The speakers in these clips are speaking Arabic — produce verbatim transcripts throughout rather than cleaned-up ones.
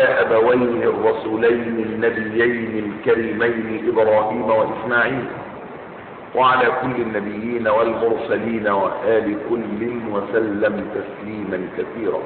أبويه الرسولين النبيين الكريمين إبراهيم وإسماعيل وعلى كل النبيين والمرسلين وآل كل وسلم تسليما كثيرا.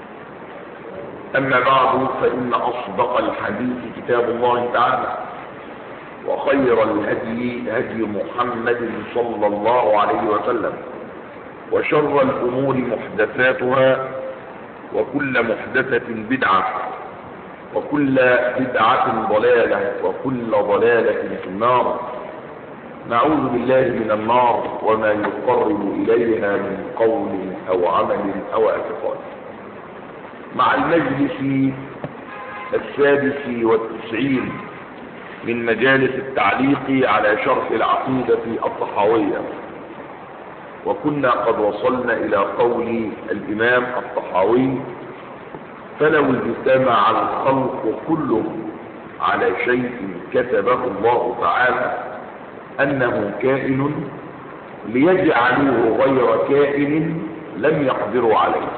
أما بعد، فإن أصدق الحديث كتاب الله تعالى، وخير الهدي هدي محمد صلى الله عليه وسلم، وشر الأمور محدثاتها، وكل محدثة بدعة، وكل بدعة ضلالة، وكل ضلالة في النار. نعوذ بالله من النار وما يقرب إليها من قول أو عمل أو اعتقاد. مع المجلس السادس والتسعين من مجالس التعليق على شرح العقيدة الطحاوية، وكنا قد وصلنا إلى قول الإمام الطحاوي: فلو اجتمع الخلق كلهم على شيء كتبه الله تعالى أنه كائن ليجعلوه غير كائن لم يقدروا عليه.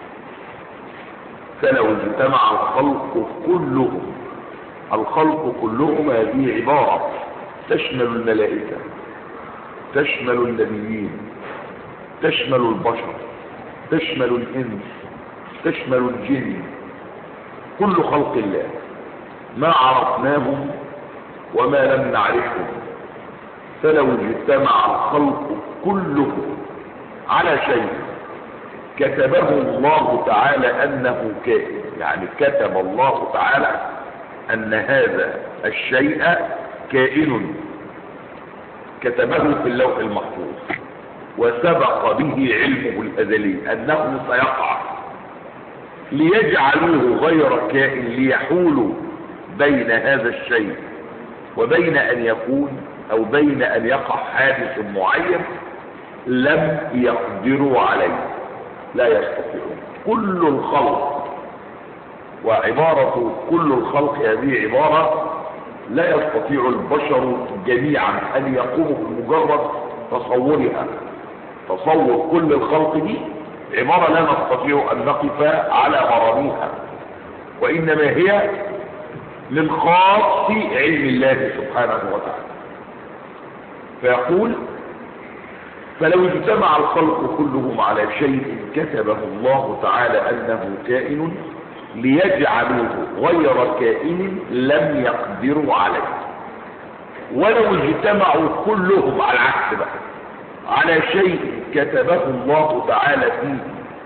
فلو اجتمع الخلق كلهم، الخلق كلهم هذه عبارة تشمل الملائكة، تشمل النبيين، تشمل البشر، تشمل الإنس، تشمل الجن، كل خلق الله، ما عرفناهم وما لم نعرفهم. فلو اجتمع الخلق كلهم على شيء كتبه الله تعالى أنه كائن، يعني كتب الله تعالى أن هذا الشيء كائن، كتبه في اللوح المحفوظ وسبق به علمه الأزلي أنه سيقع، ليجعلوه غير كائن، ليحولوا بين هذا الشيء وبين أن يكون أو بين أن يقع حادث معين لم يقدروا عليه، لا يستطيعون. كل الخلق، وعبارة كل الخلق هذه عبارة لا يستطيع البشر جميعا أن يقوموا بمجرد تصورها. تصور كل الخلق دي عبارة لا نستطيع أن نقف على مراميها، وإنما هي من خاص علم الله سبحانه وتعالى. فيقول: فلو اجتمع الخلق كلهم على شيء كتبه الله تعالى أنه كائن ليجعلوه غير كائن لم يقدروا عليه. ولو اجتمعوا كلهم على العكس بقى على شيء كتبه الله تعالى فيه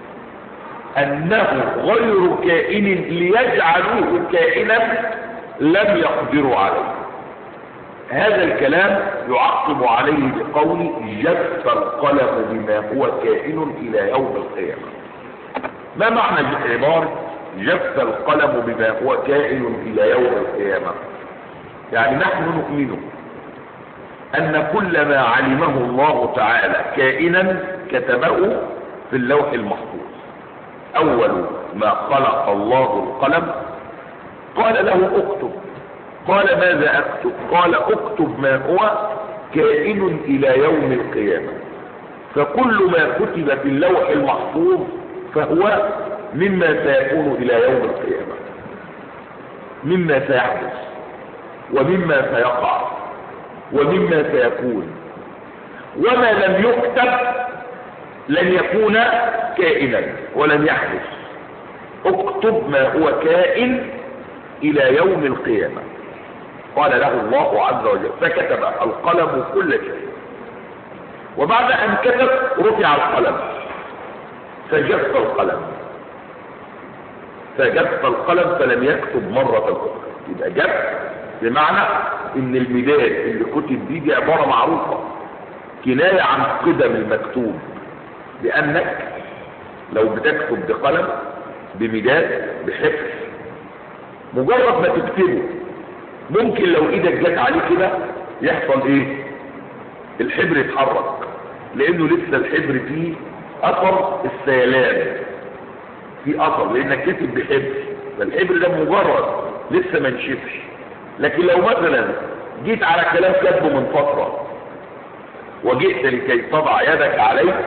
أنه غير كائن ليجعلوه كائنا لم يقدروا عليه. هذا الكلام يعقب عليه بقول: جف القلم بما هو كائن إلى يوم القيامة. ما معنى عبارة جف القلم بما هو كائن إلى يوم القيامة؟ يعني نحن نؤمن أن كل ما علمه الله تعالى كائنا كتبه في اللوح المحفوظ. أول ما خلق الله القلم قال له اكتب. قال: ماذا اكتب؟ قال: اكتب ما هو كائن إلى يوم القيامة. فكل ما كتب في اللوح المحفوظ فهو مما سيكون إلى يوم القيامة، مما سيحدث ومما سيقع ومما سيكون. وما لم يكتب لن يكون كائنا ولن يحدث. اكتب ما هو كائن إلى يوم القيامة. قال له الله عز وجل، فكتب القلم كل شيء. وبعد أن كتب رفع القلم فجف القلم، فجف القلم فلم يكتب مرة أخرى. يبقى جف بمعنى ان المداد اللي كتب دي دي عبارة معروفة، كناية عن قدم المكتوب، لأنك لو بتكتب بقلم بمداد بحفظ مجرد ما تكتبه ممكن لو ايدك جت عليه كده يحصل ايه؟ الحبر يتحرك، لانه لسه الحبر فيه اثر السيلان، في اثر لانك كتب بحبر، فالحبر ده مجرد لسه ما نشفش. لكن لو مثلا جيت على كلام كاتبه من فتره وجئت لكي تضع يدك عليه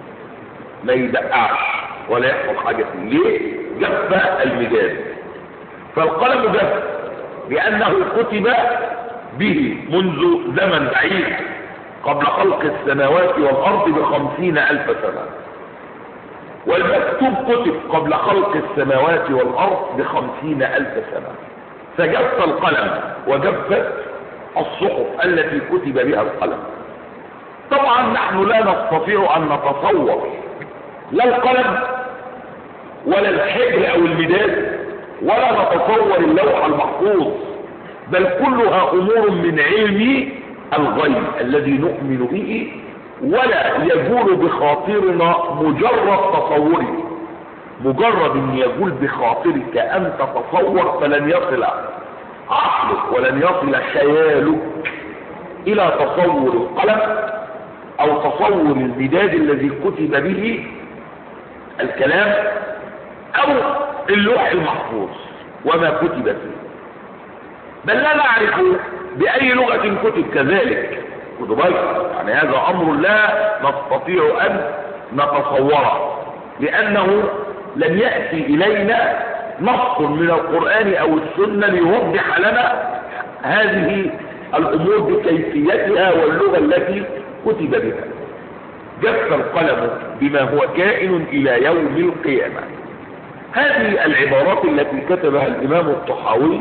ما يدقعش ولا يحصل حاجه فيه. ليه؟ جف المداد. فالقلم جف لأنه كتب به منذ زمن بعيد قبل خلق السماوات والأرض بخمسين ألف سنة، والمكتوب كتب قبل خلق السماوات والأرض بخمسين ألف سنة، فجف القلم وجفت الصحف التي كتب بها القلم. طبعا نحن لا نستطيع أن نتصور لا القلم ولا الحبر أو المداد ولا نتصور اللوح المحفوظ، بل كلها أمور من علم الغيب الذي نؤمن به، ولا يجول بخاطرنا مجرد تصوره. مجرد ان يجول بخاطرك ان تتصور فلن يصل عقلك ولن يصل خيالك الى تصور القلم او تصور المداد الذي كتب به الكلام او اللوح المحفوظ وما كتب فيه، بل لا نعرف بأي لغة كتب كذلك. خدوا بالكم، يعني هذا أمر لا نستطيع أن نتصوره، لأنه لن يأتي إلينا نص من القرآن أو السنة ليوضح لنا هذه الأمور بكيفيتها واللغة التي كتب بها. جف القلم بما هو كائن إلى يوم القيامة. هذه العبارات التي كتبها الإمام الطحاوي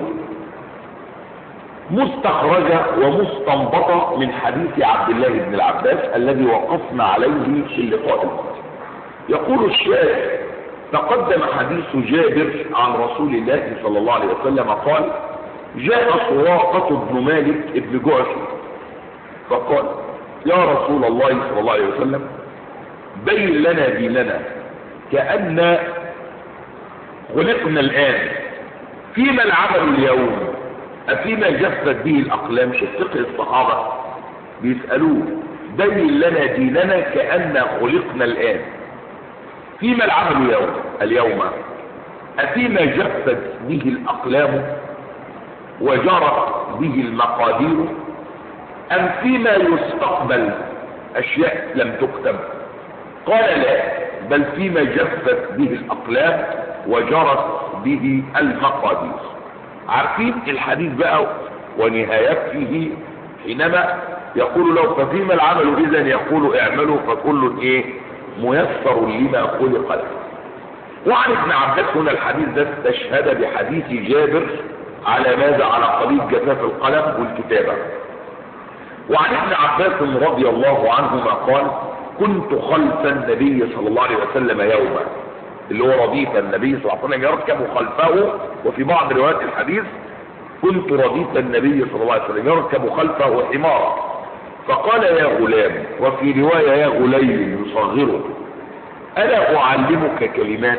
مستخرجة ومستنبطة من حديث عبد الله بن العباس الذي وقفنا عليه في اللقاء الماضي. يقول الشارح: تقدم حديث جابر عن رسول الله صلى الله عليه وسلم قال: جاء سراقة بن مالك بن جعشم فقال: يا رسول الله صلى الله عليه وسلم بين لنا ديننا كأن خلقنا الآن، فيما العمل اليوم؟ أفيما جفت به الأقلام؟ شفق الصحابة بيسألوه: بين لنا ديننا كأن خلقنا الآن، فيما العمل اليوم اليوم أفيما جفت به الأقلام وجرت به المقادير، أم فيما يستقبل أشياء لم تكتب؟ قال: لا، بل فيما جفت به الأقلام وجرت به المقادير. عارفين الحديث بقى ونهايته حينما يقول له: ففيما العمل؟ إذن يقول: اعملوا فكل ايه ميسر لما خلق له. وعن ابن عباس هنا الحديث ده استشهد بحديث جابر على ماذا؟ على قضية جفاف القلم والكتابة. وعن ابن عباس رضي الله عنهما قال: كنت خلف النبي صلى الله عليه وسلم يوما، اللي هو رديف النبي صلى الله عليه وسلم يركب خلفه، وفي بعض روايات الحديث كنت رديف النبي صلى الله عليه وسلم يركب خلفه حمارا، فقال: يا غلام، وفي رواية يا غليل يصغره: ألا أعلمك كلمات؟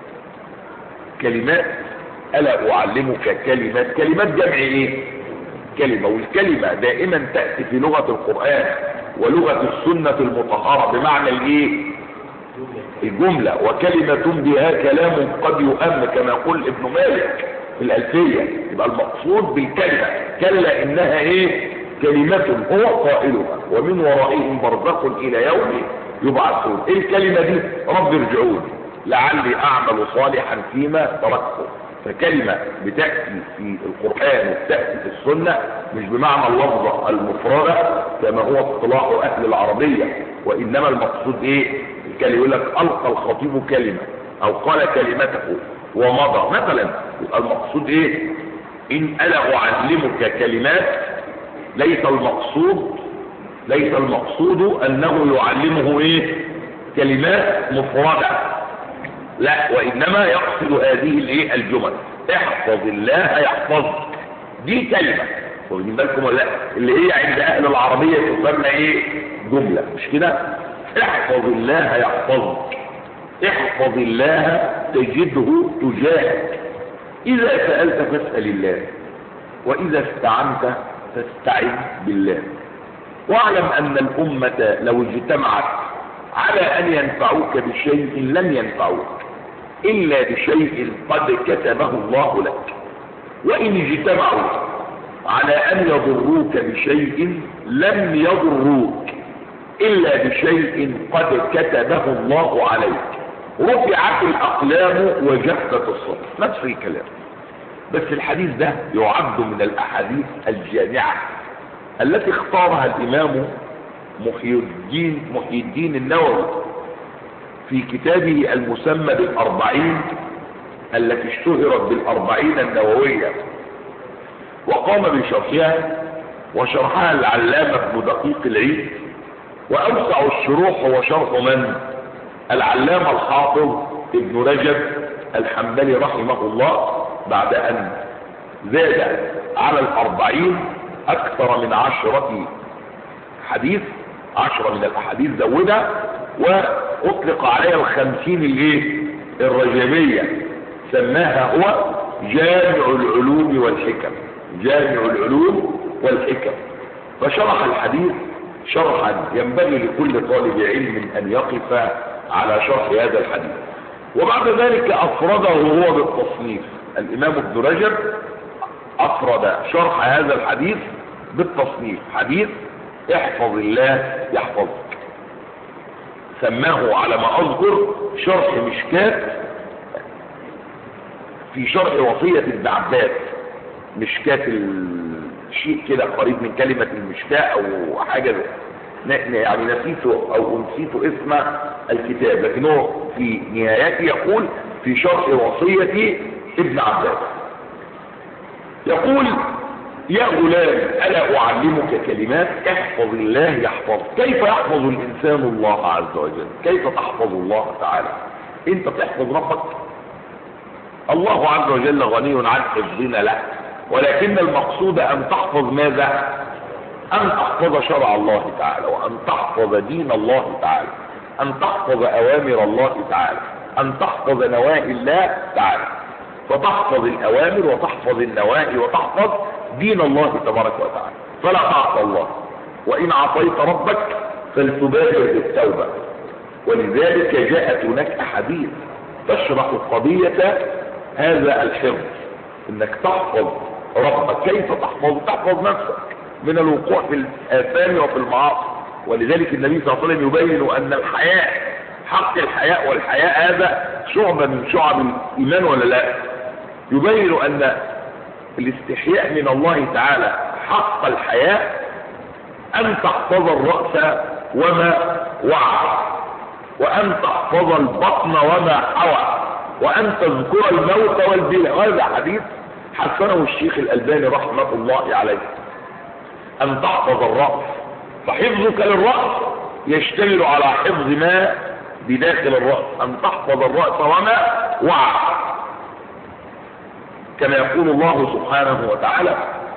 كلمات ألا أعلمك كلمات؟ كلمات جمع إيه؟ كلمة، والكلمة دائما تأتي في لغة القرآن ولغة السنة المطهرة بمعنى الإيه؟ الجملة. وكلمة بها كلام قد يؤم، كما يقول ابن مالك في الألفية. يبقى المقصود بالكلمة كلا إنها إيه؟ كلمة هو قائلها ومن ورائهم برزخ إلى يوم يبعثون. إيه الكلمة دي؟ رب ارجعون لعلي أعمل صالحا فيما تركته. فكلمة بتأتي في القرآن وبتأتي في السنة مش بمعنى اللفظة المفردة كما هو اصطلاح أهل العربية، وإنما المقصود إيه؟ الكلمة. يقول لك ألقى الخطيب كلمة أو قال كلمته ومضى مثلا، يبقى المقصود إيه؟ إن ألا أعلمك كلمات، ليس المقصود ليس المقصود أنه يعلمه إيه؟ كلمات مفردة، لا، وإنما يقصد هذه الايه الجمل. احفظ الله يحفظك، دي كلمة، واخدين بالكم ولا لا؟ اللي هي عند أهل العربية تسمى ايه؟ جملة، مش كده؟ احفظ الله يحفظك، احفظ الله تجده تجاهك، إذا سألت فاسأل الله، وإذا استعنت فاستعن بالله. واعلم أن الأمة لو اجتمعت على أن ينفعوك بشيء لم ينفعوك إلا بشيء قد كتبه الله لك، وإن اجتمعوا على أن يضروك بشيء لم يضروك إلا بشيء قد كتبه الله عليك. رفعت الأقلام وجفت الصحف، نفس الكلام. بس الحديث ده يعد من الأحاديث الجامعة التي اختارها الإمام محي الدين محي الدين النووي في كتابه المسمى بالأربعين التي اشتهرت بالأربعين النووية، وقام بشرحها وشرحها العلامة ابن دقيق العيد. وأوسع الشروح هو شرح من؟ العلامة الحافظ ابن رجب الحنبلي رحمه الله، بعد أن زاد على الأربعين أكثر من عشرة حديث، عشرة من الأحاديث زودها، وأطلق عليها الخمسين الايه الرجبية، سماها هو جامع العلوم والحكم، جامع العلوم والحكم. فشرح الحديث شرحا ينبغي لكل طالب علم أن يقف على شرح هذا الحديث. وبعد ذلك أفرده هو بالتصنيف، الإمام ابن رجب أفرد شرح هذا الحديث بالتصنيف، حديث احفظ الله يحفظك، سماه على ما أذكر شرح مشكات في شرح وصية ابن عباس. مشكات الشيء كده قريب من كلمة المشكاة أو حاجة يعني نسيته أو أنسيته اسم الكتاب، لكنه في نهايته يقول في شرح وصية ابن عباس، يقول يا غلام ألا أعلمك كلمات احفظ الله يحفظك. كيف يحفظ الإنسان الله عز وجل؟ كيف تحفظ الله تعالى؟ انت تحفظ ربك؟ الله عز وجل غني عن حفظنا له، ولكن المقصود أن تحفظ ماذا؟ أن تحفظ شرع الله تعالى، وأن تحفظ دين الله تعالى، أن تحفظ أوامر الله تعالى، أن تحفظ نواهي الله تعالى. فتحفظ الأوامر وتحفظ النواهي وتحفظ دين الله تبارك وتعالى، فلا تعصى الله. وإن عصيت ربك فلتبادر بالتوبة. ولذلك جاءت هناك أحاديث تشرح قضية هذا الحفظ، انك تحفظ ربك. كيف تحفظ؟ تحفظ نفسك من الوقوع في الآثام وفي المعاصي. ولذلك النبي صلى الله عليه وسلم يبين أن الحياء، حق الحياء، والحياء هذا شعبة من شعب الإيمان ولا لا؟ يبين أن الاستحياء من الله تعالى حق الحياء أن تحفظ الرأس وما وعى، وأن تحفظ البطن وما حوى، وأن تذكر الموت والبلاء. وهذا حديث حسنه الشيخ الألباني رحمة الله عليه. أن تحفظ الرأس، فحفظك للرأس يشتمل على حفظ ما بداخل الرأس، أن تحفظ الرأس وما وعى، كما يقول الله سبحانه وتعالى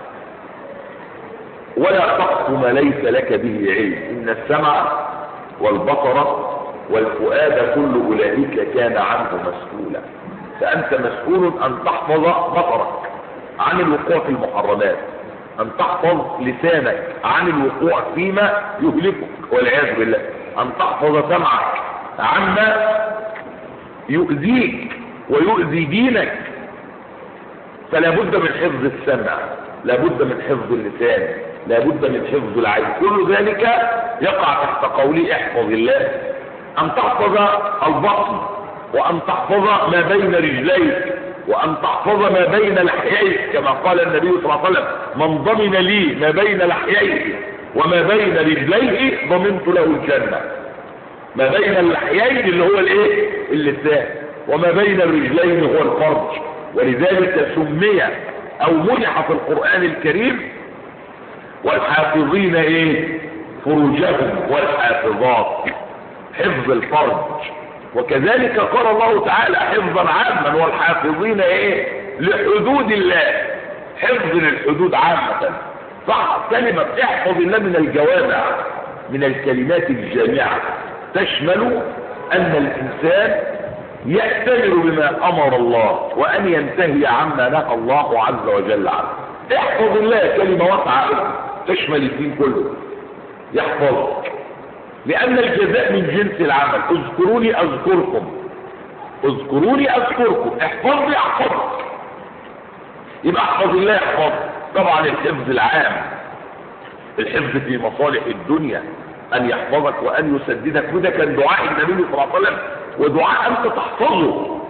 ولا تقف ما ليس لك به علم إن السمع والبصر والفؤاد كل أولئك كان عنه مسؤولا. فأنت مسؤول أن تحفظ بصرك عن الوقوع في المحرمات، أن تحفظ لسانك عن الوقوع فيما يهلكك والعياذ بالله، أن تحفظ سمعك عما يؤذيك ويؤذي دينك. فلا بد من حفظ السمع، لا بد من حفظ اللسان، لا بد من حفظ العين. كل ذلك يقع تحت قولي احفظ الله. أن تحفظ البطن، وأن تحفظ ما بين رجليك، وأن تحفظ ما بين لحييك، كما قال النبي صلى الله عليه وسلم من ضمن لي ما بين لحييه وما بين رجليه ضمنت له الجنة. ما بين اللحيين اللي هو الايه؟ اللسان، وما بين الرجلين هو الفرج. ولذلك سمي او منح في القرآن الكريم والحافظين ايه؟ فروجهم والحافظات، حفظ الفرج. وكذلك قال الله تعالى حفظا عاما والحافظين ايه؟ لحدود الله، حفظ للحدود عامة. صح، كلمة احفظ الله من الجوامع، من الكلمات الجامعة، تشمل ان الانسان يأتمر بما امر الله وان ينتهي عما نهى الله عز وجل عنه. احفظ الله كلمة واسعة تشمل الدين كله، يحفظك، لأن الجزاء من جنس العمل. اذكروني أذكركم، اذكروني أذكركم، احفظني أحفظك. يبقى احفظ الله يحفظك. طبعا الحفظ العام، الحفظ في مصالح الدنيا، أن يحفظك وأن يسددك. وده كان دعاء النبي صلى الله عليه وسلم، ودعاء أنت تحفظه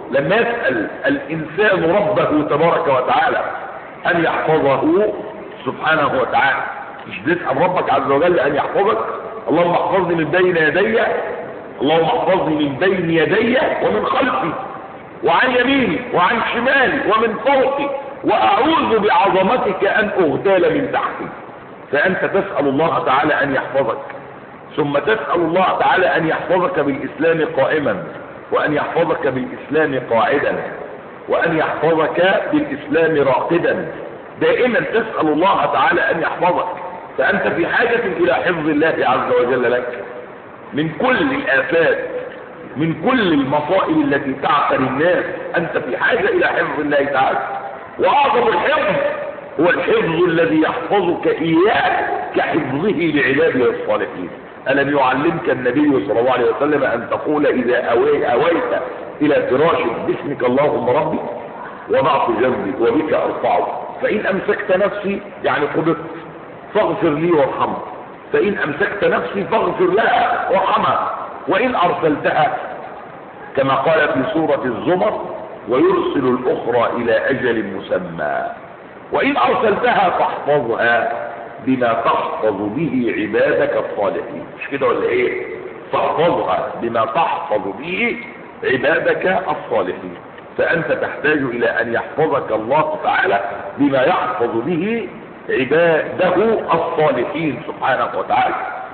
لما يسأل الإنسان ربه تبارك وتعالى أن يحفظه سبحانه وتعالى، مش تسأل ربك عز وجل أن يحفظك؟ اللهم احفظني من بين يدي، اللهم احفظني من بين يدي ومن خلفي وعن يميني وعن شمالي ومن فوقي، وأعوذ بعظمتك أن أغتال من تحتي. فأنت تسأل الله تعالى أن يحفظك، ثم تسأل الله تعالى أن يحفظك بالإسلام قائما، وأن يحفظك بالإسلام قاعدا، وأن يحفظك بالإسلام راقدا. دائما تسأل الله تعالى أن يحفظك، فأنت في حاجة إلى حفظ الله عز وجل لك من كل الآفات، من كل المصائب التي تعتري الناس. أنت في حاجة إلى حفظ الله تعالى، وأعظم الحفظ هو الحفظ الذي يحفظك إياه كحفظه لعباده الصالحين. ألم يعلمك النبي صلى الله عليه وسلم أن تقول إذا أوي أويت إلى فراشك باسمك اللهم ربي وضعت جنبي وبك أرفعه، فإن أمسكت نفسي يعني قبضت فاغفر لي وارحمها، فإن أمسكت نفسي فاغفر لها وارحمها، وإن أرسلتها كما قال في سورة الزمر ويرسل الأخرى إلى أجل مسمى، وإن أرسلتها فاحفظها بما تحفظ به عبادك الصالحين. مش كده ولا ايه؟ تحفظها بما تحفظ به عبادك الصالحين. فأنت تحتاج إلى أن يحفظك الله تعالى بما يحفظ به عباده الصالحين سبحانه وتعالى.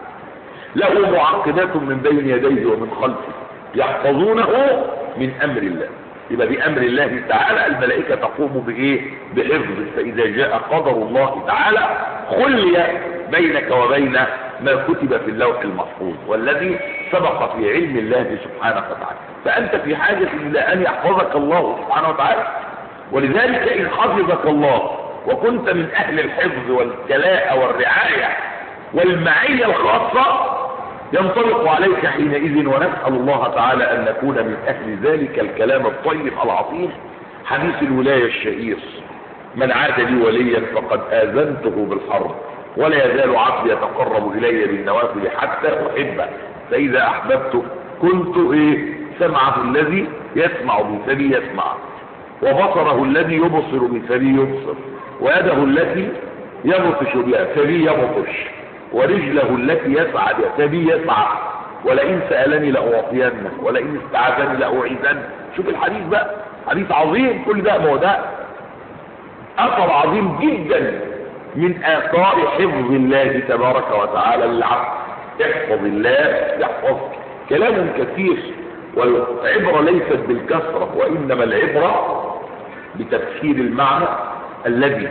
له معقبات من بين يديه ومن خلفه يحفظونه من أمر الله. يبقى بأمر الله تعالى الملائكة تقوم بإيه؟ بحفظه. فإذا جاء قدر الله تعالى خلي بينك وبين ما كتب في اللوح المحفوظ والذي سبق في علم الله سبحانه وتعالى. فأنت في حاجة إلى أن يحفظك الله سبحانه وتعالى. ولذلك إن حفظك الله وكنت من أهل الحفظ والكلاء والرعاية والمعية الخاصة ينطلق عليك حينئذ، ونسأل الله تعالى أن نكون من أهل ذلك الكلام الطيب العظيم حديث الولاية الشهير: من عاد لي وليا فقد آذنته بالحرب، ولا يزال عبدي يتقرب إلي بالنوافل حتى أحبه، فإذا أحببته كنت إيه؟ سمعه الذي يسمع بثبي يسمع، وبصره الذي يبصر بثبي يبصر، ويده التي يبطش بها ثبي يبطش، ورجله التي يسعى بها ثبي يسعى، ولئن سألني لأعطينه، ولئن استعاذني لأعيذنه. شوف الحديث بقى، حديث عظيم. كل ده ما هو ده أثر عظيم جدا من آثار حفظ الله تبارك وتعالى للعبد. احفظ الله يحفظك. كلام كثير، والعبرة ليست بالكثرة، وإنما العبرة بتفسير المعنى الذي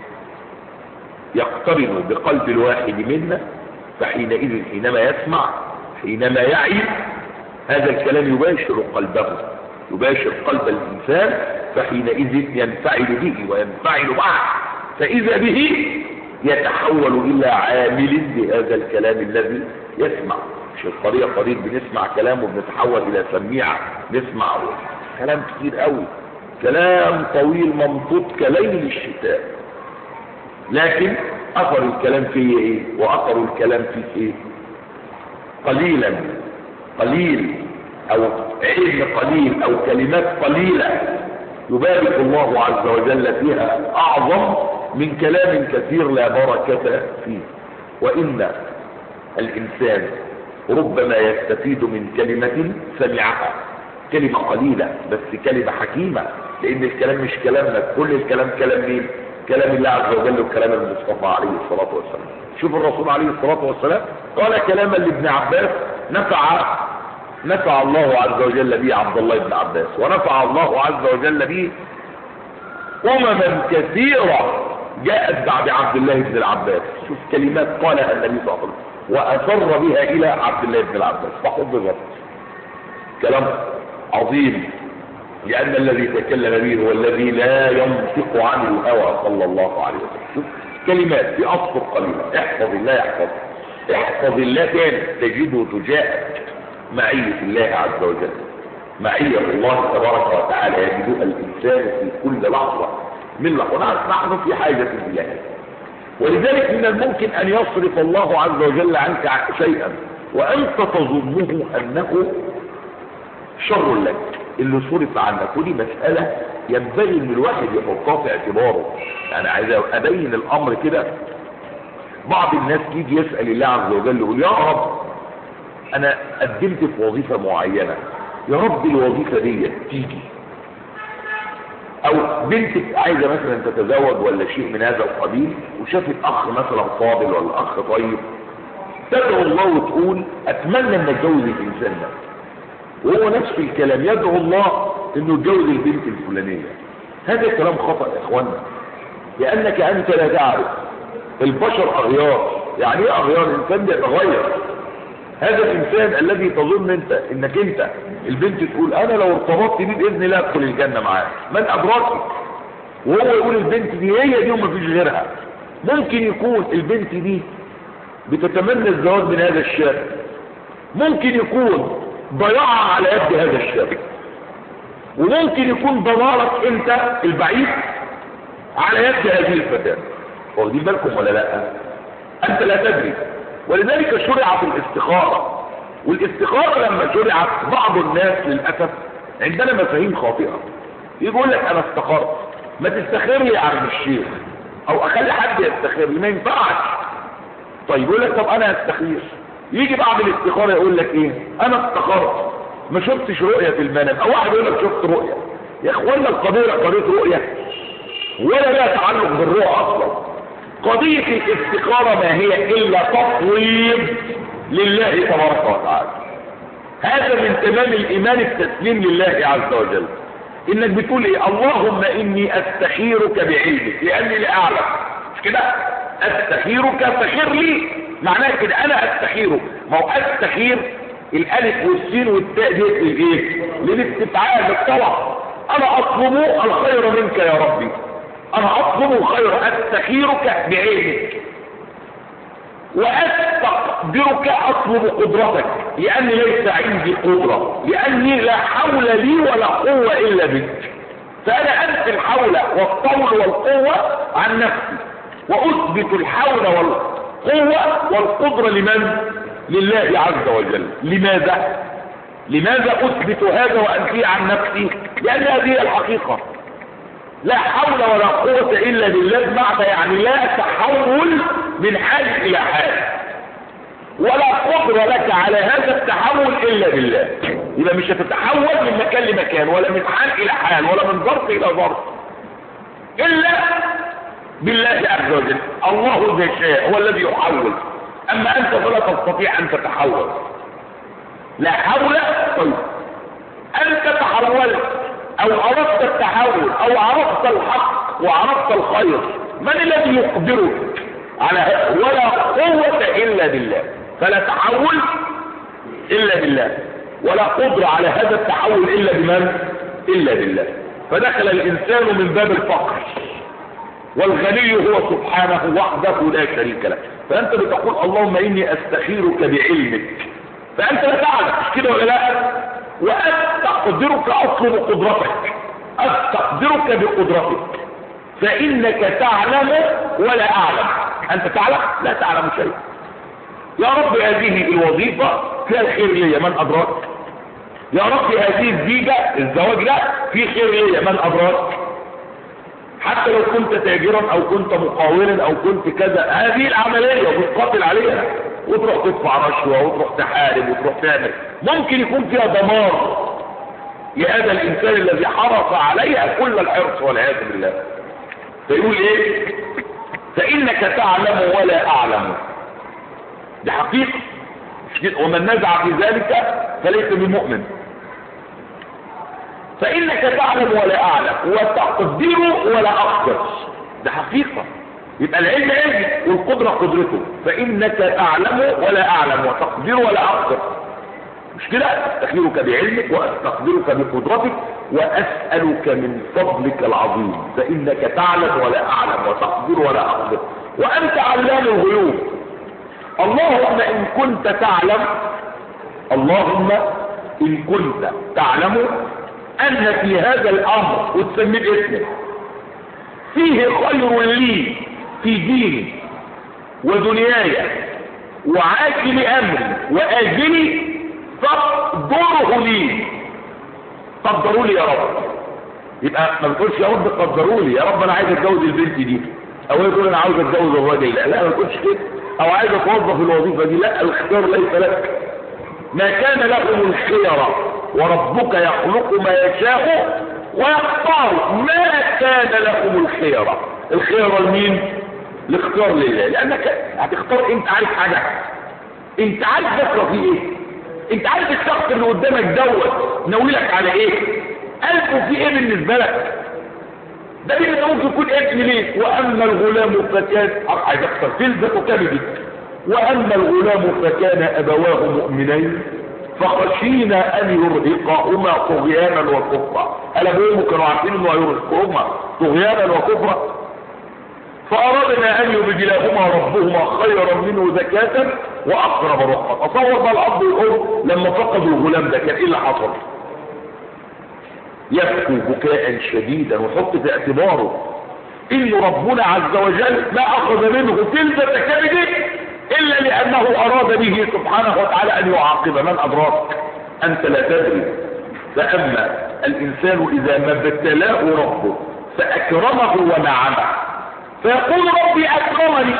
يقترن بقلب الواحد منا. فحينئذ حينما يسمع، حينما يعي، هذا الكلام يباشر قلبه، يباشر قلب الإنسان، فحينئذ ينفعل به وينفعل معه، فإذا به يتحول إلى عامل بهذا الكلام الذي يسمع. مش الطريقة قريب بنسمع كلام وبنتحول إلى سميعة، نسمع كلام كتير قوي، كلام طويل ممطوط كليل الشتاء، لكن أثر الكلام فيه إيه؟ وأثر الكلام فيه إيه؟ قليلا قليل، أو علم قليل، أو كلمات قليلة يبارك الله عز وجل فيها أعظم من كلام كثير لا بركة فيه. وإن الإنسان ربما يستفيد من كلمة سمعها، كلمة قليلة بس كلمة حكيمة، لأن الكلام مش كلامنا، كل الكلام كلام مين؟ كلام الله عز وجل وكلام المصطفى عليه الصلاة والسلام. شوف الرسول عليه الصلاة والسلام قال كلاما لابن عباس نفع نفع الله عز وجل به عبد الله بن عباس، ونفع الله عز وجل به أمما كثيرة جاءت بعد عبد الله بن العباس. شوف كلمات قالها النبي صلى الله عليه وسلم وأسر بها إلى عبد الله بن العباس فحفظت. كلام عظيم، لأن الذي تكلم به هو الذي لا ينطق عن الهوى صلى الله عليه وسلم. شوف كلمات في أسطر قليلة. احفظ الله يحفظ، احفظ الله كان تجده تجاهك معية الله عز وجل، معية الله تبارك وتعالى يجدها الإنسان في كل لحظة من لحظات. نحن في حاجة إليه، ولذلك من الممكن أن يصرف الله عز وجل عنك شيئا وأنت تظنه أنه شر لك، اللي صرف عنك. ودي مسألة ينبغي ان الواحد يحطها في اعتباره. يعني عايز ابين الامر كده. بعض الناس يجي يسأل الله عز وجل يقول يا رب انا قدمت في وظيفة معينة، يا رب الوظيفة دي تيجي. او بنتك عايزة مثلا تتزوج ولا شيء من هذا القبيل، وشافت اخ مثلا فاضل ولا اخ طيب، تدعو الله وتقول اتمنى ان اتجوز الانسان ده، وهو نفس الكلام يدعو الله انه يتجوز البنت الفلانية. هذا كلام خطأ يا اخوانا، لانك انت لا تعرف البشر اغيار. يعني ايه اغيار؟ الانسان بيتغير. هذا الانسان الذي تظن انت انك انت البنت تقول انا لو ارتبطت بيه باذن الله ادخل الجنه معاه، من ادراك؟ وهو يقول البنت دي هي دي ومفيش غيرها. ممكن يكون البنت دي بتتمنى الزواج من هذا الشاب، ممكن يكون ضياعها على يد هذا الشاب، وممكن يكون ضلالك انت البعيد على يد هذه الفتاه. واخدين بالكم ولا لا؟ انت لا تدري. ولذلك شرعت الاستخارة. والاستخارة لما شرعت بعض الناس للأسف عندنا مفاهيم خاطئة. يقول لك انا استخرت، ما تستخير لي يا عم الشيخ، او اخلي حد يستخير لي، ما ينفعش. طيب يقول لك طب انا استخير. يجي بعد الاستخارة يقول لك ايه؟ انا استخرت ما شفتش رؤية في المنام، او واحد يقول لك شفت رؤية. يا اخوانا القضية قضية رؤية ولا لها تعلق بالرؤى اصلا. قضية الاستخارة ما هي الا تفويض لله تبارك وتعالى. هذا من تمام الايمان التسليم لله عز وجل. انك بتقول ايه؟ اللهم اني استخيرك بعلمك لاني لا اعلم، مش كده؟ استخيرك فخير لي، معناه كده انا استخيرك. ما هو استخير الالف والسين والتاء دي الايه؟ للاستفعال للطلب. انا اطلب الخير منك يا ربي، انا اطلب الخير، استخيرك بعلمك، واستقدرك اطلب قدرتك لاني ليس عندي قدرة، لاني لا حول لي ولا قوة الا بك. فانا انفي الحول والطول والقوة عن نفسي، واثبت الحول والقوة والقدرة لمن؟ لله عز وجل. لماذا؟ لماذا اثبت هذا وانفيه عن نفسي؟ لان هذه الحقيقة. لا حول ولا قوة الا بالله، بمعنى يعني لا تحول من حال الى حال، ولا قدرة لك على هذا التحول الا بالله. يبقى مش هتتحول من مكان لمكان، ولا من حال الى حال، ولا من ظرف الى ظرف، الا بالله عز وجل. الله ذا شاء هو الذي يحول، اما انت فلا تستطيع ان تتحول. لا حول. طيب انت تحولت او عرفت التحول او عرفت الحق وعرفت الخير، من الذي يقدرك على هذا؟ ولا قوة الا بالله. فلا تحول الا بالله، ولا قدرة على هذا التحول الا بمن؟ الا بالله. فدخل الانسان من باب الفقر، والغني هو سبحانه وحده لا شريك له. فانت بتقول اللهم اني استخيرك بعلمك، فانت لا تعلم، مش كده ولا لا؟ واستقدرك اطلب قدرتك، استقدرك بقدرتك، فانك تعلم ولا اعلم. انت تعلم؟ لا تعلم شيء. يا رب هذه الوظيفة فيها الخير لي، من ادراك؟ يا رب هذه الزيجة الزواج ده فيه خير لي، من ادراك؟ حتى لو كنت تاجرا او كنت مقاولا او كنت كذا، هذه العملية وبتقاتل عليها وتروح تدفع رشوة وتروح تحارب وتروح تعمل، ممكن يكون فيها دمار لهذا الانسان الذي حرص عليها كل الحرص والعياذ بالله. فيقول ايه؟ فانك تعلم ولا اعلم. دي حقيقة، ومن نزع في ذلك فليس بمؤمن. فانك تعلم ولا اعلم، وتقدر ولا اقدر. ده حقيقة. يبقى العلم علمي والقدرة قدرته. فانك تعلم ولا اعلم وتقدر ولا اقدر، مش كده؟ استخيرك بعلمك واستقدرك بقدرتك واسألك من فضلك العظيم. فانك تعلم ولا اعلم وتقدر ولا اقدر وانت علام الغيوب. اللهم ان كنت تعلم، اللهم ان كنت تعلم ان في هذا الامر، وتسميه باسمك، فيه خير لي في ديني ودنياي وعاجل امري واجلي، فاقدره لي. قدروا لي يا رب. يبقى ما بتقولش يا رب قدروا لي، يا رب انا عايز اتجوز البنت دي، او يقول انا عاوز اتجوز الراجل ده، لا ما تقولش كده. او عايز اتوظف الوظيفه دي، لا، الاختيار ليس لك. ما كان لهم الخيرة وربك يخلق ما يشاء ويختار. ما كان لهم الخيرة، الخيرة لمين؟ الاختيار لله، لانك هتختار. انت عارف حاجة، انت عارف بكره في ايه، انت عارف الشخص اللي قدامك دوت ناويلك على ايه، قلبه في ايه بالنسبة لك. ده اللي ممكن يكون ابن ليك. واما الغلام فكان، عايز اكثر فلذة كبدك، واما الغلام فكان ابواه مؤمنين فخشينا ان يرهقهما طغيانا وكفرا. الا ابوهم كانوا عارفين انه هيرهقهما طغيانا وكفرا، فاردنا ان يبدلهما ربهما خيرا منه زكاة واقرب رحمة. تصور بقى الاب والام لما فقدوا الغلام ده كان ايه اللي حصل؟ يبكوا بكاء شديدا، وحط في اعتباره ان ربنا عز وجل ما اخذ منه فلذة كبده الا لانه اراد به سبحانه وتعالى ان يعاقب. من ادراك؟ انت لا تدري. فاما الانسان اذا ما ابتلاه ربه فاكرمه ونعمه فيقول ربي اكرمني،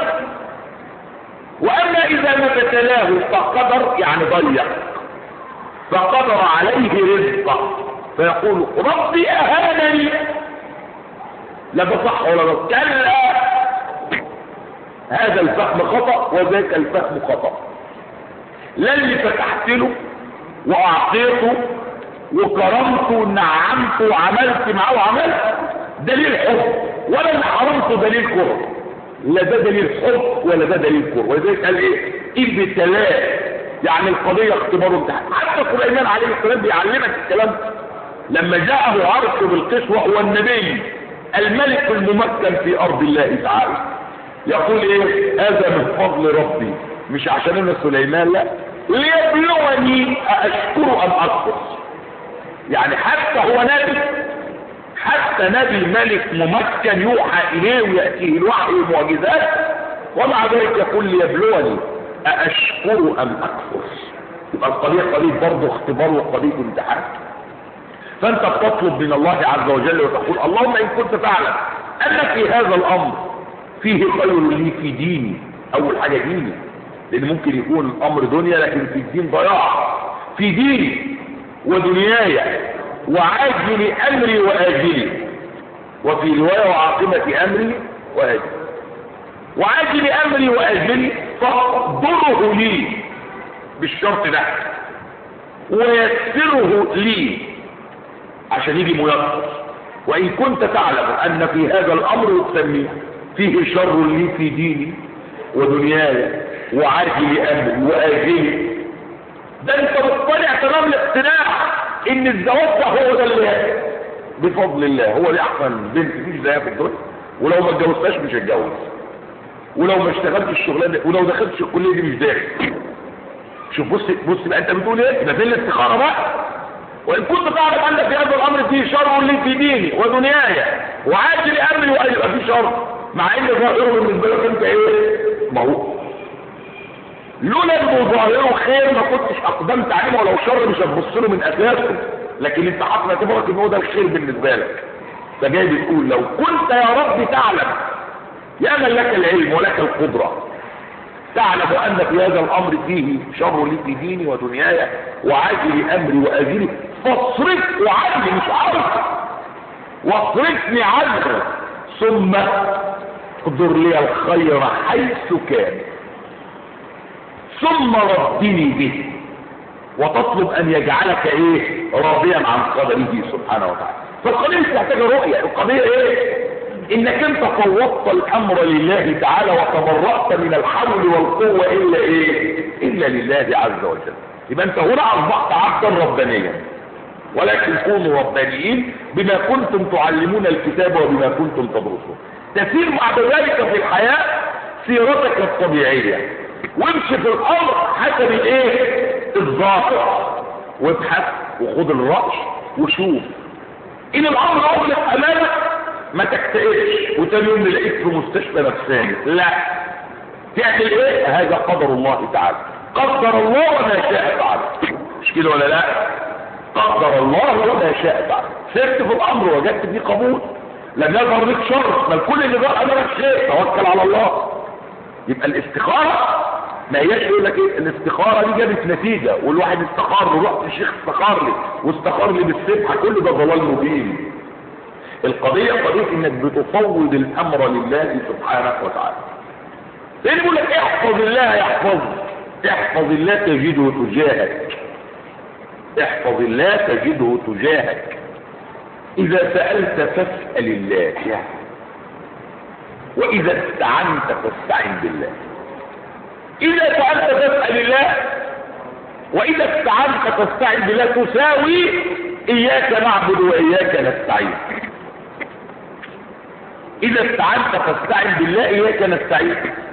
واما اذا ما ابتلاه فقدر يعني ضيق فقدر عليه رزقه فيقول ربي اهانني. لا ده صح ولا ده؟ كلا، هذا الفهم خطأ وذاك الفهم خطأ. لا اللي فتحت له واعطيته وكرمته ونعمته وعملت معاه وعملت دليل حب، ولا اللي حرمته دليل كره. لا ده دليل حب ولا ده دليل كره. ولذلك قال ايه؟ ابتلاء، يعني القضيه اختبار وامتحان. حتى سليمان عليه السلام بيعلمك الكلام لما جاءه عرش بالقيس وهو النبي الملك الممكن في ارض الله تعالى، يقول ايه؟ هذا من فضل ربي، مش عشان انا سليمان، لا، ليبلوني أأشكر أم أكفر. يعني حتى هو نبي، حتى نبي ملك ممكن يوحى إليه ويأتيه الوحي والمعجزات، ومع ذلك يقول ليبلوني أأشكر أم أكفر. يبقى القضية قضية برضه اختبار وقضية امتحان. فأنت بتطلب من الله عز وجل وتقول اللهم إن كنت تعلم أن في هذا الأمر فيه خير لي في ديني. أول حاجة ديني، لأن ممكن يكون الأمر دنيا لكن في الدين ضياع. في ديني ودنياي وعاجل أمري وآجلي، وفي رواية وعاقبة أمري وآجلي. وعاجل أمري وآجلي فاقدره لي بالشرط ده ويسره لي عشان يجي ميسر. وإن كنت تعلم أن في هذا الأمر تسميه فيه شر لي في ديني ودنياي وعاجل أمري وآجلي، ده انت مطلع تمام الاقتناع ان الزواج ده هو ده اللي بفضل الله هو اللي احسن بنت مفيش زيها في الدنيا، ولو ما اتجوزتهاش مش هتجوز، ولو ما اشتغلتش الشغلانه، ولو دخلتش الكليه دي مش داخل. شوف بص بص بقى انت بتقول ايه؟ يبقى في الاستخاره بقى. وان كنت تعرف ان في هذا الامر فيه شر لي في ديني ودنياي وعاجل امري ويبقى فيه شر، مع ان ظاهره بالنسبه لك انت ايه؟ ما هو لولا انه ظاهره خير ما كنتش اقدمت عليه، ولو شر مش هتبص له من اساسه، لكن انت حاطط اعتبارك ان هو ده الخير بالنسبه لك. فجاي بتقول لو كنت يا رب تعلم، يا من لك العلم ولك القدره، تعلم ان في هذا الامر فيه شر لي في ديني ودنياي وعاجل امري واجلي فاصرف عني، مش عارف، واصرفني عنه ثم اقدر لي الخير حيث كان ثم ردني به، وتطلب ان يجعلك ايه؟ راضيا عن قدره سبحانه وتعالى. فالقضيه مش محتاجه رؤيه، القضيه ايه؟ انك انت فوضت الامر لله تعالى وتبرأت من الحول والقوه الا ايه؟ الا لله عز وجل. يبقى انت هنا اصبحت عبدا ربانيا، ولكن كونوا ربانيين بما كنتم تعلمون الكتاب وبما كنتم تدرسون. تسير بعد ذلك في الحياه سيرتك الطبيعيه، وامشي في الامر حسب الايه؟ الظاهر، وابحث وخد الرأي وشوف. ان الامر اغلق امامك ما تكتئبش وتاني يوم نلاقيك في مستشفى نفساني، لا، تعمل ايه؟ هذا قدر الله تعالى، قدر الله وما شاء فعل، مش كده ولا لا؟ قدر الله وما شاء فعل. سرت في الامر وجدت فيه قبول، لم يظهر لك شر، بل كل اللي ظهر امرك خير، توكل على الله. يبقى الاستخاره ما هياش يقول لك ايه الاستخاره دي جابت نتيجه والواحد استخار ورحت الشيخ استخار لي واستخار لي بالسبحه، كل ده ضلال مبين. القضيه قضيه انك بتفوض الامر لله سبحانه وتعالى. ليه يقول لك احفظ الله يحفظك، احفظ الله تجده تجاهك، احفظ الله تجده تجاهك. اذا سألت فاسأل الله، واذا استعنت فاستعن بالله. اذا سألت فاسأل الله، واذا استعنت فاستعن بالله، تساوي اياك نعبد واياك نستعين. اذا استعنت فاستعن بالله، اياك نستعين.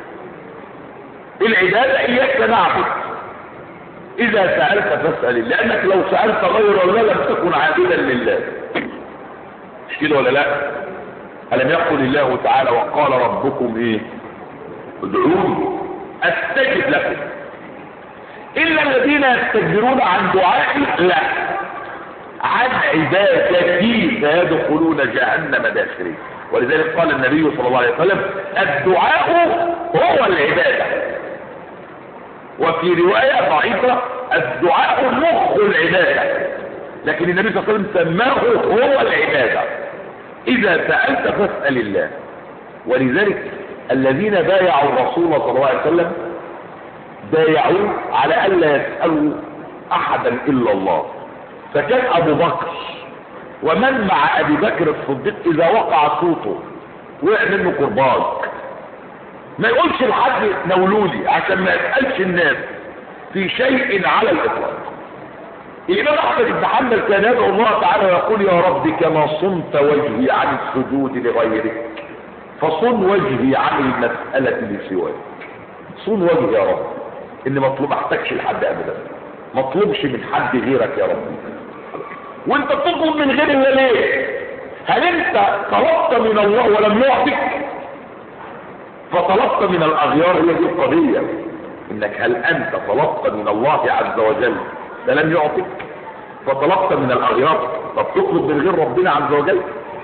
العبادة اياك نعبد. اذا سألت فاسأل الله، لانك لو سألت غير الله لم تكن عابدا لله. مش كده ولا لا؟ ألم يقل الله تعالى وقال ربكم ايه؟ ادعوني استجب لكم. الا الذين يستكبرون عن دعائي، لا، عن عبادتي فيدخلون جهنم داخلين. ولذلك قال النبي صلى الله عليه وسلم الدعاء هو العبادة. وفي رواية ضعيفة الدعاء مخ العبادة، لكن النبي صلى الله عليه وسلم سماه هو العبادة. إذا سألت فاسأل الله. ولذلك الذين بايعوا الرسول صلى الله عليه وسلم بايعوا على ألا يسألوا أحدا إلا الله. فكان أبو بكر ومن مع أبي بكر الصديق إذا وقع صوته وقع منه قربان ما يقولش لحد نولولي عشان ما يسألش الناس في شيء على الإطلاق. الإمام أحمد بن حنبل كان يدعو الله تعالى ويقول يا رب كما صنت وجهي عن السجود لغيرك فصن وجهي عن المسألة لسواك. صن وجهي يا رب، إني مطلوب أحتاجش لحد أبدا، مطلوبش من حد غيرك يا رب. وانت بتطلب من غير الله ليه؟ هل انت طلبت من الله ولم يعطك؟ فطلبت من الأغيار، هي دي القضية. انك هل انت طلبت من الله عز وجل فلم يعطك؟ فطلبت من الأغيار، طب تطلب من غير ربنا عز وجل؟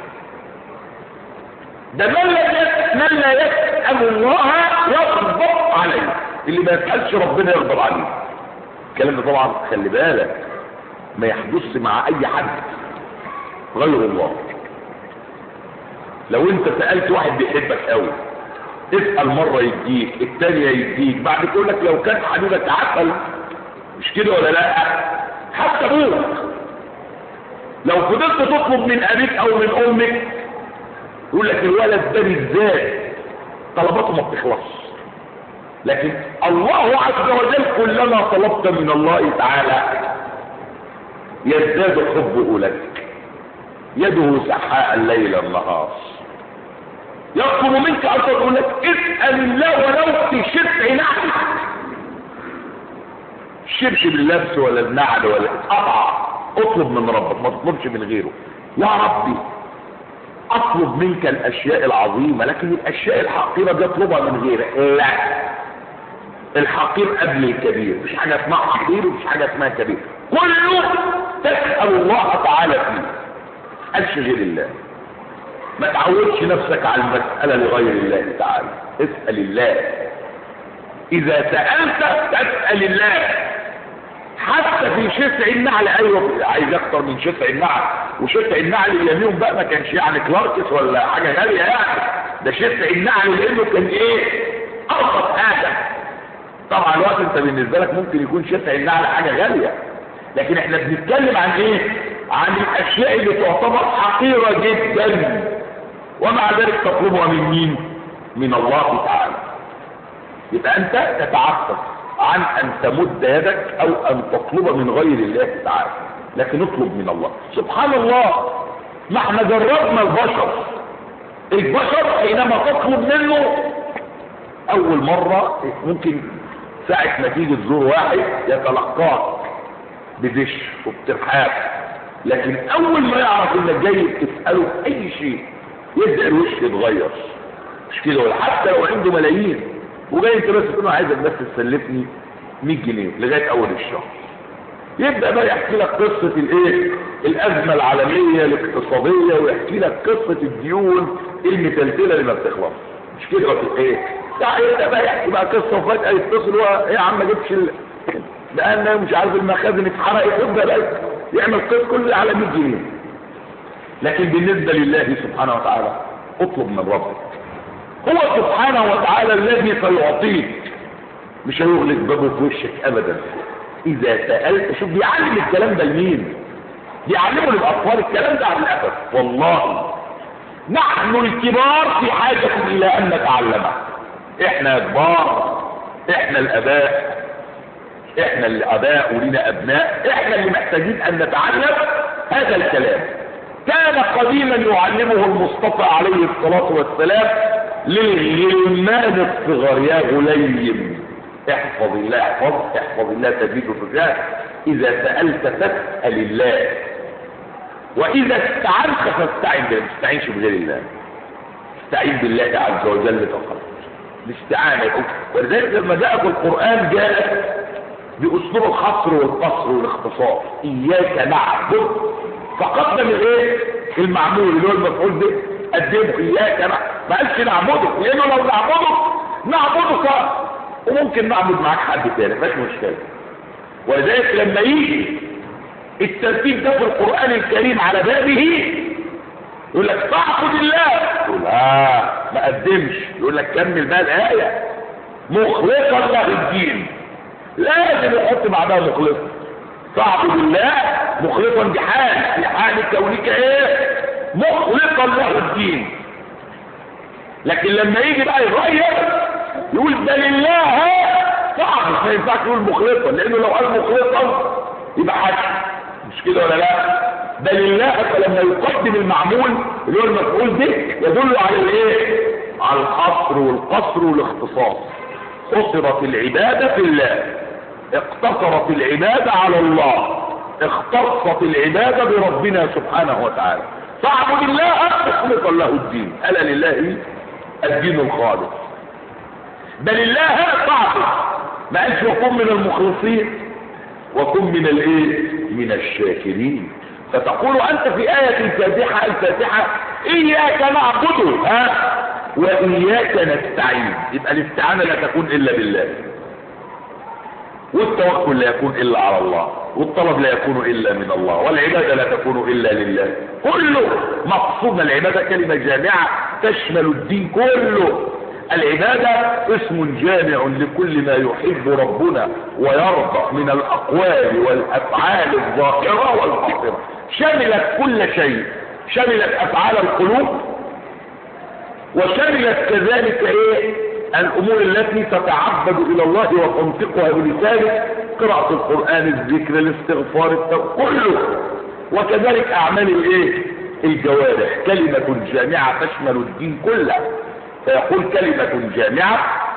ده من لا من لا يسأل الله يغضب عليه، اللي ما يسألش ربنا يغضب عليه. الكلام ده طبعا خلي بالك ما يحدث مع اي حد غير الله. لو انت سألت واحد بيحبك قوي اسأل مرة يديك، الثانية يديك، بعد تقول لك لو كان حبيبك عسل، مش كده ولا لا؟ حتى ابوك لو فضلت تطلب من ابيك او من امك يقول لك الولد ده بالذات طلباته ما بتخلصش. لكن الله عز وجل كلما طلبت من الله تعالى يزداد حبه لك، يده سحاء الليل النهار. يطلب منك ان تقول لك اسأل الله ولو في شرع نعل، الشبش باللبس ولا النعل ولا قطع، اطلب من ربك ما تطلبش من غيره. يا ربي اطلب منك الاشياء العظيمة، لكن الاشياء الحقيرة دي اطلبها من غيرك، لا. الحقير قبل الكبير، مش حاجة اسمها حقير ومش حاجة اسمها كبير، كله تسأل الله تعالى فيه، اسألش غير الله. ما تعودش نفسك على المسألة لغير الله تعالى، اسأل الله. اذا سألت تسأل الله. حتى في شسع النعل، ايوه عايز اكتر من شسع النعل، وشسع النعل اليمين بقى ما كانش يعني كلاركس ولا حاجة غالية يعني، ده شسع النعل لانه كان ايه ارخص حاجة. طبعا الوقت انت بالنسبة لك ممكن يكون شسع النعل حاجة غالية، لكن احنا بنتكلم عن ايه؟ عن الاشياء اللي تعتبر حقيرة جدا، ومع ذلك تطلبها من مين؟ من الله تعالى. يبقى انت تتعفف عن ان تمد يدك او ان تطلب من غير الله تعالى، لكن اطلب من الله. سبحان الله، ما احنا جربنا البشر. البشر حينما تطلب منه اول مرة ممكن ساعة ما تيجي تزور واحد يتلقاك بدش وبترحاب، لكن اول ما يعرف انك جاي تسأله اي شيء يبدأ الوش يتغير، مش كده ولا؟ حتى لو عنده ملايين وجاي انت بس تقول له عايزك بس تسلفني مية جنيه لغاية اول الشهر، يبدأ بقى يحكي لك قصة الايه الازمة العالمية الاقتصادية، ويحكي لك قصة الديون المتلتلة اللي ما بتخلص، مش كده ولا ايه؟ يبدأ بقى يحكي بقى قصة وفجأة يتصل هو ايه يا عم ما جبتش ال... لان مش عارف المخازن اتحرقت، يبدأ بقى يعمل قصة كل على مية جنيه. لكن بالنسبة لله سبحانه وتعالى اطلب من ربك، هو سبحانه وتعالى الذي سيعطيك، مش هيغلق بابه في وشك ابدا. اذا سألت، شوف بيعلم الكلام ده لمين؟ بيعلمه للاطفال الكلام ده على الاسف. والله نحن الكبار في حاجة الى ان نتعلمه، احنا كبار، احنا الاباء، احنا الاباء ولنا ابناء، احنا اللي محتاجين ان نتعلم هذا الكلام. كان قديما يعلمه المصطفى عليه الصلاة والسلام للغلمان الصغار: يا غليم احفظ الله، احفظ احفظ الله تجده تجاهك، اذا سألت فاسأل الله، واذا استعنت فاستعن بالله. ما تستعينش بغير الله، استعين بالله عز وجل فقط. الاستعانة، ولذلك لما جاء في القرآن جاء باسلوب الحصر والقصر والاختصار: اياك نعبد، فقدم الايه المعمول اللي هو المفعول به، قدمه اياك نعبد، ما قالش نعبده، لانه لو نعبده نعبده صح، وممكن نعبد معاك حد تاني مفيش مشكله. ولذلك لما يجي الترتيب ده في القرآن الكريم على بابه يقول لك تعبد الله، يقول اه ما قدمش، يقول لك كمل بقى الآية: مخلصا له الدين. لازم يحط بعدها مخلصا، تعبد الله مخلصا بحال، في حال كونك ايه مخلصا له الدين. لكن لما يجي بقى يغير يقول ده لله صعب، ما ينفعش يقول مخلصا، لانه لو قال مخلصا يبقى حاجه، مش كده ولا لا؟ ده لله. فلما يقدم المعمول اللي هو المفعول به يدل على الايه؟ على الحصر والقصر والاختصاص. قصرت العباده في الله، اقتصرت العباده على الله، اختصت العباده بربنا سبحانه وتعالى. فاعبد الله مخلصا له الدين، الا لله الدين الخالص. بل الله تعبد، ما قالش وكن من المخلصين وكن من الايه؟ من الشاكرين. فتقول انت في آية الفاتحة الفاتحة اياك نعبد ها واياك نستعين، يبقى الاستعانة لا تكون الا بالله، والتوكل لا يكون الا على الله، والطلب لا يكون الا من الله، والعبادة لا تكون الا لله. كله مقصود العبادة كلمة جامعة تشمل الدين كله. العبادة اسم جامع لكل ما يحب ربنا ويرضى من الأقوال والأفعال الظاهرة والباطنة، شملت كل شيء، شملت أفعال القلوب، وشملت كذلك ايه الأمور التي تتعبد إلى الله وتنطقها بلسانه: قراءة القرآن، الذكر، الاستغفار، التوبة، كله. وكذلك أعمال الايه الجوارح، كلمة جامعة تشمل الدين كله. فيقول كلمة جامعة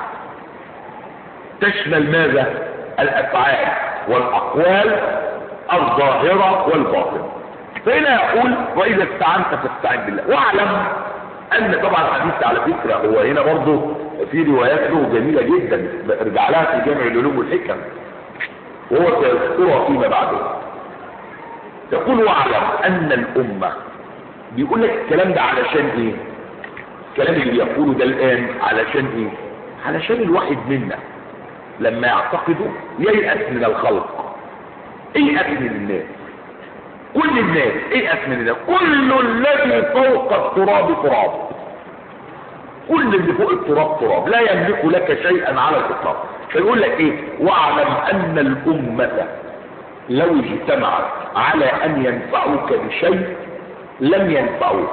تشمل ماذا؟ الأفعال والأقوال الظاهرة والباطنة. فهنا يقول وإذا استعنت فاستعن بالله. واعلم أن طبعا الحديث على فكرة هو هنا برضه في روايات له جميلة جدا، ارجع لها في جامع العلوم والحكم وهو سيذكرها فيما بعده. يقول واعلم أن الأمة، بيقول لك الكلام ده علشان إيه؟ الكلام اللي بيقوله ده الآن علشان ايه؟ علشان الواحد منا لما يعتقده ييأس من الخلق، ييأس من الناس، كل الناس ييأس من الناس، كل الذي فوق التراب تراب، كل اللي فوق التراب تراب، لا يملك لك شيئا على الإطلاق. فيقول لك ايه؟ واعلم ان الأمة لو اجتمعت على ان ينفعوك بشيء لم ينفعوك.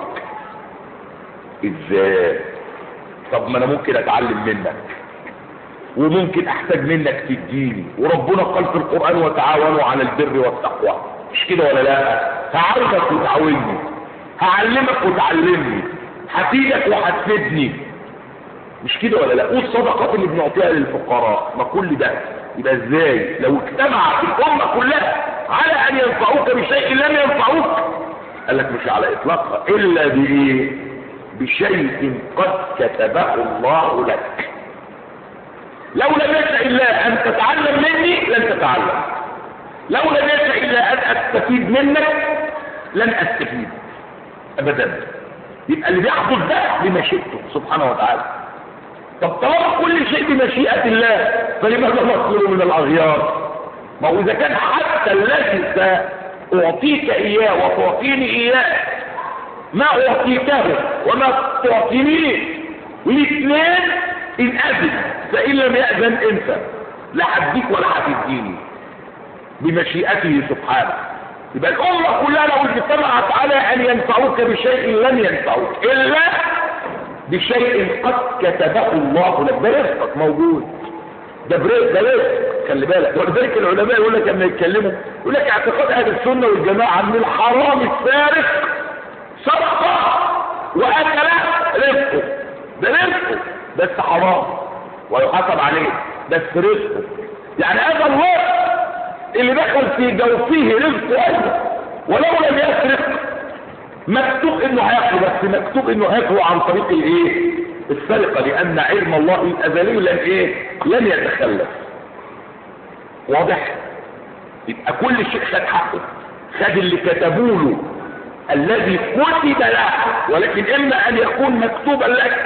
ازاي؟ طب ما انا ممكن اتعلم منك وممكن احتاج منك تديني، وربنا قال في القرآن وتعاونوا على البر والتقوى، مش كده ولا لا؟ هعلمك وتعاوني، هعلمك وتعلمني، هفيدك وهتفيدني، مش كده ولا لا؟ والصدقات اللي بنعطيها للفقراء، ما كل ده. يبقى ازاي لو اجتمعت الامه كلها على ان ينفعوك بشيء لم ينفعوك؟ قال لك مش على اطلاقها، الا بايه؟ بشيء قد كتبه الله لك. لو لم يشاء الله ان تتعلم مني لن تتعلم، لو لم يشأ إلا أن أستفيد منك لن أستفيد أبدا. يبقى اللي بيحدث ده بمشيئته سبحانه وتعالى. طب طالما كل شيء بمشيئة الله فلماذا نطلب من الأغيار؟ ما هو إذا كان حتى الذي سأعطيك إياه وتعطيني إياه ما أعطيكه وما تعطينيه والاثنين إن أذن، فإن لم يأذن أنت لا هديك ولا هتديني بمشيئته سبحانه. يبقى الأمة كلها لو اجتمعت على أن ينفعوك بشيء لن ينفعوك إلا بشيء قد كتبه الله لك. ده رزقك موجود، ده برزق، ده رزق، خلي بالك. ولذلك العلماء يقول لك لما يتكلموا يقول لك اعتقاد أهل السنة والجماعة أن الحرام السارق صدقة وأكل رزقه، ده رزقه بس حرام ويحاسب عليه بس رزقه. يعني هذا الرزق اللي دخل في جوفه رزقه أيضا ولو لم يسرق مكتوب انه هياكله، بس مكتوب انه هياكله عن طريق الايه؟ السرقه، لان علم الله الازلي لن ايه؟ لن يتخلف. واضح؟ يبقى كل شيء خد حقه، خد اللي كتبوا له الذي كتب له، ولكن اما ان يكون مكتوبا لك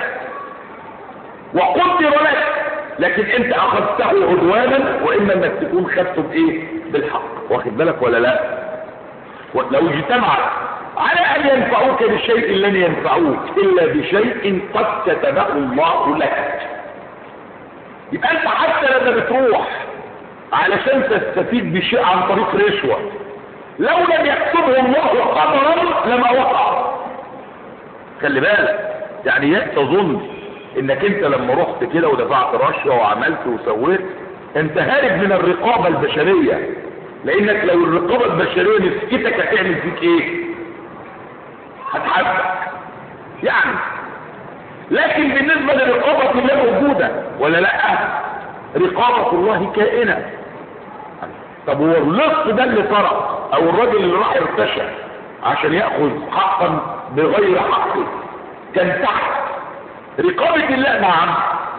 وقدر لك لكن انت اخذته عدوانا، واما انك تكون خدته بايه؟ بالحق. واخد بالك ولا لا؟ لو اجتمعت على ان ينفعوك بشيء لن ينفعوك الا بشيء قد كتبه الله لك. يبقى انت حتى لما بتروح علشان تستفيد بشيء عن طريق رشوه لو لم يكتبه الله قدرا لما وقع. خلي بالك، يعني تظن انك انت لما رحت كده ودفعت رشوه وعملت وسويت انت هارب من الرقابه البشريه، لانك لو الرقابه البشريه مسكتك هتعمل فيك ايه؟ هتحبك يعني. لكن بالنسبه لرقابه الله موجوده ولا لا؟ رقابه الله كائنه. طب هو اللص ده اللي سرق او الراجل اللي راح ارتشى عشان ياخذ حقا بغير حقه كان تحت رقابه الله؟ نعم،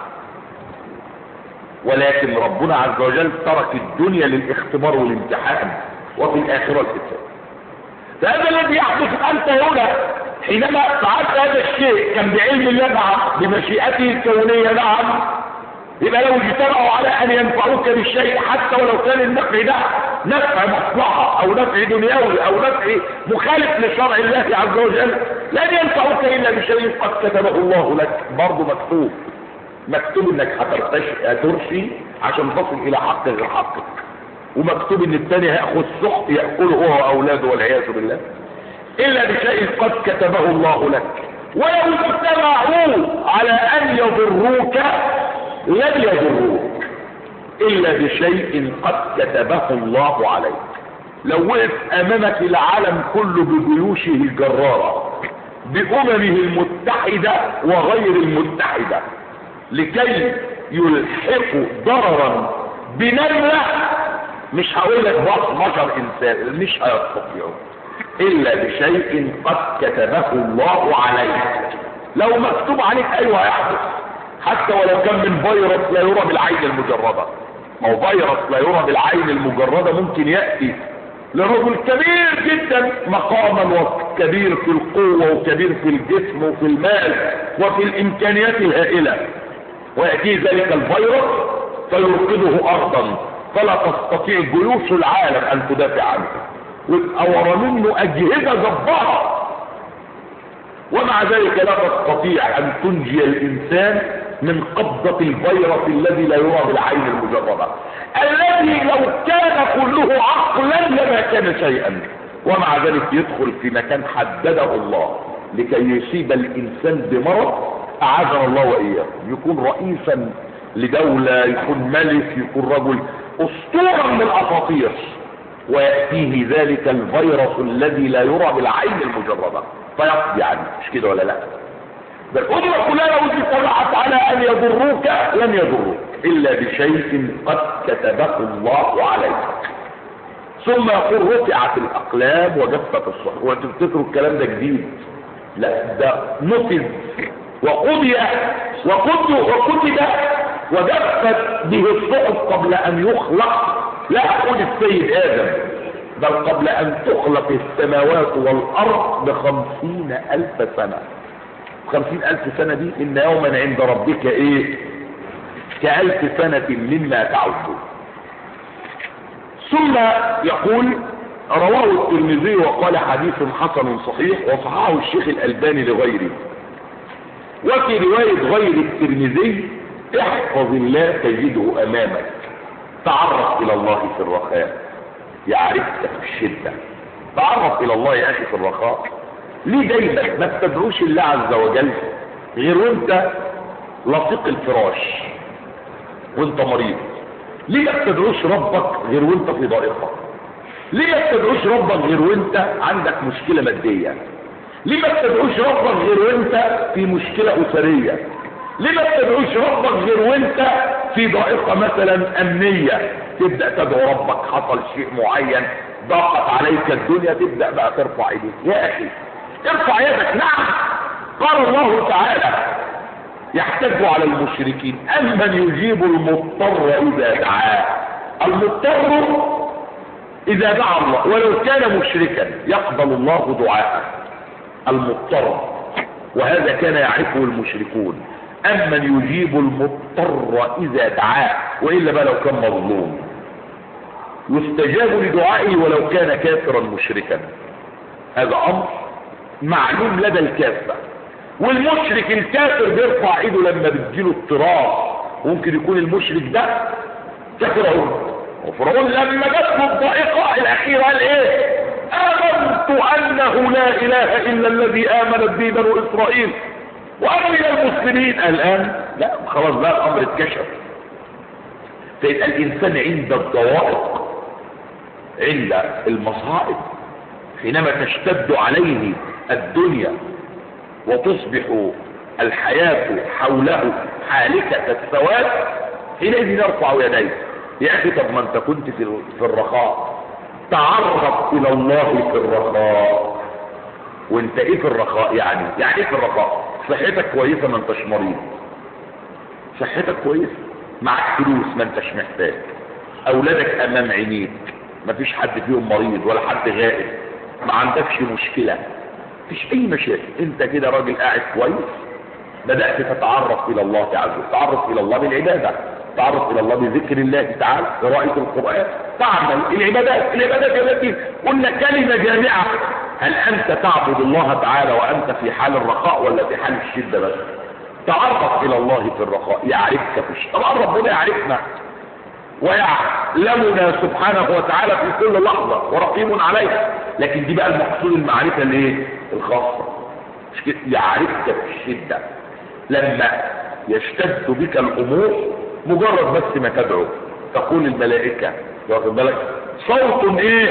ولكن ربنا عز وجل ترك الدنيا للاختبار والامتحان وفي الاخره الحساب. فهذا الذي يحدث انت هنا حينما فعلت هذا الشيء كان بعلم الله نعم، بمشيئته الكونيه نعم. يبقى لو اجتمعوا على ان ينفعوك بالشيء حتى ولو كان النفع ده نفع مصلحه او نفع دنيوي او نفع مخالف لشرع الله عز وجل لن ينفعوك الا بشيء قد كتبه الله لك. برضه مكتوب مكتوب انك هترشي عشان تصل الى حق غير حقك، ومكتوب ان الثاني هياخذ سحت ياكله هو واولاده والعياذ بالله الا بشيء قد كتبه الله لك. ولو اجتمعوا على ان يضروك لن يضروك الا بشيء قد كتبه الله عليك. لو وقف امامك العالم كله بجيوشه الجراره باممه المتحده وغير المتحده لكي يلحقوا ضررا بنمله، مش هقول لك بشر انسان، مش هيستطيعوا الا بشيء قد كتبه الله عليك. لو مكتوب عليك ايوه هيحدث، حتى ولو كان من فيروس لا يرى بالعين المجرده. ما هو فيروس لا يرى بالعين المجرده ممكن ياتي لرجل كبير جدا مقاما وكبير في القوه وكبير في الجسم وفي المال وفي الامكانيات الهائله، ويأتي ذلك الفيروس فيرقده أرضا فلا تستطيع جيوش العالم أن تدافع عنه، ويبقى ورا منه أجهزة جبارة، ومع ذلك لا تستطيع أن تنجي الإنسان من قبضة الفيروس الذي لا يرى بالعين المجردة، الذي لو كان كله عقلا لما كان شيئا، ومع ذلك يدخل في مكان حدده الله لكي يصيب الإنسان بمرض أعاذنا الله وإياكم، يكون رئيسا لدولة، يكون ملك، يكون رجل أسطورا من الأساطير، ويأتيه ذلك الفيروس الذي لا يرى بالعين المجردة فيقضي عنه. مش كده ولا لا؟ بل الأمة كلها لو اجتمعت على أن يضروك لن يضروك إلا بشيء قد كتبه الله عليك. ثم يقول رفعت الأقلام وجفت الصحف. وتفتكروا الكلام ده جديد؟ لا، ده نفذ وقضي وكتب وكتب وجفت به الصحف قبل ان يخلق، لا اقول السيد ادم، بل قبل ان تخلق السماوات والارض بخمسين الف سنة. خمسين الف سنة دي ان يوما عند ربك ايه؟ كالف سنة مما تعدون. ثم يقول رواه الترمذي وقال حديث حسن صحيح، وصححه الشيخ الألباني لغيره. وفي رواية غير الترمذي: احفظ الله تجده امامك، تعرف الى الله في الرخاء يعرفك في الشدة. تعرف الى الله يا اخي في الرخاء. ليه دايما ما تدعوش الله عز وجل غير وانت لصيق الفراش وانت مريض؟ ليه ما تدعوش ربك غير وانت في ضائقة؟ ليه ما تدعوش ربك غير وانت عندك مشكلة مادية؟ ليه ما تدعوش ربك غير وانت في مشكلة اسرية؟ ليه ما تدعوش ربك غير وانت في ضائقة مثلا امنية؟ تبدأ تدعو ربك، حصل شيء معين، ضاقت عليك الدنيا، تبدأ بقى ترفع ايديك. يا اخي ارفع يدك. نعم، قال الله تعالى يحتج على المشركين: أمن يجيب المضطر إذا دعاه. المضطر إذا دعا الله ولو كان مشركا يقبل الله دعاءه. المضطر، وهذا كان يعرفه المشركون. أمن يجيب المضطر إذا دعاه، وإلا بقى لو كان مظلوم يستجاب لدعائه ولو كان كافرا مشركا. هذا أمر معلوم لدى الكافة. والمشرك الكافر بيرفع ايده لما بتجيله اضطراب. ممكن يكون المشرك ده كفرعون، وفرعون لما جات له الضائقه الاخيره قال ايه؟ امنت انه لا اله الا الذي امنت به بنو اسرائيل وانا من المسلمين. الان لا، خلاص بقى الامر اتكشف. فيبقى الانسان عند الضوائق، عند المصائب، حينما تشتد عليه الدنيا وتصبح الحياة حوله حالكة السواد، حينئذ يرفع يديه. يا اخي طب ما انت كنت في الرخاء، تعرف الى الله في الرخاء. وانت ايه في الرخاء؟ يعني يعني ايه في الرخاء؟ صحتك كويسة، ما انتش مريض، صحتك كويسة، معك فلوس ما انتش محتاج، اولادك امام عينيك، ما فيش حد فيهم مريض ولا حد غائب، ما عندكش مشكلة، مفيش اي مشاكل، انت كده راجل قاعد كويس، بدأت تتعرف الى الله عز وجل. تعرف الى الله بالعبادة، تعرف الى الله بذكر الله تعالى، قراءة القرآن، تعمل العبادات. العبادات التي قلنا كلمة جامعة. هل انت تعبد الله تعالى وانت في حال الرخاء ولا في حال الشدة بس؟ تعرف الى الله في الرخاء يعرفك في الشدة. طبعا ربنا يعرفنا ويعلمنا سبحانه وتعالى في كل لحظة ورقيب عليها، لكن دي بقى المقصود المعرفة الايه؟ الخاصة. مش كده؟ يعرفك في الشدة لما يشتد بك الامور، مجرد بس ما تدعو تقول الملائكة، واخد بالك؟ صوت ايه؟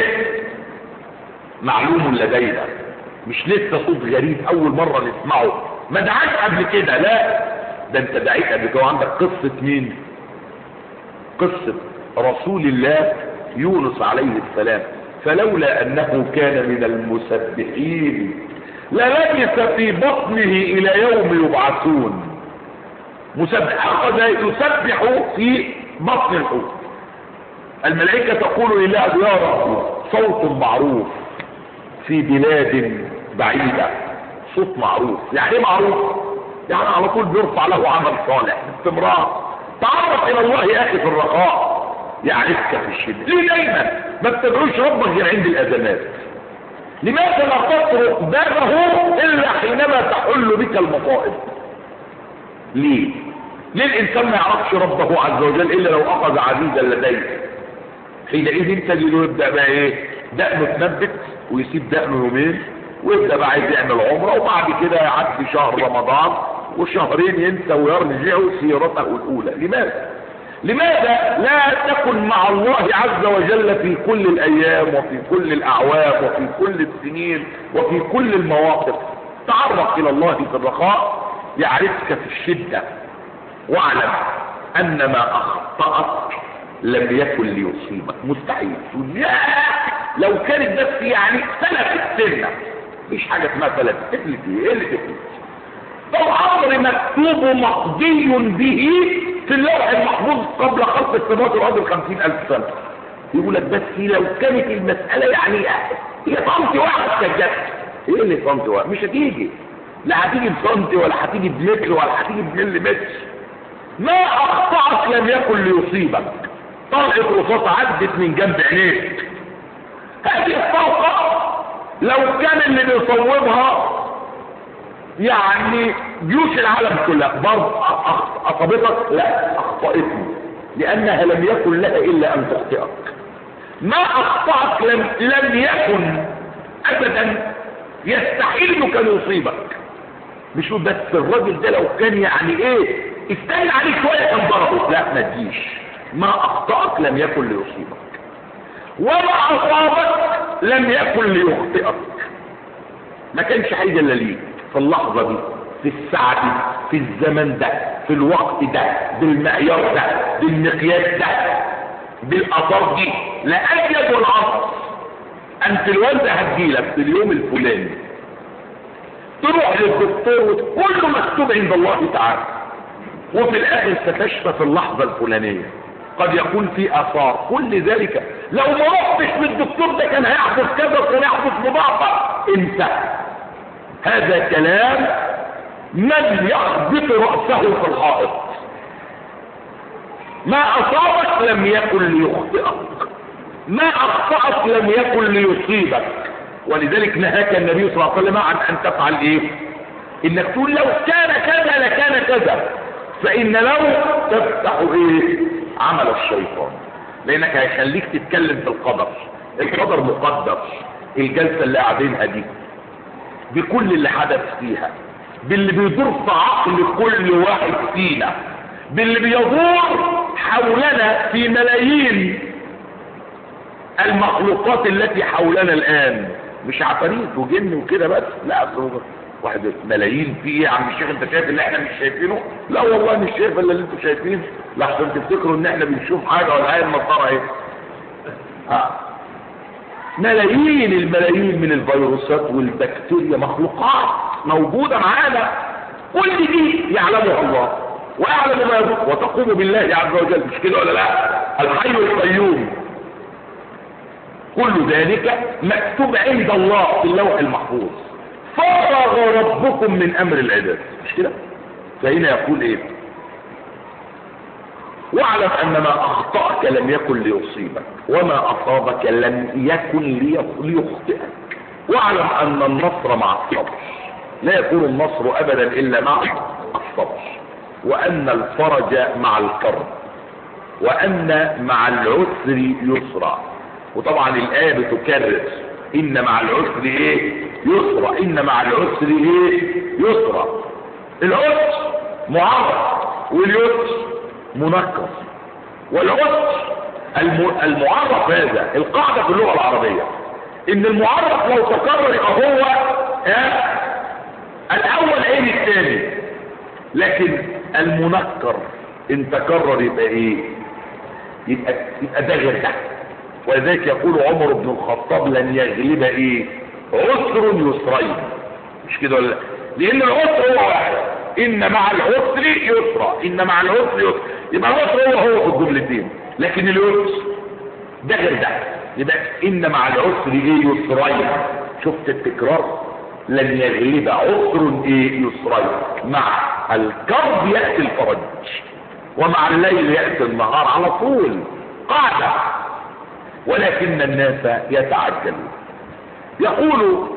معلوم لدينا، مش لسه صوت غريب اول مرة نسمعه، ما دعاش قبل كده، لا ده انت دعيت قبل كده. وعندك قصة مين؟ قصة رسول الله يونس عليه السلام: فلولا انه كان من المسبحين للبث في بطنه الى يوم يبعثون. مسبح، اخذ يسبح في بطن الحوت. الملائكة تقول لله: يا رب، صوت معروف في بلاد بعيدة، صوت معروف. يعني ايه معروف؟ يعني على طول بيرفع له عمل صالح باستمرار. تعرف الى الله يا اخي في الرخاء يعرفك في الشدة. ليه دايما ما بتدعوش ربك غير عند الازمات؟ لماذا لا تطرق بابه الا حينما تحل بك المصائب؟ ليه؟ ليه الانسان ما يعرفش ربه عز وجل الا لو اخذ عزيزا لديه؟ حينئذ تجده يبدا بقى ايه؟ دقنه تنبت ويسيب دقنه يومين ويبدا بقى عايز يعمل عمره، وبعد كده يعدي شهر رمضان وشهرين ينسى ويرجع سيرته الاولى. لماذا؟ لماذا لا تكن مع الله عز وجل في كل الايام وفي كل الاعوام وفي كل السنين وفي كل المواقف؟ تعرف الى الله في الرخاء يعرفك في الشدة، واعلم ان ما اخطأك لم يكن ليصيبك. مستحيل. لو كانت بس يعني سلف السنة، مفيش حاجة اسمها سلف. تفلت ايه؟ ايه اللي تفلت؟ ده الامر مكتوب مقضي به في اللوح المحفوظ قبل خلق السماوات والارض بخمسين الف سنة. يقول لك بس لو كانت المسألة يعني هي صمت واحد سجدت، ايه اللي صمت واحد؟ مش هتيجي، لا هتيجي بصمت ولا هتيجي بمتر ولا هتيجي بملي متر. ما اخطأك لم يكن ليصيبك. طلقة رصاص عدت من جنب عينيك، هذه الطلقة لو كان اللي بيصوبها يعني جيوش العالم كلها برضه اصابتك، لا اخطأتني لانها لم يكن لها الا ان تخطئك. ما اخطأك لم, لم يكن ابدا يستحيل انه كان يصيبك. مش بس الراجل ده لو كان يعني ايه استنى عليك شويه كان ضربه، لا ما تجيش. ما اخطأك لم يكن ليصيبك وما اصابك لم يكن ليخطئك. ما كانش حاجه الا ليك في اللحظه دي، في الساعه دي، في الزمن ده، في الوقت ده، بالمعيار ده، بالمقياس ده، بالاثار دي. لا اجد العصر انفلونزا هتجيلك في اليوم الفلاني، تروح للدكتور وتقول له مكتوب عند الله تعالى، وفي الاخر تكشف في اللحظه الفلانيه قد يكون في اثار. كل ذلك لو ما رحتش للدكتور ده كان هيحدث كذا وكان هيحدث مضاعفه. انت هذا كلام من يخبط راسه في الحائط. ما اصابك لم يكن ليخطئك، ما اخطأك لم يكن ليصيبك. ولذلك نهاك النبي صلى الله عليه وسلم عن ان تفعل ايه؟ انك تقول لو كان كذا لكان كذا، فان لو تفتح ايه؟ عمل الشيطان، لانك هيخليك تتكلم في القدر. القدر مقدر. الجلسة اللي قاعدينها دي بكل اللي حدث فيها، باللي بيدور في عقل كل واحد فينا، باللي بيدور حولنا في ملايين المخلوقات التي حولنا الان. مش عفاريت وجن وكده بس، لا اصل واحد ملايين في ايه يا عم الشيخ؟ انت شايف اللي احنا مش شايفينه؟ لا والله مش شايف الا اللي انتوا شايفينه، لحسن تفتكروا ان احنا بنشوف حاجه ولا عين مطره ايه. ها ملايين الملايين من الفيروسات والبكتيريا، مخلوقات موجوده معانا، كل دي يعلمها الله واعلم ما يضر، وتقوم بالله عز وجل. مش كده ولا لا؟ الحي القيوم. كل ذلك مكتوب عند الله في اللوح المحفوظ. فرغ ربكم من امر العباد. مش كده؟ فهنا يقول ايه؟ واعلم ان ما اخطأك لم يكن ليصيبك وما اصابك لم يكن ليخطئك. واعلم ان النصر مع الصبر، لا يكون النصر ابدا الا مع الصبر، وان الفرج مع الكرب، وان مع العسر يسرا. وطبعا الايه بتكرر ان مع العسر ايه؟ يسرا. ان مع العسر ايه؟ يسرا. العسر معرف واليسر منكر. والعسر المعرف هذا القاعده في اللغه العربيه ان المعرف لو تكرر يبقى هو اه الاول عين الثاني، لكن المنكر ان تكرر يبقى ايه؟ يبقى يبقى ده غير ده. ولذلك يقول عمر بن الخطاب لن يغلب ايه؟ عسر يسرين. مش كده ولا لا؟ لان العسر هو واحد، ان مع العسر يسرا، ان مع العسر يسرا. يبقى العسر هو هو في الجملتين، لكن اليسر ده غير ده. يبقى ان مع العسر ايه؟ يسرين. شفت التكرار؟ لن يغلب عسر ايه؟ يسرين. مع الكرب ياتي الفرج، ومع الليل ياتي النهار على طول. قاعده. ولكن الناس يتعجلون. يقول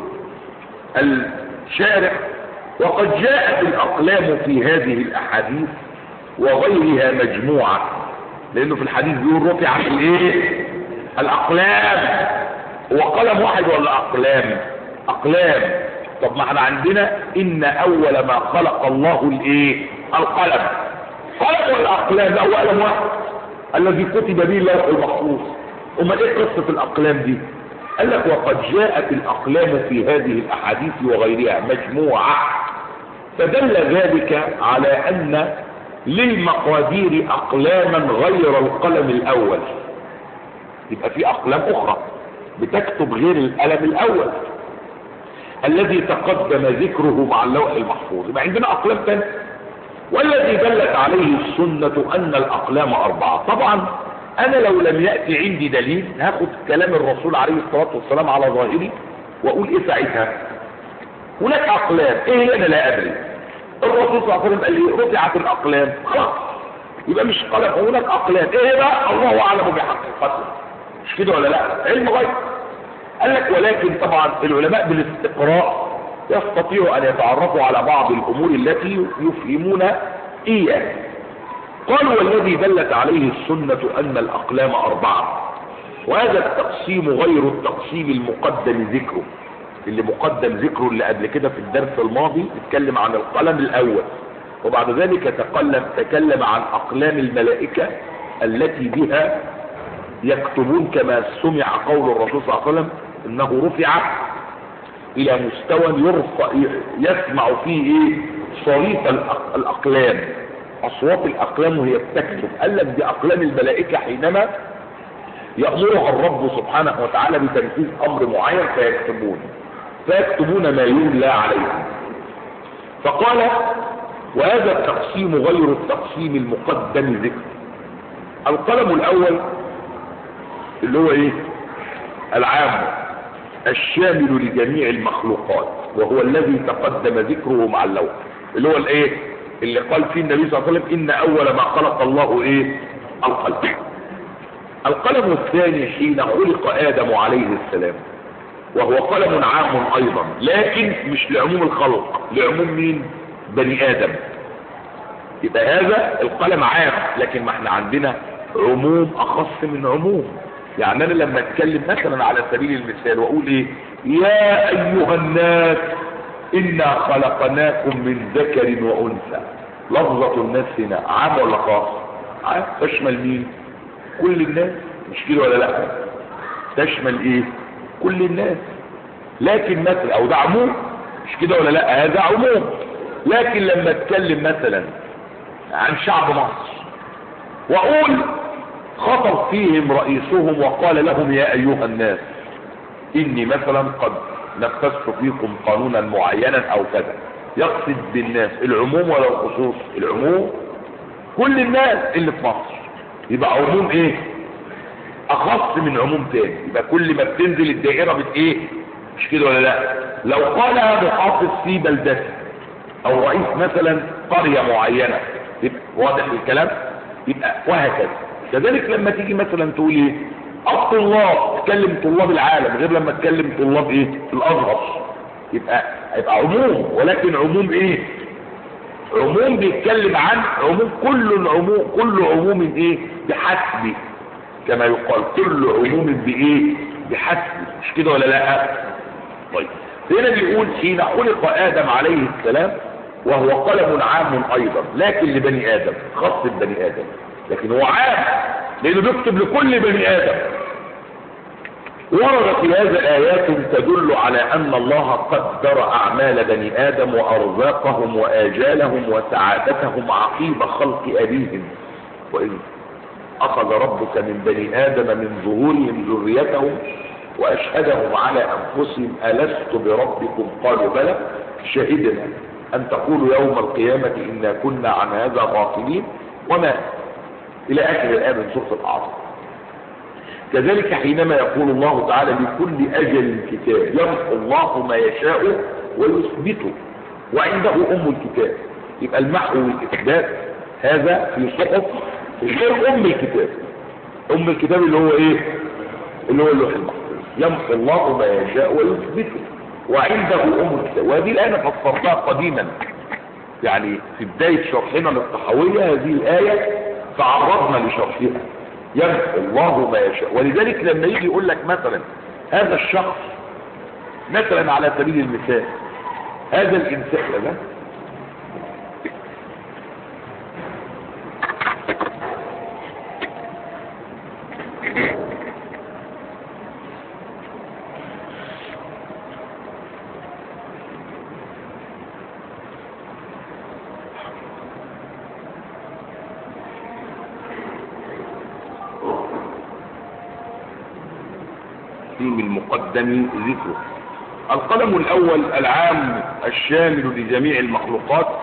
الشارح وقد جاءت الأقلام في هذه الأحاديث وغيرها مجموعة، لأنه في الحديث بيقول رفعت الايه؟ الأقلام. وقلم واحد ولا أقلام؟ أقلام. طب ما احنا عندنا إن أول ما خلق الله الايه؟ القلم. قلم ولا أقلام؟ أو قلم واحد الذي كتب به اللوح المحفوظ. امال ايه قصة الأقلام دي؟ قال لك وقد جاءت الأقلام في هذه الأحاديث وغيرها مجموعة، فدل ذلك على أن للمقادير أقلاما غير القلم الأول. يبقى في أقلام أخرى بتكتب غير القلم الأول الذي تقدم ذكره مع اللوح المحفوظ. يبقى عندنا أقلام ثانية والذي دلت عليه السنة أن الأقلام أربعة. طبعا أنا لو لم يأتي عندي دليل هاخد كلام الرسول عليه الصلاة والسلام على ظاهري وأقول إيه ساعتها؟ هناك أقلام، إيه هي؟ أنا لا أدري. الرسول صلى الله عليه وسلم قال لي رفعت الأقلام، خلاص يبقى مش قلم، هناك أقلام، إيه بقى؟ الله أعلم بحقيقته، مش كده ولا لا؟ علم غيب. قال لك ولكن طبعا العلماء بالاستقراء يستطيعوا أن يتعرفوا على بعض الأمور التي يفهمون إياه. قالوا والذي دلت عليه السنة أن الأقلام أربعة، وهذا التقسيم غير التقسيم المقدم ذكره، اللي مقدم ذكره اللي قبل كده في الدرس الماضي اتكلم عن القلم الأول، وبعد ذلك تكلم تكلم عن أقلام الملائكة التي بها يكتبون، كما سمع قول الرسول صلى الله عليه وسلم انه رفع الى مستوى يرفع يسمع فيه ايه؟ صريف الاقلام، اصوات الاقلام وهي بتكتب. قال لك دي اقلام الملائكة حينما يأمرها الرب سبحانه وتعالى بتنفيذ امر معين فيكتبون فيكتبون ما يملى عليهم. فقال وهذا التقسيم غير التقسيم المقدم ذكر. القلم الاول اللي هو ايه؟ العام الشامل لجميع المخلوقات، وهو الذي تقدم ذكره مع اللوح، اللي هو الايه؟ اللي قال فيه النبي صلى الله عليه وسلم ان اول ما خلق الله ايه؟ القلم. القلم الثاني حين خلق ادم عليه السلام، وهو قلم عام ايضا، لكن مش لعموم الخلق، لعموم مين؟ بني ادم. يبقى هذا القلم عام، لكن ما احنا عندنا عموم اخص من عموم. يعني انا لما اتكلم مثلا على سبيل المثال واقول ايه؟ يا ايها الناس انا خلقناكم من ذكر وانثى، لفظة الناس هنا عام ولا خاص؟ عام، تشمل مين؟ كل الناس، مش كده ولا لا؟ تشمل ايه؟ كل الناس. لكن مثلا او ده عموم، مش كده ولا لا؟ هذا عموم. لكن لما اتكلم مثلا عن شعب مصر واقول خطب فيهم رئيسهم وقال لهم يا ايها الناس اني مثلا قد نفذت فيكم قانونا معينا او كذا، يقصد بالناس العموم ولا الخصوص؟ العموم، كل الناس اللي في مصر. يبقى عموم ايه؟ اخص من عموم تاني. يبقى كل ما بتنزل الدائرة بت ايه؟ مش كده ولا لا؟ لو قالها محافظ في بلدته او رئيس مثلا قرية معينة، يبقى واضح الكلام؟ يبقى وهكذا. كذلك لما تيجي مثلا تقول ايه؟ الطلاب، تكلم طلاب العالم غير لما تكلم طلاب ايه؟ الازهر. يبقى يبقى عموم، ولكن عموم ايه؟ عموم بيتكلم عن عموم، كل العموم، كل عموم ايه؟ بحسب، كما يقال كل عموم بايه؟ بحسب، مش كده ولا لا؟ طيب هنا بيقول حين خلق ادم عليه السلام وهو قلم عام ايضا، لكن لبني ادم، خاص ببني ادم، لكن هو عام لانه بيكتب لكل بني ادم. ورد في هذا آيات تدل على أن الله قدر أعمال بني آدم وأرزاقهم وآجالهم وسعادتهم عقيب خلق أبيهم. وإذ أخذ ربك من بني آدم من ظهورهم ذريتهم وأشهدهم على أنفسهم ألست بربكم قالوا بلى شهدنا أن تقولوا يوم القيامة إنا كنا عن هذا غافلين، وما إلى آخر الآية من سورة الأعراف. كذلك حينما يقول الله تعالى لكل أجل كتاب، يمحو الله ما يشاء ويثبته وعنده أم الكتاب. يبقى المحو والإثبات هذا في صحف غير أم الكتاب. أم الكتاب اللي هو إيه؟ اللي هو اللوح المحفوظ. يمحو الله ما يشاء ويثبته وعنده أم الكتاب. وهذه الآية فسرتها قديما، يعني في بداية شرحنا للطحاوية هذه الآية تعرضنا لشرحها. يمحو الله ما يشاء. ولذلك لما يجي يقول لك مثلا هذا الشخص مثلا على سبيل المثال، هذا الانسان هذا المقدم ذكره. القلم الأول العام الشامل لجميع المخلوقات،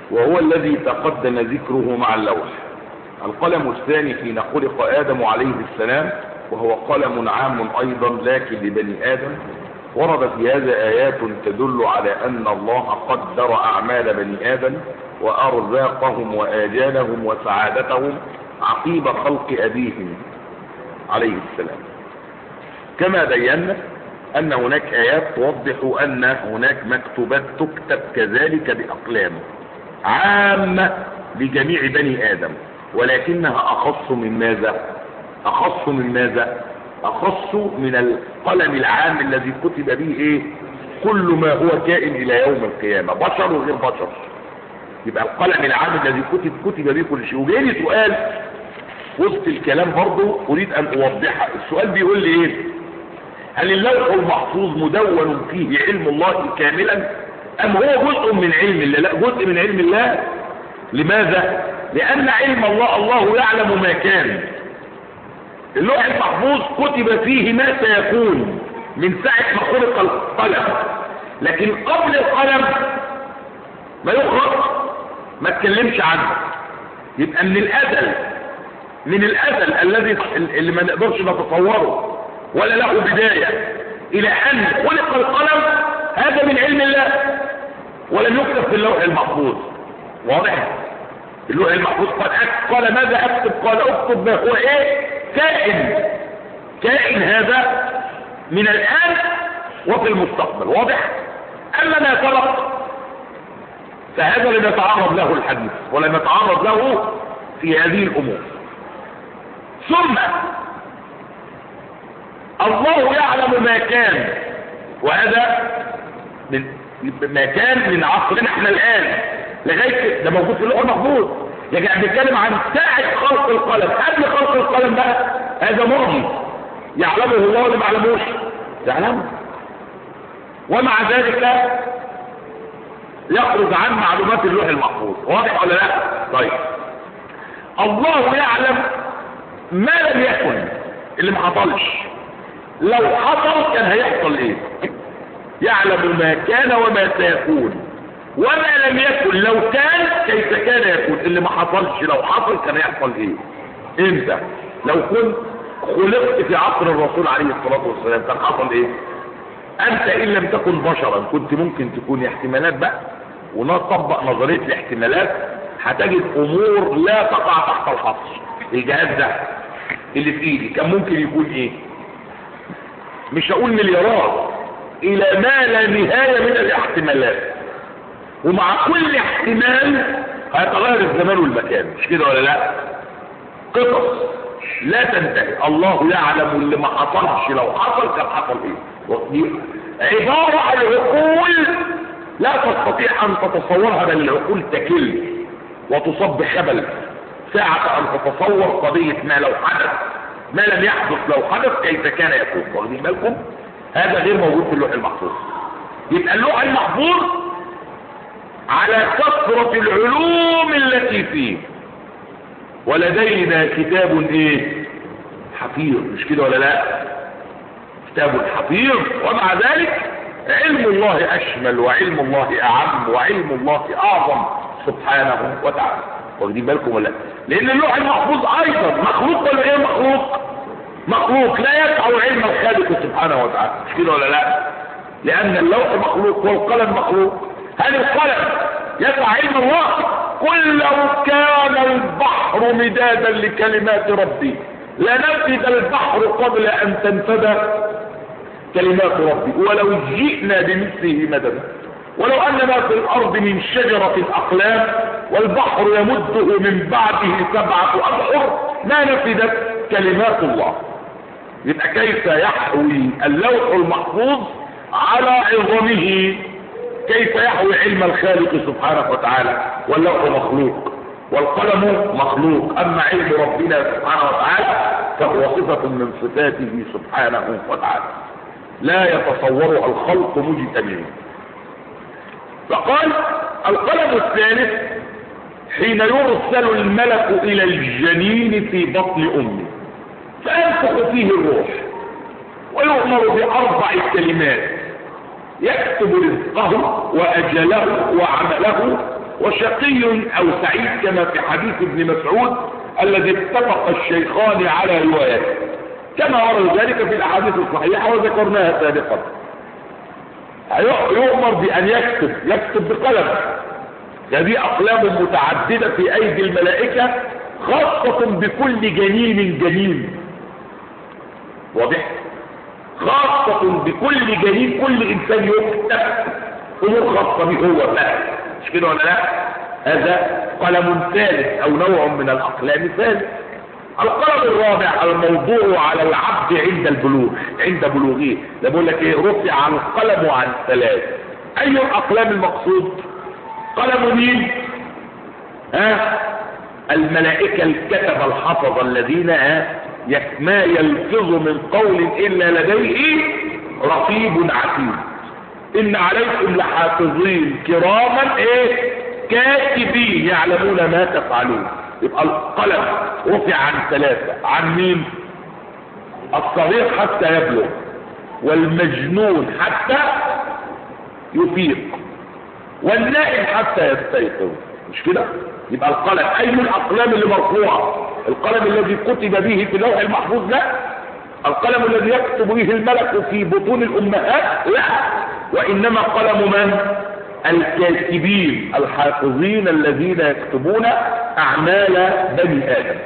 وهو الذي تقدم ذكره مع اللوح. القلم الثاني حين خلق آدم عليه السلام، وهو قلم عام أيضا لكن لبني آدم. ورد في هذا آيات تدل على أن الله قدر أعمال بني آدم وأرزاقهم وآجالهم وسعادتهم عقيب خلق أبيهم عليه السلام. كما بينا أن هناك آيات توضح أن هناك مكتوبات تكتب كذلك بأقلام عامة لجميع بني آدم، ولكنها أخص من ماذا؟ أخص من ماذا؟ أخص من القلم العام الذي كتب به إيه؟ كل ما هو كائن إلى يوم القيامة، بشر وغير بشر. يبقى القلم العام الذي كتب كتب به كل شيء. وجالي سؤال وسط الكلام برضو أريد أن أوضحها. السؤال بيقول لي إيه؟ هل اللوح المحفوظ مدون فيه علم الله كاملا أم هو جزء من علم الله؟ لا، جزء من علم الله. لماذا؟ لأن علم الله الله يعلم ما كان. اللوح المحفوظ كتب فيه ما سيكون من ساعة ما خلق القلم، لكن قبل القلم ما يخلق ما تكلمش عنه. يبقى من الأزل من الأزل الذي اللي ما نقدرش نتصوره ولا له بداية إلى أن خلق القلم، هذا من علم الله ولم يكتب في اللوح المحفوظ. واضح؟ اللوح المحفوظ قد قال ماذا أكتب؟ قال اكتب ما هو إيه؟ كائن. كائن هذا من الآن وفي المستقبل. واضح؟ أما ما سبق فهذا لم يتعرض له الحديث ولم يتعرض له في هذه الأمور. ثم الله يعلم ما كان، وهذا من ما كان من عصرنا احنا الآن لغاية ده موجود في اللوح المحفوظ. يعني احنا بنتكلم عن ساعة خلق القلم، قبل خلق القلم بقى هذا ماضي يعلمه الله ولا ما يعلموش؟ يعلمه. ومع ذلك يخرج عن معلومات اللوح المحفوظ. واضح ولا لا؟ طيب، الله يعلم ما لم يكن، اللي ما حصلش. لو حصل كان هيحصل ايه؟ يعلم ما كان وما سيكون، وما لم يكن لو كان كيف كان يكون. اللي ما حصلش لو حصل كان يحصل ايه؟ انت لو كنت خلقت في عصر الرسول عليه الصلاة والسلام كان حصل ايه؟ انت ان لم تكن بشرا كنت ممكن تكون احتمالات بقى، ونطبق نظرية الاحتمالات هتجد امور لا تقع تحت الحصر. الجهاز ده اللي في ايدي كان ممكن يكون ايه؟ مش هقول مليارات، الى ما لا نهاية من الاحتمالات، ومع كل احتمال هيتغير الزمان والمكان. مش كده ولا لا؟ قصص لا تنتهي. الله يعلم اللي ما حصلش لو حصل كان حصل ايه. عبارة عن العقول لا تستطيع ان تتصورها، بل العقول تكل وتصب خبل ساعة ان تتصور قضية ما لو حدث، ما لم يحدث لو حدث كيف كان يكون. واخدين بالكم؟ هذا غير موجود في اللوح المحفوظ. يبقى اللوح المحفوظ على كثرة العلوم التي فيه، ولدينا كتاب ايه؟ حفيظ. مش كده ولا لا؟ كتاب حفيظ. ومع ذلك علم الله اشمل وعلم الله اعم وعلم الله اعظم سبحانه وتعالى. واخدين بالكم ولا لا؟ لان اللوح المحفوظ ايضا مخلوق ولا غير مخلوق؟ مخلوق، لا يسع علم الخالق سبحانه وتعالى. مش كده ولا لا؟ لان اللوح مخلوق والقلم مخلوق. هل القلم يسع علم الله؟ قل لو كان البحر مدادا لكلمات ربي لنفد البحر قبل ان تنفد كلمات ربي ولو جئنا بمثله مددا ولو ان ما في الارض من شجرة اقلام والبحر يمده من بعده سبعة ابحر ما نفدت كلمات الله. يبقى كيف يحوي اللوح المحفوظ على عظمه؟ كيف يحوي علم الخالق سبحانه وتعالى؟ واللوح مخلوق والقلم مخلوق. اما علم ربنا سبحانه وتعالى فهو صفة من صفاته سبحانه وتعالى لا يتصورها الخلق مجتمعين. فقال القلم الثالث حين يرسل الملك الى الجنين في بطن امه فينفخ فيه الروح ويؤمر باربع كلمات: يكتب رزقه واجله وعمله وشقي أو سعيد كما في حديث ابن مسعود الذي اتفق الشيخان على روايته، كما ورد ذلك في الأحاديث الصحيحة وذكرناها سابقا. يؤمر بأن يكتب يكتب بقلم. هذه أقلام متعددة في أيدي الملائكة خاصة بكل جنين جنين، واضح؟ خاصة بكل جنين، كل إنسان يكتب أمور خاصة به هو بقى، مش كده ولا لا؟ هذا قلم ثالث أو نوع من الأقلام الثالث. القلم الرابع الموضوع على العبد عند البلوغ، عند بلوغه. ده بقول لك ايه؟ رفع القلم عن ثلاث. أي الأقلام المقصود؟ قلم مين؟ ها؟ الملائكة الكتب الحفظ الذين ها ما يلفظ من قول إلا لديه رقيب عتيد. إن عليكم لحافظين كراما ايه؟ كاتبين يعلمون ما تفعلون. يبقى القلم رفع عن ثلاثة. عن مين؟ الصغير حتى يبلغ، والمجنون حتى يفيق، والنائم حتى يستيقظ، مش كده؟ يبقى القلم اي الاقلام اللي مرفوعه؟ القلم الذي كتب به في اللوح المحفوظ؟ لا. القلم الذي يكتب به الملك في بطون الامهات؟ لا. وانما قلم من؟ الكاتبين الحافظين الذين يكتبون اعمال بني ادم.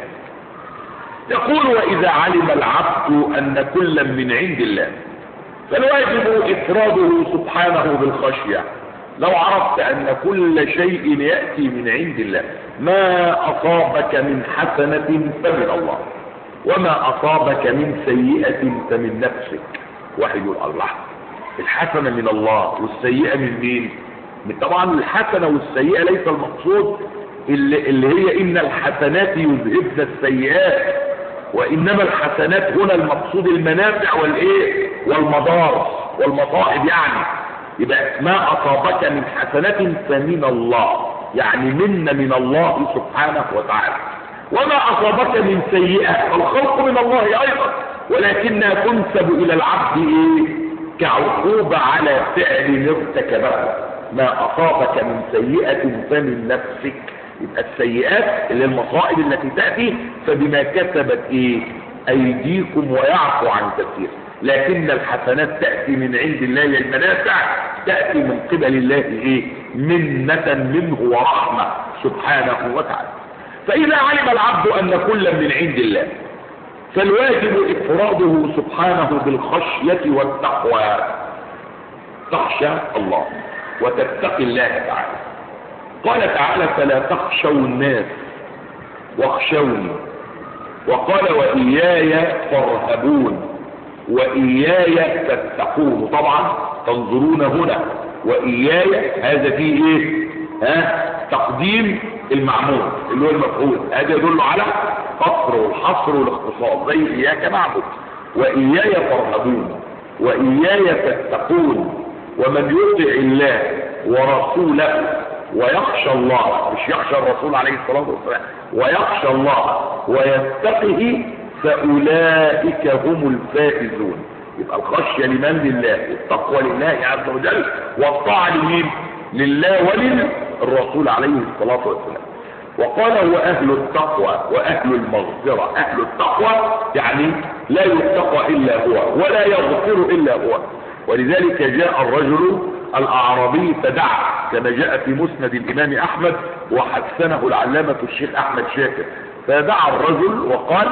يقول واذا علم العبد ان كلا من عند الله فالواجب افراده سبحانه بالخشيه. لو عرفت ان كل شيء ياتي من عند الله، ما اصابك من حسنه فمن الله، وما اصابك من سيئه فمن نفسك. واحد يقول الله، الحسنه من الله والسيئه من مين؟ طبعا الحسنه والسيئه ليس المقصود اللي, اللي هي ان الحسنات يذهبن السيئات، وانما الحسنات هنا المقصود المنافع والايه والمضار والمصائب. يعني يبقى ما اصابك من حسنة فمن الله، يعني منا من الله سبحانه وتعالى. وما اصابك من سيئة فالخلق من الله ايضا، ولكنها تنسب الى العبد ايه؟ كعقوبة على فعل ارتكبه. ما اصابك من سيئة فمن نفسك. يبقى السيئات اللي المصائب التي تأتي فبما كسبت ايه؟ ايديكم ويعفو عن كثير. لكن الحسنات تأتي من عند الله، المنافع تأتي من قبل الله ايه؟ منة منه ورحمة سبحانه وتعالى. فإذا علم العبد أن كلا من عند الله فالواجب إفراده سبحانه بالخشية والتقوى. تخشى الله وتتقي الله تعالى. قال تعالى فلا تخشوا الناس واخشوني، وقال وإياي فارهبون وإياي تتقون. طبعا تنظرون هنا وإياي هذا فيه ايه؟ ها؟ تقديم المعمول اللي هو المفعول، هذا يدل على قصر والحصر والاختصاص، زي إياك نعبد وإياي فارهبون وإياي تتقون. ومن يطع الله ورسوله ويخشى الله، مش يخشى الرسول عليه الصلاة والسلام، ويخشى الله ويتقه فأولئك هم الفائزون. يبقى الخشية لمن؟ لله، التقوى لله عز وجل، والطاعة لمين؟ لله وللرسول عليه الصلاة والسلام. وقال هو أهل التقوى وأهل المغفرة. أهل التقوى يعني لا يتقى إلا هو ولا يغفر إلا هو. ولذلك جاء الرجل الأعرابي فدعا كما جاء في مسند الإمام أحمد وحسنه العلامة الشيخ أحمد شاكر. فدعا الرجل وقال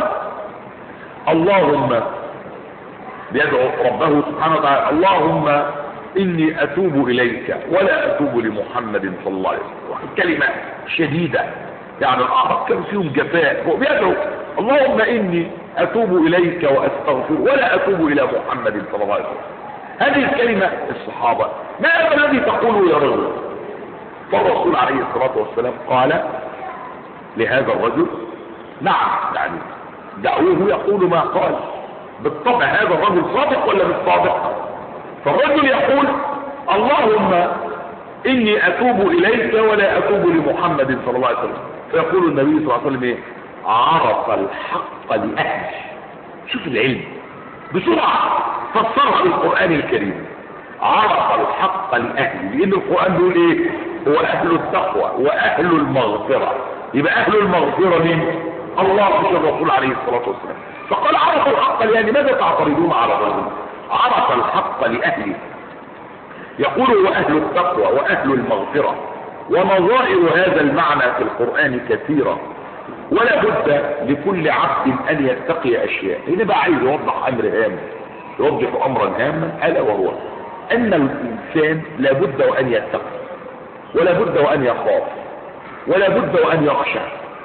اللهم، بيدعو ربه سبحانه وتعالى، اللهم إني أتوب إليك ولا أتوب لمحمد صلى الله عليه وسلم. كلمة شديدة، يعني الأعراب كان فيهم جفاء. هو بيدعو اللهم إني أتوب إليك وأستغفر ولا أتوب إلى محمد صلى الله عليه وسلم. هذه الكلمة الصحابة ما هذا الذي تقوله يا رجل؟ فالرسول عليه الصلاة والسلام قال لهذا الرجل نعم، يعني دعوه يقول ما قال. بالطبع هذا الرجل صادق ولا مش صادق؟ فالرجل يقول اللهم إني أتوب إليك ولا أتوب لمحمد صلى الله عليه وسلم. فيقول النبي صلى الله عليه وسلم ايه؟ عرف الحق لأهله. شوف العلم بسرعة فسرها القرآن الكريم. عرف الحق لأهله، لأن القرآن بيقول ايه؟ هو اهل التقوى واهل المغفرة. يبقى اهل المغفرة مين؟ الله مش الرسول عليه الصلاة والسلام. فقال عرف الحق، يعني ماذا تعترضون على الرجل؟ عرف الحق لأهله. يقول واهل التقوى واهل المغفرة. ونظائر هذا المعنى في القرآن كثيرة، ولا بد لكل عبد ان يتقي اشياء. هنا بقى عايز يوضح امر هام، يوضح امرا هاما، الا وهو ان الانسان لا بد وان يتقي، ولا بد وان يخاف، ولا بد وان يخشى.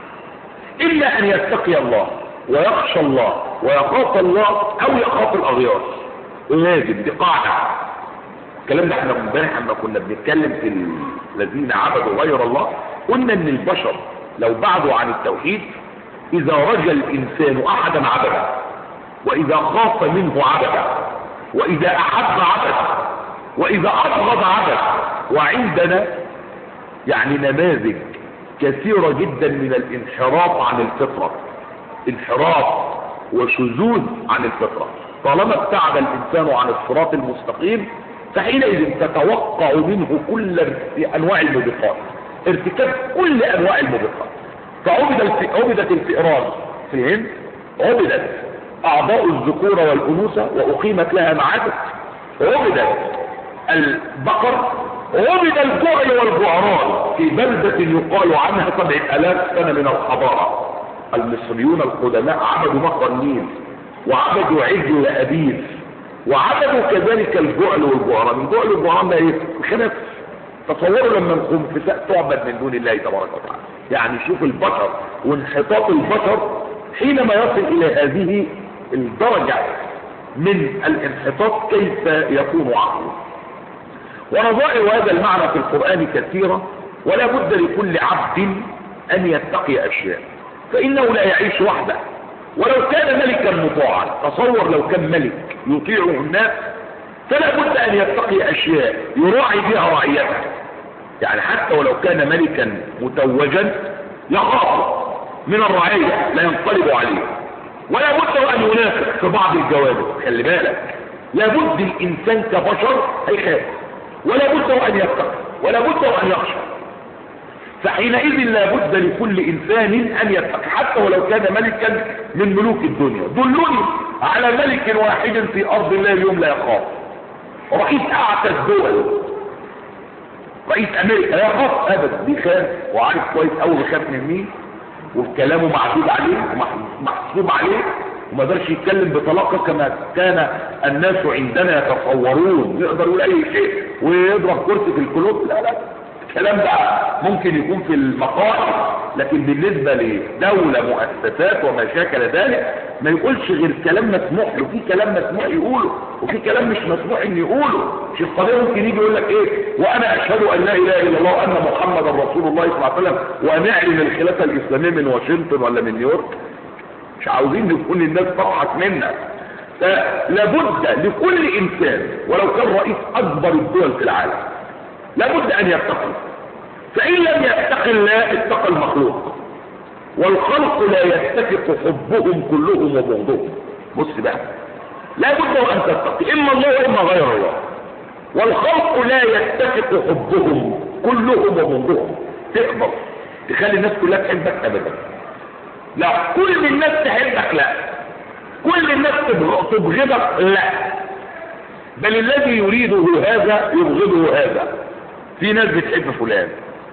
الا ان يتقي الله ويخشى الله ويخاف الله، او يخاف الاغيار. لازم، دي قاعده. الكلام ده احنا امبارح لما كنا بنتكلم في الذين عبدوا غير الله، قلنا ان البشر لو بعدوا عن التوحيد، اذا رجى الانسان احدا عبده، واذا خاف منه عبده، واذا احب عبده، واذا ابغض عبده. وعندنا يعني نماذج كثيرة جدا من الانحراف عن الفطرة، انحراف وشذوذ عن الفطرة. طالما ابتعد الانسان عن الصراط المستقيم، فحينئذ تتوقع منه كل انواع الموبقات، ارتكاب كل انواع الموبقات. فعبدت الفئران في الهند، عبدت اعضاء الذكورة والانوثة واقيمت لها معابد، عبدت البقر، عبد الجعل والجعران في بلدة يقال عنها سبعة آلاف سنة من الحضارة. المصريون القدماء عبدوا نهر النيل، وعبدوا عجل أبيس، وعبدوا كذلك الجعل والجعران. الجعل والجعران ده ايه؟ خنف. تصوروا لما الخنفساء تعبد من دون الله تبارك وتعالى. يعني شوف البشر وانحطاط البشر حينما يصل الى هذه الدرجة من الانحطاط، كيف يكون عقله. ونظائر هذا المعنى في القرآن كثيرة، ولا بد لكل عبد أن يتقي أشياء، فإنه لا يعيش وحده. ولو كان ملكا مطاعا، تصور لو كان ملك يطيعه الناس، فلا بد أن يتقي أشياء يراعي بها رعيته. يعني حتى ولو كان ملكا متوجا، يخاف من الرعية، لا ينقلب عليه. ولا بد أن ينافق في بعض الجوانب. خلي بالك، لا بد الإنسان كبشر هيخاف، ولا بد أن يتقي، ولا بد أن يخشى. فحينئذ لا بد لكل إنسان أن يتقي، حتى ولو كان ملكا من ملوك الدنيا. دلوني على ملك واحد في أرض الله اليوم لا يخاف. رئيس أعتى الدول، رئيس أمريكا لا يخاف أبدا، بيخاف وعارف كويس أوي بيخاف من مين، وكلامه معدود عليه ومحسوب عليه، وما قدرش يتكلم بطلاقه كما كان الناس عندنا يتصورون. يقدر يقول اي شيء ويضرب كرسي في الكلوب. لا لا، الكلام ده ممكن يكون في المقاعد، لكن بالنسبه لدوله مؤسسات وما شاكل ذلك ما يقولش غير كلام مسموح له. في كلام مسموح يقوله، وفي كلام مش مسموح ان يقوله. مش القضيه ممكن يجي يقول لك ايه، وانا اشهد ان لا اله الا الله وان محمدا رسول الله صلى الله عليه وسلم، ونعلن الخلافه الاسلاميه من واشنطن ولا من نيويورك. مش عاوزين نكون الناس تضحك منا. لابد لكل انسان ولو كان رئيس اكبر الدول في العالم لابد ان يتقي. فان لم يتقي الله اتقى المخلوق، والخلق لا يتفق حبهم كلهم وبغضهم. بص بقى، لابد ان تتقي اما الله واما غير الله، والخلق لا يتفق حبهم كلهم وبغضهم. تقدر تخلي الناس كلها تحبك ابدا؟ لا. كل الناس تحبك؟ لا. كل الناس تبغضك؟ لا. بل الذي يريده هذا يبغضه هذا. في ناس بتحب فلان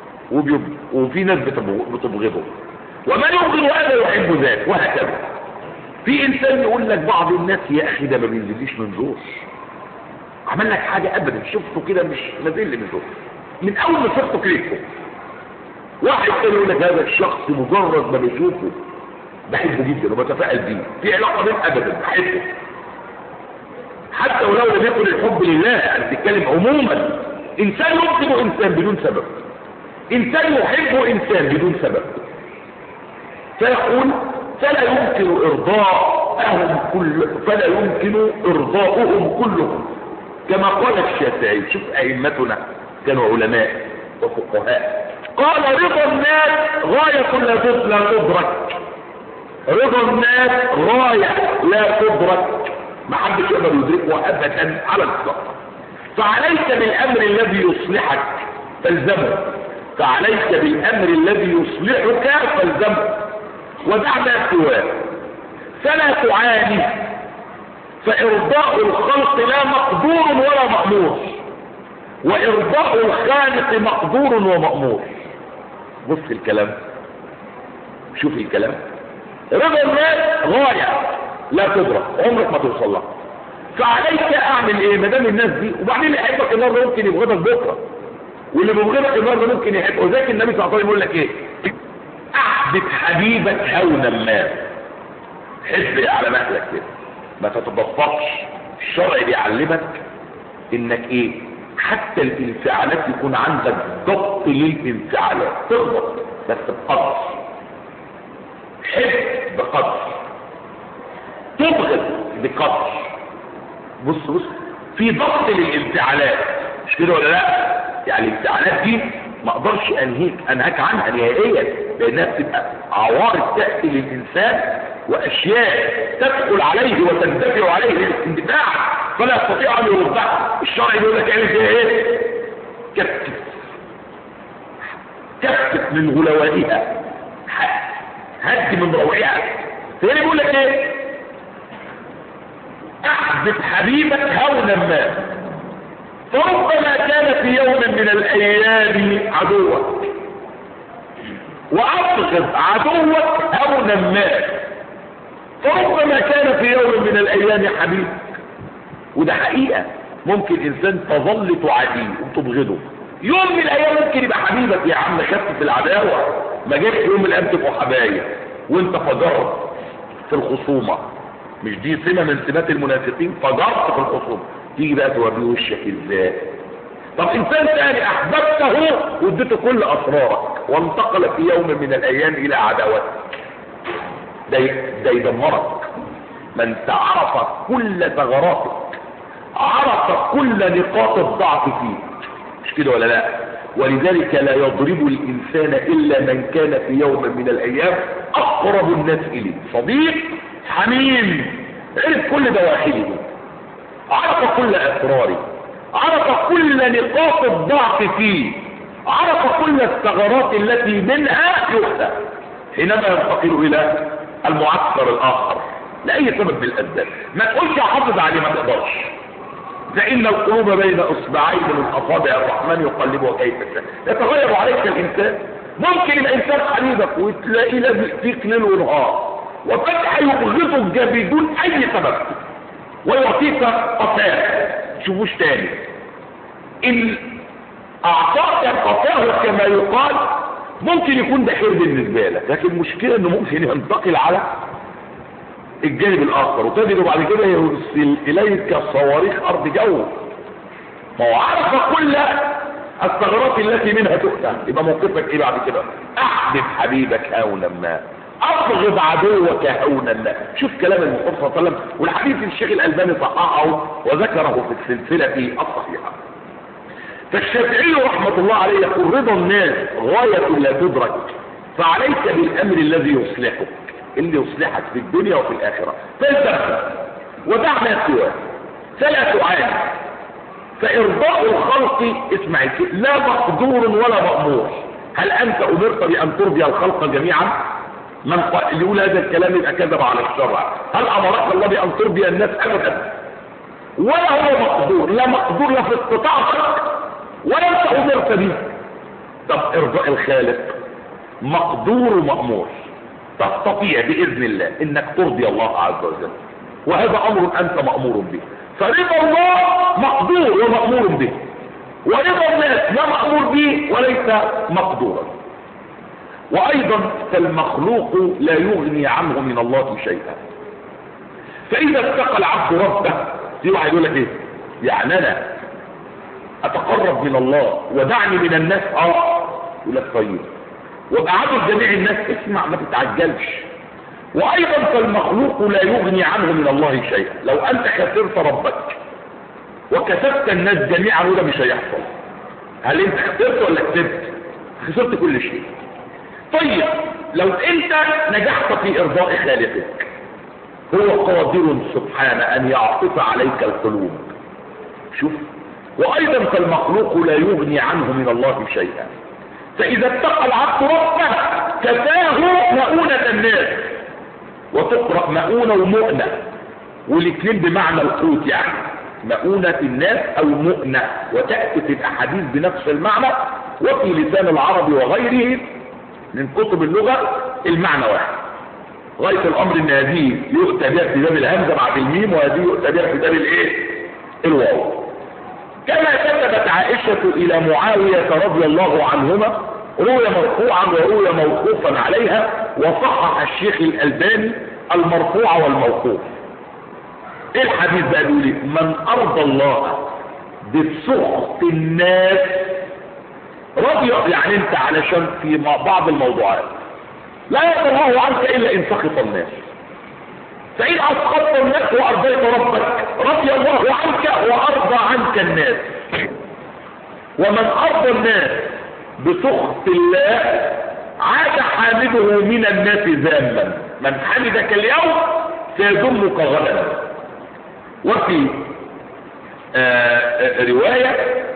وفي ناس بتبغضه، ومن يبغض هذا يحب ذاك، وهكذا. في انسان يقول لك بعض الناس يا اخي ده ما بينزليش من زور، عمل لك حاجه ابدا شفته كده مش نازل من زور، من اول ما شفته كليكه. واحد تاني يقول لك هذا الشخص مجرد ما بشوفه بحبه جدا وبتفائل بيه، في علاقه بين ابدا بحبه، حتى ولو لم يكن الحب لله. يعني بتتكلم عموما. انسان يبغض انسان بدون سبب، انسان يحب انسان بدون سبب. فيقول فلا يمكن ارضاءهم كل فلا يمكن ارضاؤهم كلهم، كما قال الشافعي. شوف ائمتنا كانوا علماء وفقهاء. قال رضا الناس غاية لا تدرك. رضا الناس غاية لا تدرك، ما حدش يقدر يدركه ابدا على الاطلاق. فعليك بالامر الذي يصلحك فالزمه، فعليك بالامر الذي يصلحك فالزمه ودع ما سواه، فلا تعاني، فارضاء الخلق لا مقدور ولا مأمور، وارضاء الخالق مقدور ومأمور. بص الكلام، شوف الكلام. رضا الناس غاية لا تدرك، عمرك ما توصل لها، فعليك اعمل ايه ما دام الناس دي. وبعدين اللي يحبك النهارده ممكن يبغضك بكره، واللي بيبغضك النهارده ممكن يحبك. وذاك النبي صلى الله عليه وسلم يقول لك ايه؟ احبب حبيبك هونا ما، حب على مهلك كده، ما تتبطرش. الشرع بيعلمك انك ايه؟ حتى الانفعالات يكون عندك ضبط للانفعالات، تغضب بس بقدر، حب بقدر، تبغض بقدر. بص بص في ضبط للانفعالات، مش كده ولا لا؟ يعني الانفعالات دي ما اقدرش انهيك انهاك عنها نهائيا، لانها بتبقى عوارض تاتي للانسان واشياء تدخل عليه وتندفع عليه الاندفاع فلا يستطيع ان يردها. الشرع يقول لك اعمل فيها ايه؟ كتف كتف من غلوائها، هد من روعها. فهنا بيقول لك ايه؟ احبب حبيبك هونا ما، فربما كان في يوم من الايام عدوك، وابغض عدوك هونا ما، فربما كان في يوم من الايام حبيبك. وده حقيقة، ممكن انسان تظل تعاديه وتبغضه، يوم من الايام ممكن يبقى حبيبك. يا عم خفف العداوة، ما جاش يوم من الايام تبقوا حبايب وانت فجرت في الخصومة. مش دي سمة من سمات المنافقين؟ فجرت في الخصومة، تيجي بقى توريه وشك ازاي؟ طب انسان ثاني احببته واديته كل اسرارك وانتقل في يوم من الايام الى عداوتك، ده ده يدمرك. من تعرف كل ثغراتك عرف كل نقاط الضعف فيك، مش كده ولا لا؟ ولذلك لا يضرب الانسان الا من كان في يوم من الايام اقرب الناس اليه صديق حميم، عرف كل دواخله، عرف كل اسراره، عرف كل نقاط الضعف فيه، عرف كل الثغرات التي منها يؤتى حينما ينتقل الى المعسكر الاخر لاي سبب من الاسباب. ما تقولش احافظ عليه، ما تقدرش. فان القلوب بين اصبعين من اصابع الرحمن يقلبها كيف يشاء، يتغير عليك الانسان. ممكن يبقى انسان حبيبك وتلاقيه لازق فيك ليل ونهار، وفتح يبغضك بدون اي سبب ويعطيك قفاه تشوفوش تاني. ان اعطاك قفاه كما يقال ممكن يكون ده خير بالنسبه لك، لكن المشكله انه ممكن ينتقل على الجانب الاخر وتجد بعد كده يرسل اليك صواريخ ارض جو. ما هو عرف كل الثغرات التي منها تؤتى، يبقى موقفك ايه بعد كده؟ احبب حبيبك هونا ما، ابغض عدوك هونا ما. شوف كلام المصطفى صلى الله عليه وسلم، والحديث الشيخ الالباني صححه وذكره في السلسله الصحيحه. فالشافعي رحمه الله عليه يقول رضا الناس غايه لا تدرك، فعليك بالامر الذي يصلحك، اللي يصلحك في الدنيا وفي الاخره، فالزمه ودع ما سواه، فلا تعاني، فارضاء الخلق اسمع لا مقدور ولا مأمور. هل انت امرت بان ترضي الخلق جميعا؟ من اللي يقول هذا الكلام يبقى كذب على الشرع. هل امرك الله بان ترضي الناس؟ ابدا. ولا هو مقدور، لا مقدور لا في استطاعتك ولا انت امرت به. طب ارضاء الخالق مقدور ومأمور، تستطيع باذن الله انك ترضي الله عز وجل، وهذا امر انت مأمور به. فرضا الله مقدور ومأمور به، ورضا الناس لا مأمور به وليس مقدورا. وايضا فالمخلوق لا يغني عنه من الله شيئا. فاذا اتقى العبد ربه، في واحد يقول لك ايه؟ يعني انا اتقرب من الله ودعني من الناس؟ اه يقول لك طيب، وابعدوا جميع الناس، اسمع ما تتعجلش. وايضا فالمخلوق لا يغني عنه من الله شيئا. لو انت خسرت ربك وكسبت الناس جميعا وده مش هيحصل. هل انت خسرت ولا كسبت؟ خسرت كل شيء. طيب لو انت نجحت في ارضاء خالقك، هو قادر سبحانه ان يعطف عليك القلوب. شوف وأيضا فالمخلوق لا يغني عنه من الله شيئا. فإذا اتقى العبد ربه كفاه مؤونة الناس، وتقرأ مؤونة ومؤنة، والاثنين بمعنى القوت، يعني مؤونة الناس أو مؤنة، وتأتي في الأحاديث بنفس المعنى، وفي لسان العرب وغيره من كتب اللغة المعنى واحد. غاية الأمر أن هذه يؤتى بها في باب الهمزة بعد الميم، وهذه يؤتى بها في باب الإيه؟ الواو. كما كتبت عائشة إلى معاوية رضي الله عنهما، روي مرفوعا وروي موقوفا عليها، وصحح الشيخ الألباني المرفوع والموقوف. ايه الحديث بقى؟ بيقول لي من أرضى الله بسخط الناس رضي، يعني انت علشان في بعض الموضوعات لا يرضى الله عنك إلا إن سخط الناس، فإن أسخطت الناس وأرضيت ربك رضي الله عنك وأرضى عنك الناس. ومن أرضى الناس بسخط الله عاد حامده من الناس ذاما، من حمدك اليوم سيذمك غدا. وفي آه رواية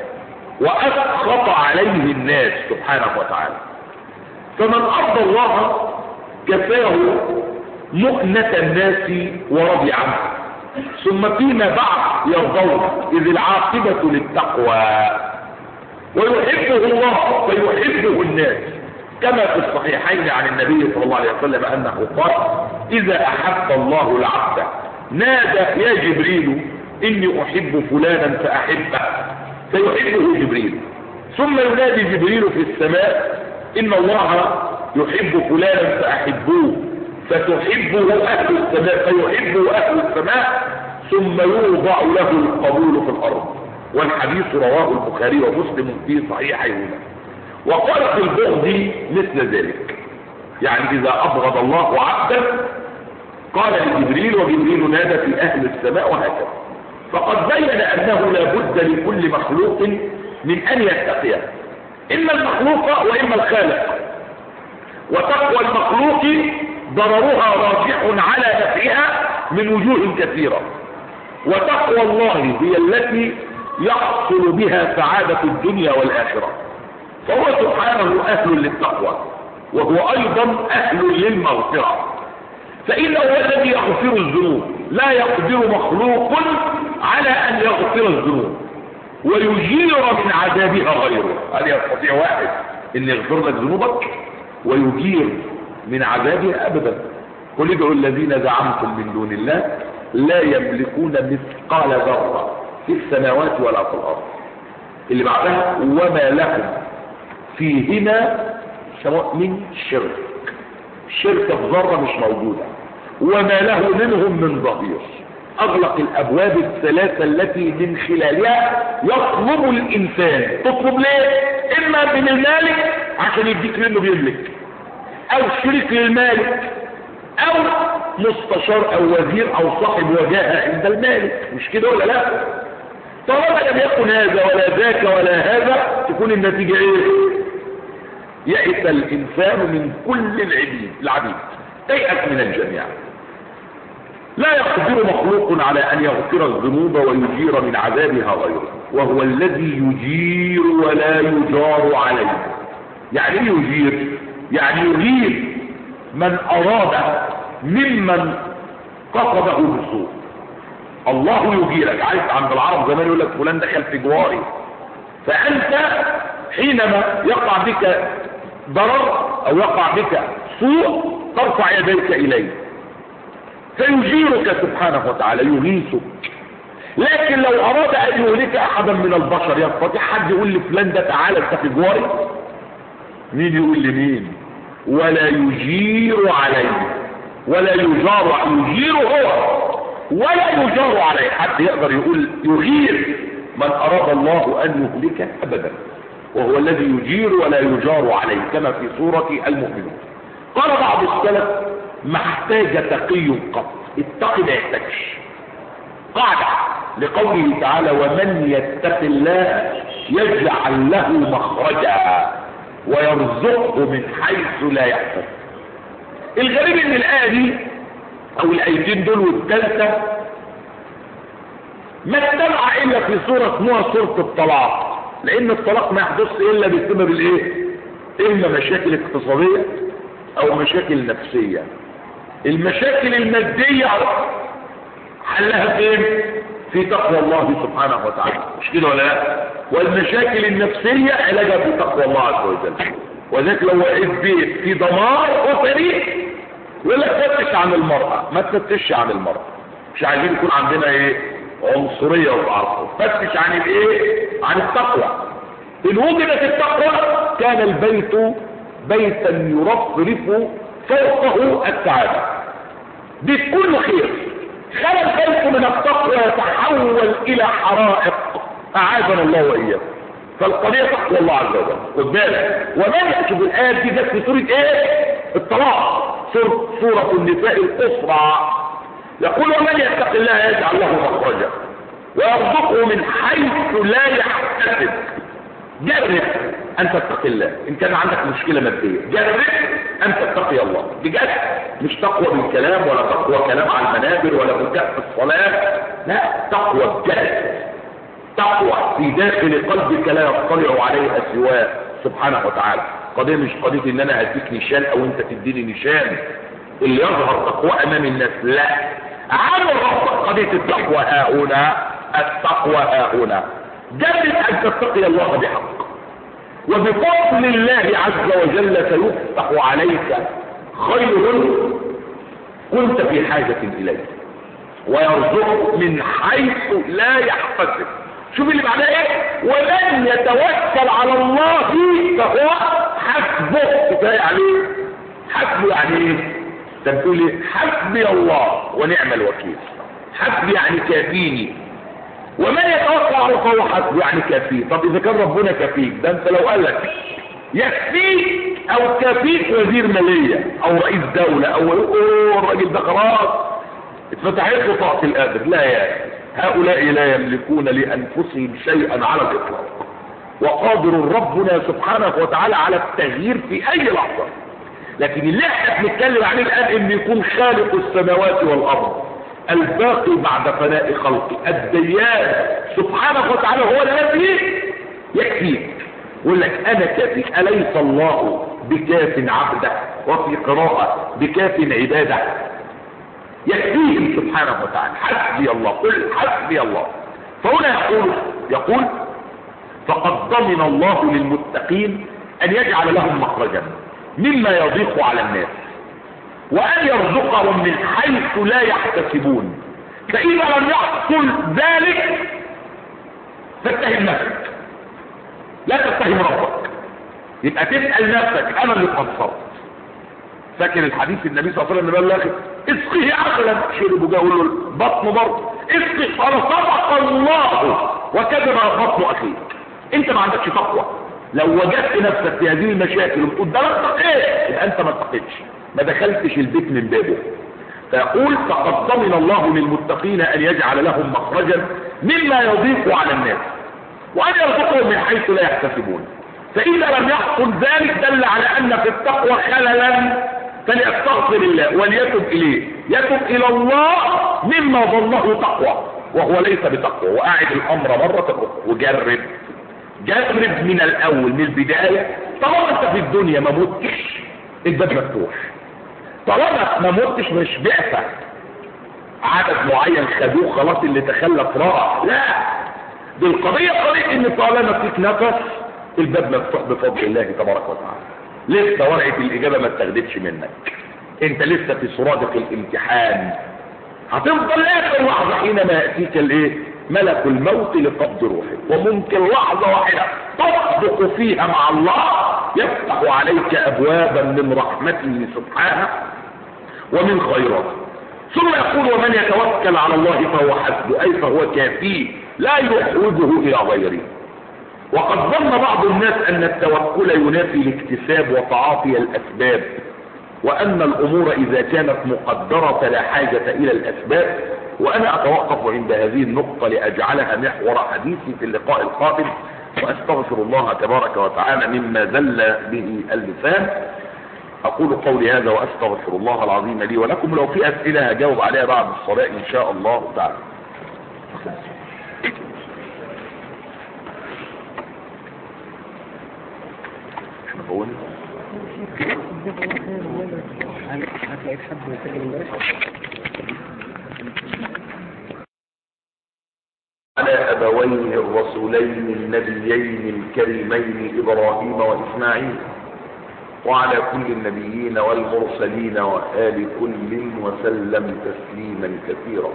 وأسخط عليه الناس سبحانه وتعالى. فمن أرضى الله كفاه مؤنة الناس ورضي عنه، ثم فيما بعد يرضون، إذ العاقبة للتقوى، ويحبه الله فيحبه الناس، كما في الصحيحين عن النبي صلى الله عليه وسلم أنه قال إذا أحب الله العبد نادى يا جبريل إني أحب فلانا فأحبه، فيحبه جبريل، ثم ينادي جبريل في السماء إن الله يحب فلانا فأحبوه، فتحبه أهل السماء فيحبه أهل السماء، ثم يوضع له القبول في الأرض. والحديث رواه البخاري ومسلم في صحيحيهما. وقال في البغض مثل ذلك، يعني إذا أبغض الله عبدا قال لجبريل، وجبريل نادى في أهل السماء، وهكذا. فقد بين أنه لا بد لكل مخلوق من أن يتقيه، إما المخلوق وإما الخالق. وتقوى المخلوق ضررها راجح على نفعها من وجوه كثيرة، وتقوى الله هي التي يحصل بها سعادة الدنيا والآخرة. فهو سبحانه أهل للتقوى، وهو أيضا أهل للمغفرة، فإنه هو الذي يغفر الذنوب، لا يقدر مخلوق على أن يغفر الذنوب ويجير من عذابها غيره. هل يستطيع واحد أن يغفر لك ذنوبك ويجير من عذابها؟ أبدا. قل ادعوا الذين زعمتم من دون الله لا يملكون مثقال ذرة في السماوات ولا في الأرض. اللي بعدها وما لهم فيهما من شرك، شرك الذرة مش موجودة، وما له منهم من ظهير. أغلق الأبواب الثلاثة التي من خلالها يطلب الإنسان. تطلب ليه؟ إما من المالك عشان يديك منه بيملك، أو شريك للمالك، أو مستشار أو وزير أو صاحب وجاهة عند المالك. مش كده ولا لا؟ طالما لم يكن هذا ولا ذاك ولا هذا، تكون النتيجة إيه؟ يئس الإنسان من كل العبيد العبيد ييأس من الجميع. لا يقدر مخلوق على أن يغفر الذنوب ويجير من عذابها غيره، وهو الذي يجير ولا يجار عليه. يعني ايه يجير؟ يعني يغير من أراد ممن قصده بسوء. الله يجيرك. عارف عند العرب زمان يقول لك فلان دخل في جواري، فأنت حينما يقع بك ضرر أو يقع بك سوء ترفع يديك إليه فيجيرك سبحانه وتعالى، يغيثك. لكن لو أراد أن يهلك أحدا من البشر، يستطيع حد يقول لفلان ده تعالى انت في جواري؟ مين يقول لمين؟ ولا يجير عليه، ولا يجار، يجير هو ولا يجار عليه. حد يقدر يقول يغير من أراد الله أن يهلك أبدا، وهو الذي يجير ولا يجار عليه، كما في سورة المؤمنون. قال بعض السلف ما احتاج تقي قط، التقي ما يحتاجش. قاعدة لقوله تعالى ومن يتق الله يجعل له مخرجا ويرزقه من حيث لا يحتسب. الغريب ان الآية دي او الآيتين دول والثالثة ما اجتمع الا في سورة اسمها سورة الطلاق، لان الطلاق ما يحدث الا بسبب الايه؟ اما مشاكل اقتصادية او مشاكل نفسية. المشاكل المادية حلها فين؟ في تقوى الله سبحانه وتعالى، مش كده ولا لا؟ والمشاكل النفسية علاجها في تقوى الله عز وجل. وذلك لو وقف بيت في دمار اسري يقول لك فتش عن المرأة، ما تفتش عن المرأة، مش عايزين يكون عندنا ايه؟ عنصرية وتعصب. فتش عن الايه؟ عن التقوى. ان وجدت التقوى كان البيت بيتا يرفرف فوقه السعادة، بيت كله خير. خلى البيت من التقوى يتحول الى حرائق، اعاذنا الله واياكم. فالقضية تقوى الله عز وجل. خد بالك، ومن يكتب الآيات دي جت في سورة ايه؟ الطلاق، سورة, سورة النساء القصرى. يقول ومن يتق الله يجعل له مخرجا ويرزقه من حيث لا يحتسب. جرب ان تتقي الله. ان كان عندك مشكلة مادية جرب ان تتقي الله بجد، مش تقوى بالكلام ولا تقوى كلام على المنابر ولا بكاء في الصلاة، لا، تقوى بجد، تقوى في داخل قلبك لا يطلع عليها سواه سبحانه وتعالى. قضية مش قضية ان انا هديك نشان او انت تديني نشان اللي يظهر تقوى امام الناس، لا، عامل ربط قضية التقوى ها هنا، التقوى ها هنا. جرب ان تتقي الله بحق، وبفضل الله عز وجل سيفتح عليك خير كنت في حاجة اليه، ويرزقك من حيث لا يحتسب. شوف اللي بعدها ايه؟ ومن يتوكل على الله فهو حسبه. كفايه عليه حسبه. يعني ايه؟ انت بتقول ايه؟ حسبي الله ونعم الوكيل. حسبي يعني كافيني، ومن يتوكل على الله فهو حسبه يعني كافيه. طب اذا كان ربنا كافيك، ده انت لو قال لك يكفيك او كافيك وزير ماليه او رئيس دوله او اوه الراجل ده خلاص اتفتحت له طاقه القادر، لا يا أخي. هؤلاء لا يملكون لأنفسهم شيئا على الإطلاق، وقادر ربنا سبحانه وتعالى على التغيير في أي لحظة. لكن اللي احنا بنتكلم عليه الآن إن يكون خالق السماوات والأرض، الباقي بعد فناء خلقه، الديان سبحانه وتعالى هو الذي يكفيك. يقول لك أنا كافي. أليس الله بكاف عبده؟ وفي قراءة بكاف عباده. يكفيه سبحانه وتعالى. حسبي الله، قل حسبي الله. فهنا يقول يقول فقد ضمن الله للمتقين ان يجعل لهم مخرجا مما يضيق على الناس، وان يرزقهم من حيث لا يحتسبون. فاذا لم يحصل ذلك فاتهم نفسك، لا تتهم ربك. يبقى تسأل نفسك انا اللي قصرت. فاكر الحديث النبي صلى الله عليه وسلم قال لك اسقيه عقلا، شرب جاء له البطن برضه اسقي، قال صدق الله وكذب بطن اخيك. انت ما عندكش تقوى. لو وجدت نفسك في هذه المشاكل وتقول ده لا اتقيت، يبقى انت ما اتقيتش، ما دخلتش البيت من بابه. فيقول فقد ضمن الله للمتقين ان يجعل لهم مخرجا مما يضيق على الناس، وان يرزقهم من حيث لا يحتسبون. فاذا لم يحصل ذلك دل على ان في التقوى خللا، فليستغفر الله وليتب اليه، يتب الى الله مما ظنه تقوى وهو ليس بتقوى. واعد الامر مرة اخرى وجرب، جرب من الاول من البداية. طالما انت في الدنيا ما متش الباب مفتوح، طالما ما متش مش بعثة عدد معين خدوه خلاص اللي تخلف راح، لا، دي القضية قضية ان طالما فيك نفس الباب مفتوح بفضل الله تبارك وتعالى. لسه ورقة الإجابة ما اتخذتش منك، انت لسه في سرادق الامتحان. هتفضل آخر لحظة حينما يأتيك الايه؟ ملك الموت لقبض روحك، وممكن لحظة واحدة تصدق فيها مع الله يفتح عليك أبوابا من رحمته سبحانه ومن خيراته. ثم يقول ومن يتوكل على الله فهو حسبه، أي فهو كافيه لا يحوجه إلى غيره. وقد ظن بعض الناس ان التوكل ينافي الاكتساب وتعاطي الاسباب، وان الامور اذا كانت مقدرة لا حاجة الى الاسباب. وانا اتوقف عند هذه النقطة لاجعلها محور حديثي في اللقاء القادم، واستغفر الله تبارك وتعالى مما زل به اللسان. اقول قولي هذا واستغفر الله العظيم لي ولكم. لو في اسئلة هجاوب عليها بعد الصلاة ان شاء الله تعالى. على أبويه الرسولين النبيين الكريمين إبراهيم وإسماعيل وعلى كل النبيين والمرسلين وآل كل وسلم تسليما كثيرا.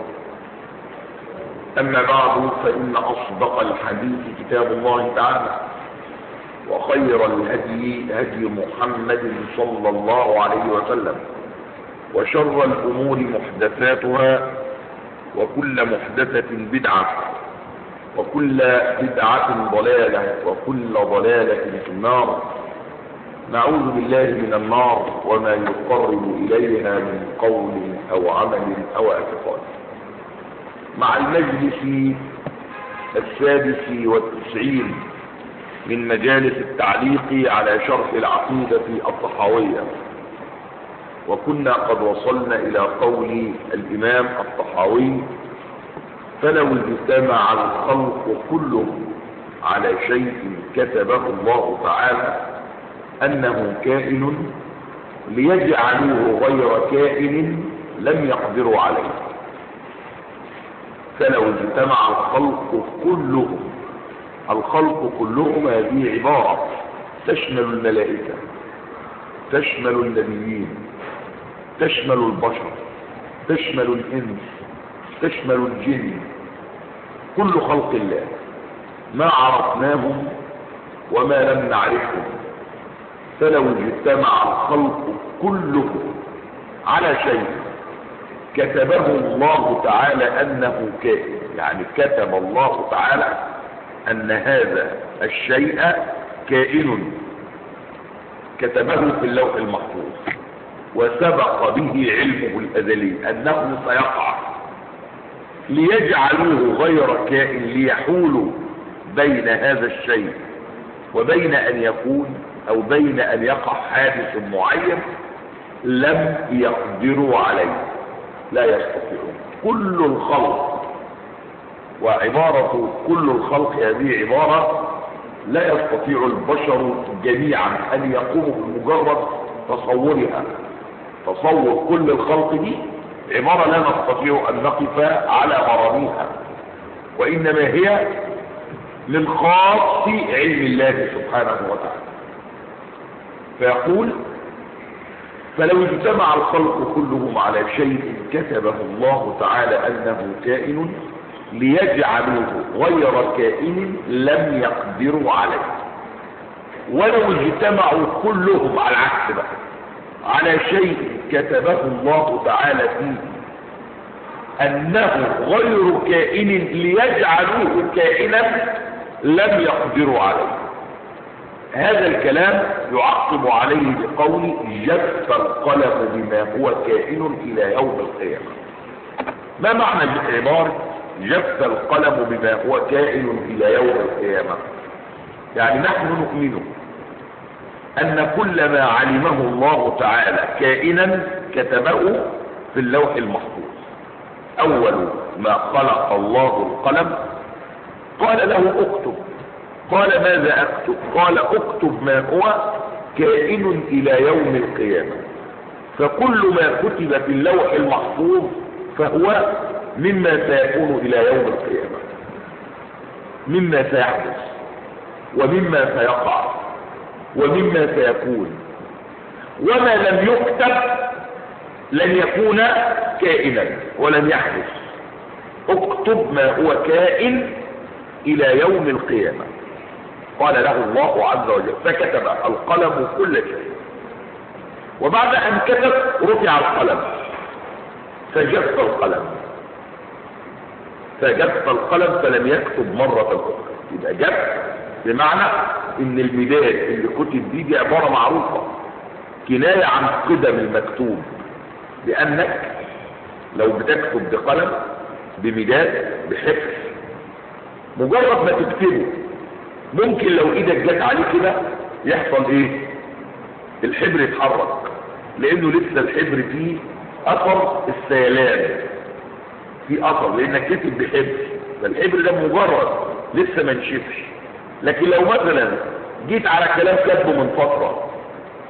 أما بعد، فإن أصدق الحديث كتاب الله تعالى، وخير الهدي هدي محمد صلى الله عليه وسلم، وشر الأمور محدثاتها، وكل محدثة بدعة، وكل بدعة ضلالة، وكل ضلالة في النار. نعوذ بالله من النار وما يقرب إليها من قول أو عمل أو اعتقاد. مع المجلس السادس والتسعين من مجالس التعليق على شرح العقيدة الطحاوية، وكنا قد وصلنا إلى قول الإمام الطحاوي: فلو اجتمع الخلق كلهم على شيء كتبه الله تعالى أنه كائن ليجعلوه غير كائن لم يقدروا عليه. فلو اجتمع الخلق كلهم، الخلق كلهم هذه عبارة تشمل الملائكة، تشمل النبيين، تشمل البشر، تشمل الإنس، تشمل الجن، كل خلق الله، ما عرفناهم وما لم نعرفهم. فلو اجتمع الخلق كلهم على شيء كتبه الله تعالى أنه كائن، يعني كتب الله تعالى أن هذا الشيء كائن، كتبه في اللوح المحفوظ وسبق به علمه الأزلي أنه سيقع، ليجعلوه غير كائن، ليحولوا بين هذا الشيء وبين أن يكون أو بين أن يقع حادث معين لم يقدروا عليه، لا يستطيعون. كل الخلق، وعبارة كل الخلق هذه عبارة لا يستطيع البشر جميعا أن يقوموا بمجرد تصورها. تصور كل الخلق دي عبارة لا نستطيع أن نقف على مراميها، وإنما هي للخاص علم الله سبحانه وتعالى. فيقول: فلو اجتمع الخلق كلهم على شيء كتبه الله تعالى أنه كائن ليجعلوه غير كائن لم يقدروا عليه. ولو اجتمعوا كلهم على العكس بقى على شيء كتبه الله تعالى فيه أنه غير كائن ليجعلوه كائنا لم يقدروا عليه. هذا الكلام يعقب عليه بقول: جف القلم بما هو كائن إلى يوم القيامة. ما معنى عبارة جف القلم بما هو كائن إلى يوم القيامة؟ يعني نحن نؤمن أن كل ما علمه الله تعالى كائنا كتبه في اللوح المحفوظ. أول ما خلق الله القلم قال له اكتب، قال ماذا اكتب؟ قال اكتب ما هو كائن إلى يوم القيامة. فكل ما كتب في اللوح المحفوظ فهو مما سيكون إلى يوم القيامة، مما سيحدث ومما سيقع ومما سيكون. وما لم يكتب لن يكون كائنا ولن يحدث. اكتب ما هو كائن إلى يوم القيامة، قال له الله عز وجل. فكتب القلم كل شيء، وبعد أن كتب رفع القلم فجف القلم، فجف القلم فلم يكتب مرة أخرى. يبقى جف بمعنى ان المداد اللي كتب دي دي عبارة معروفة، كناية عن قدم المكتوب، لأنك لو بتكتب بقلم بمداد بحفر مجرد ما تكتبه ممكن لو ايدك جت عليه كده يحصل ايه؟ الحبر يتحرك، لانه لسه الحبر فيه اثر السيلان، في اثر لانك كتب بحبر، فالحبر ده مجرد لسه ما نشفش. لكن لو مثلا جيت على كلام كاتبه من فترة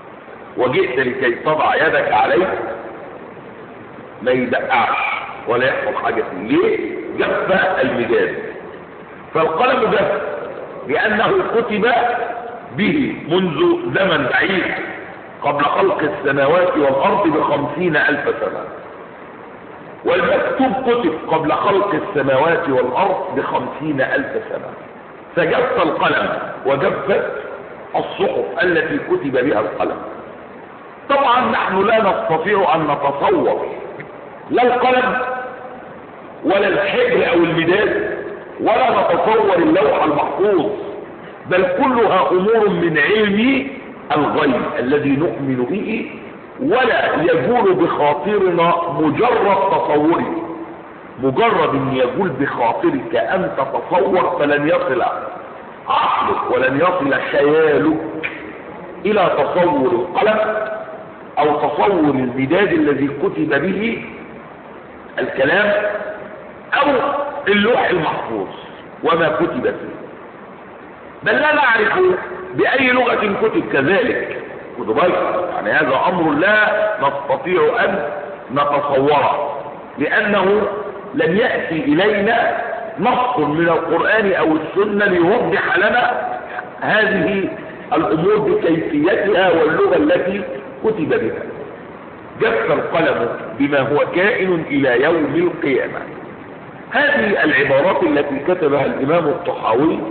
وجئت لكي تضع يدك عليه ما يدقعش ولا يحصل حاجة فيه. ليه؟ جف المداد. فالقلم جف لأنه كتب به منذ زمن بعيد قبل خلق السماوات والأرض بخمسين ألف سنة، والمكتوب كتب قبل خلق السماوات والأرض بخمسين ألف سنة، فجف القلم وجفت الصحف التي كتب بها القلم. طبعا نحن لا نستطيع أن نتصور لا القلم ولا الحبر أو المداد ولا نتصور اللوح المحفوظ، بل كلها أمور من علم الغيب الذي نؤمن به، ولا يجول بخاطرنا مجرد تصوره. مجرد ان يجول بخاطرك ان تتصور فلن يصل عقلك ولن يصل خيالك الى تصور القلم او تصور المداد الذي كتب به الكلام او اللوح المحفوظ وما كتب فيه، بل لا نعرف باي لغة كتب كذلك. خذوا بالكم، يعني هذا امر لا نستطيع ان نتصوره، لانه لم يأتي الينا نص من القرآن او السنة ليوضح لنا هذه الامور بكيفيتها واللغة التي كتب بها. جف القلم بما هو كائن الى يوم القيامة. هذه العبارات التي كتبها الامام الطحاوي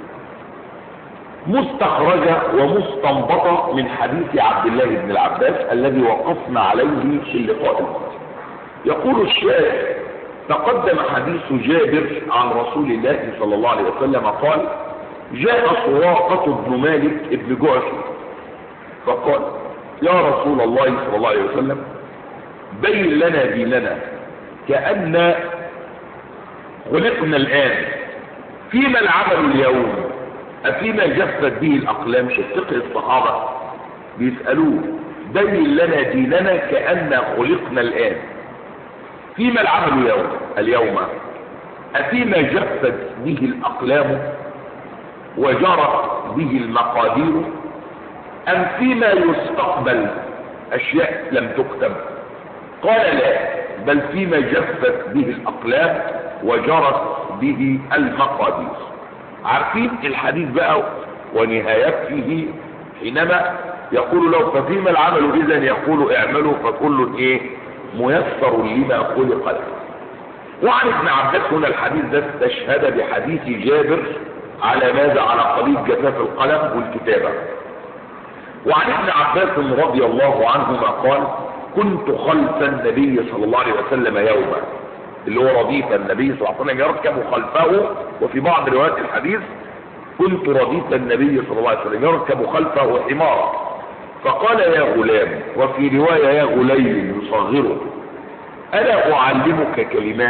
مستخرجة ومستنبطة من حديث عبد الله بن العباس الذي وقفنا عليه في اللقاء الماضي. يقول الشيخ: تقدم حديث جابر عن رسول الله صلى الله عليه وسلم قال: جاء سراقة بن مالك ابن جعفر فقال: يا رسول الله صلى الله عليه وسلم بين لنا ديننا كأن خلقنا الآن، فيما العمل اليوم؟ أفيما جفت به الأقلام؟ شفقه الصحابة بيسألوه: بين لنا ديننا كأن خلقنا الآن، فيما العمل اليوم اليوم أفيما جفت به الأقلام وجرت به المقادير، أم فيما يستقبل أشياء لم تكتب؟ قال: لا، بل فيما جفت به الأقلام وجرت به المقادير. عارفين الحديث بقى ونهايته حينما يقول له: ففيما العمل؟ إذن يقول: اعملوا فكل ايه ميسر لما خلق له. وعن ابن عباس هنا الحديث ده استشهد بحديث جابر على ماذا؟ على قضية جفاف القلم والكتابة. وعن ابن عباس رضي الله عنهما قال: كنت خلف النبي صلى الله عليه وسلم يوما، اللي هو رديف النبي صلى الله عليه وسلم يركب خلفه، وفي بعض روايات الحديث كنت رديف النبي صلى الله عليه وسلم يركب خلفه حمارا، فقال: يا غلام، وفي رواية يا غليل يصغره: ألا أعلمك كلمات؟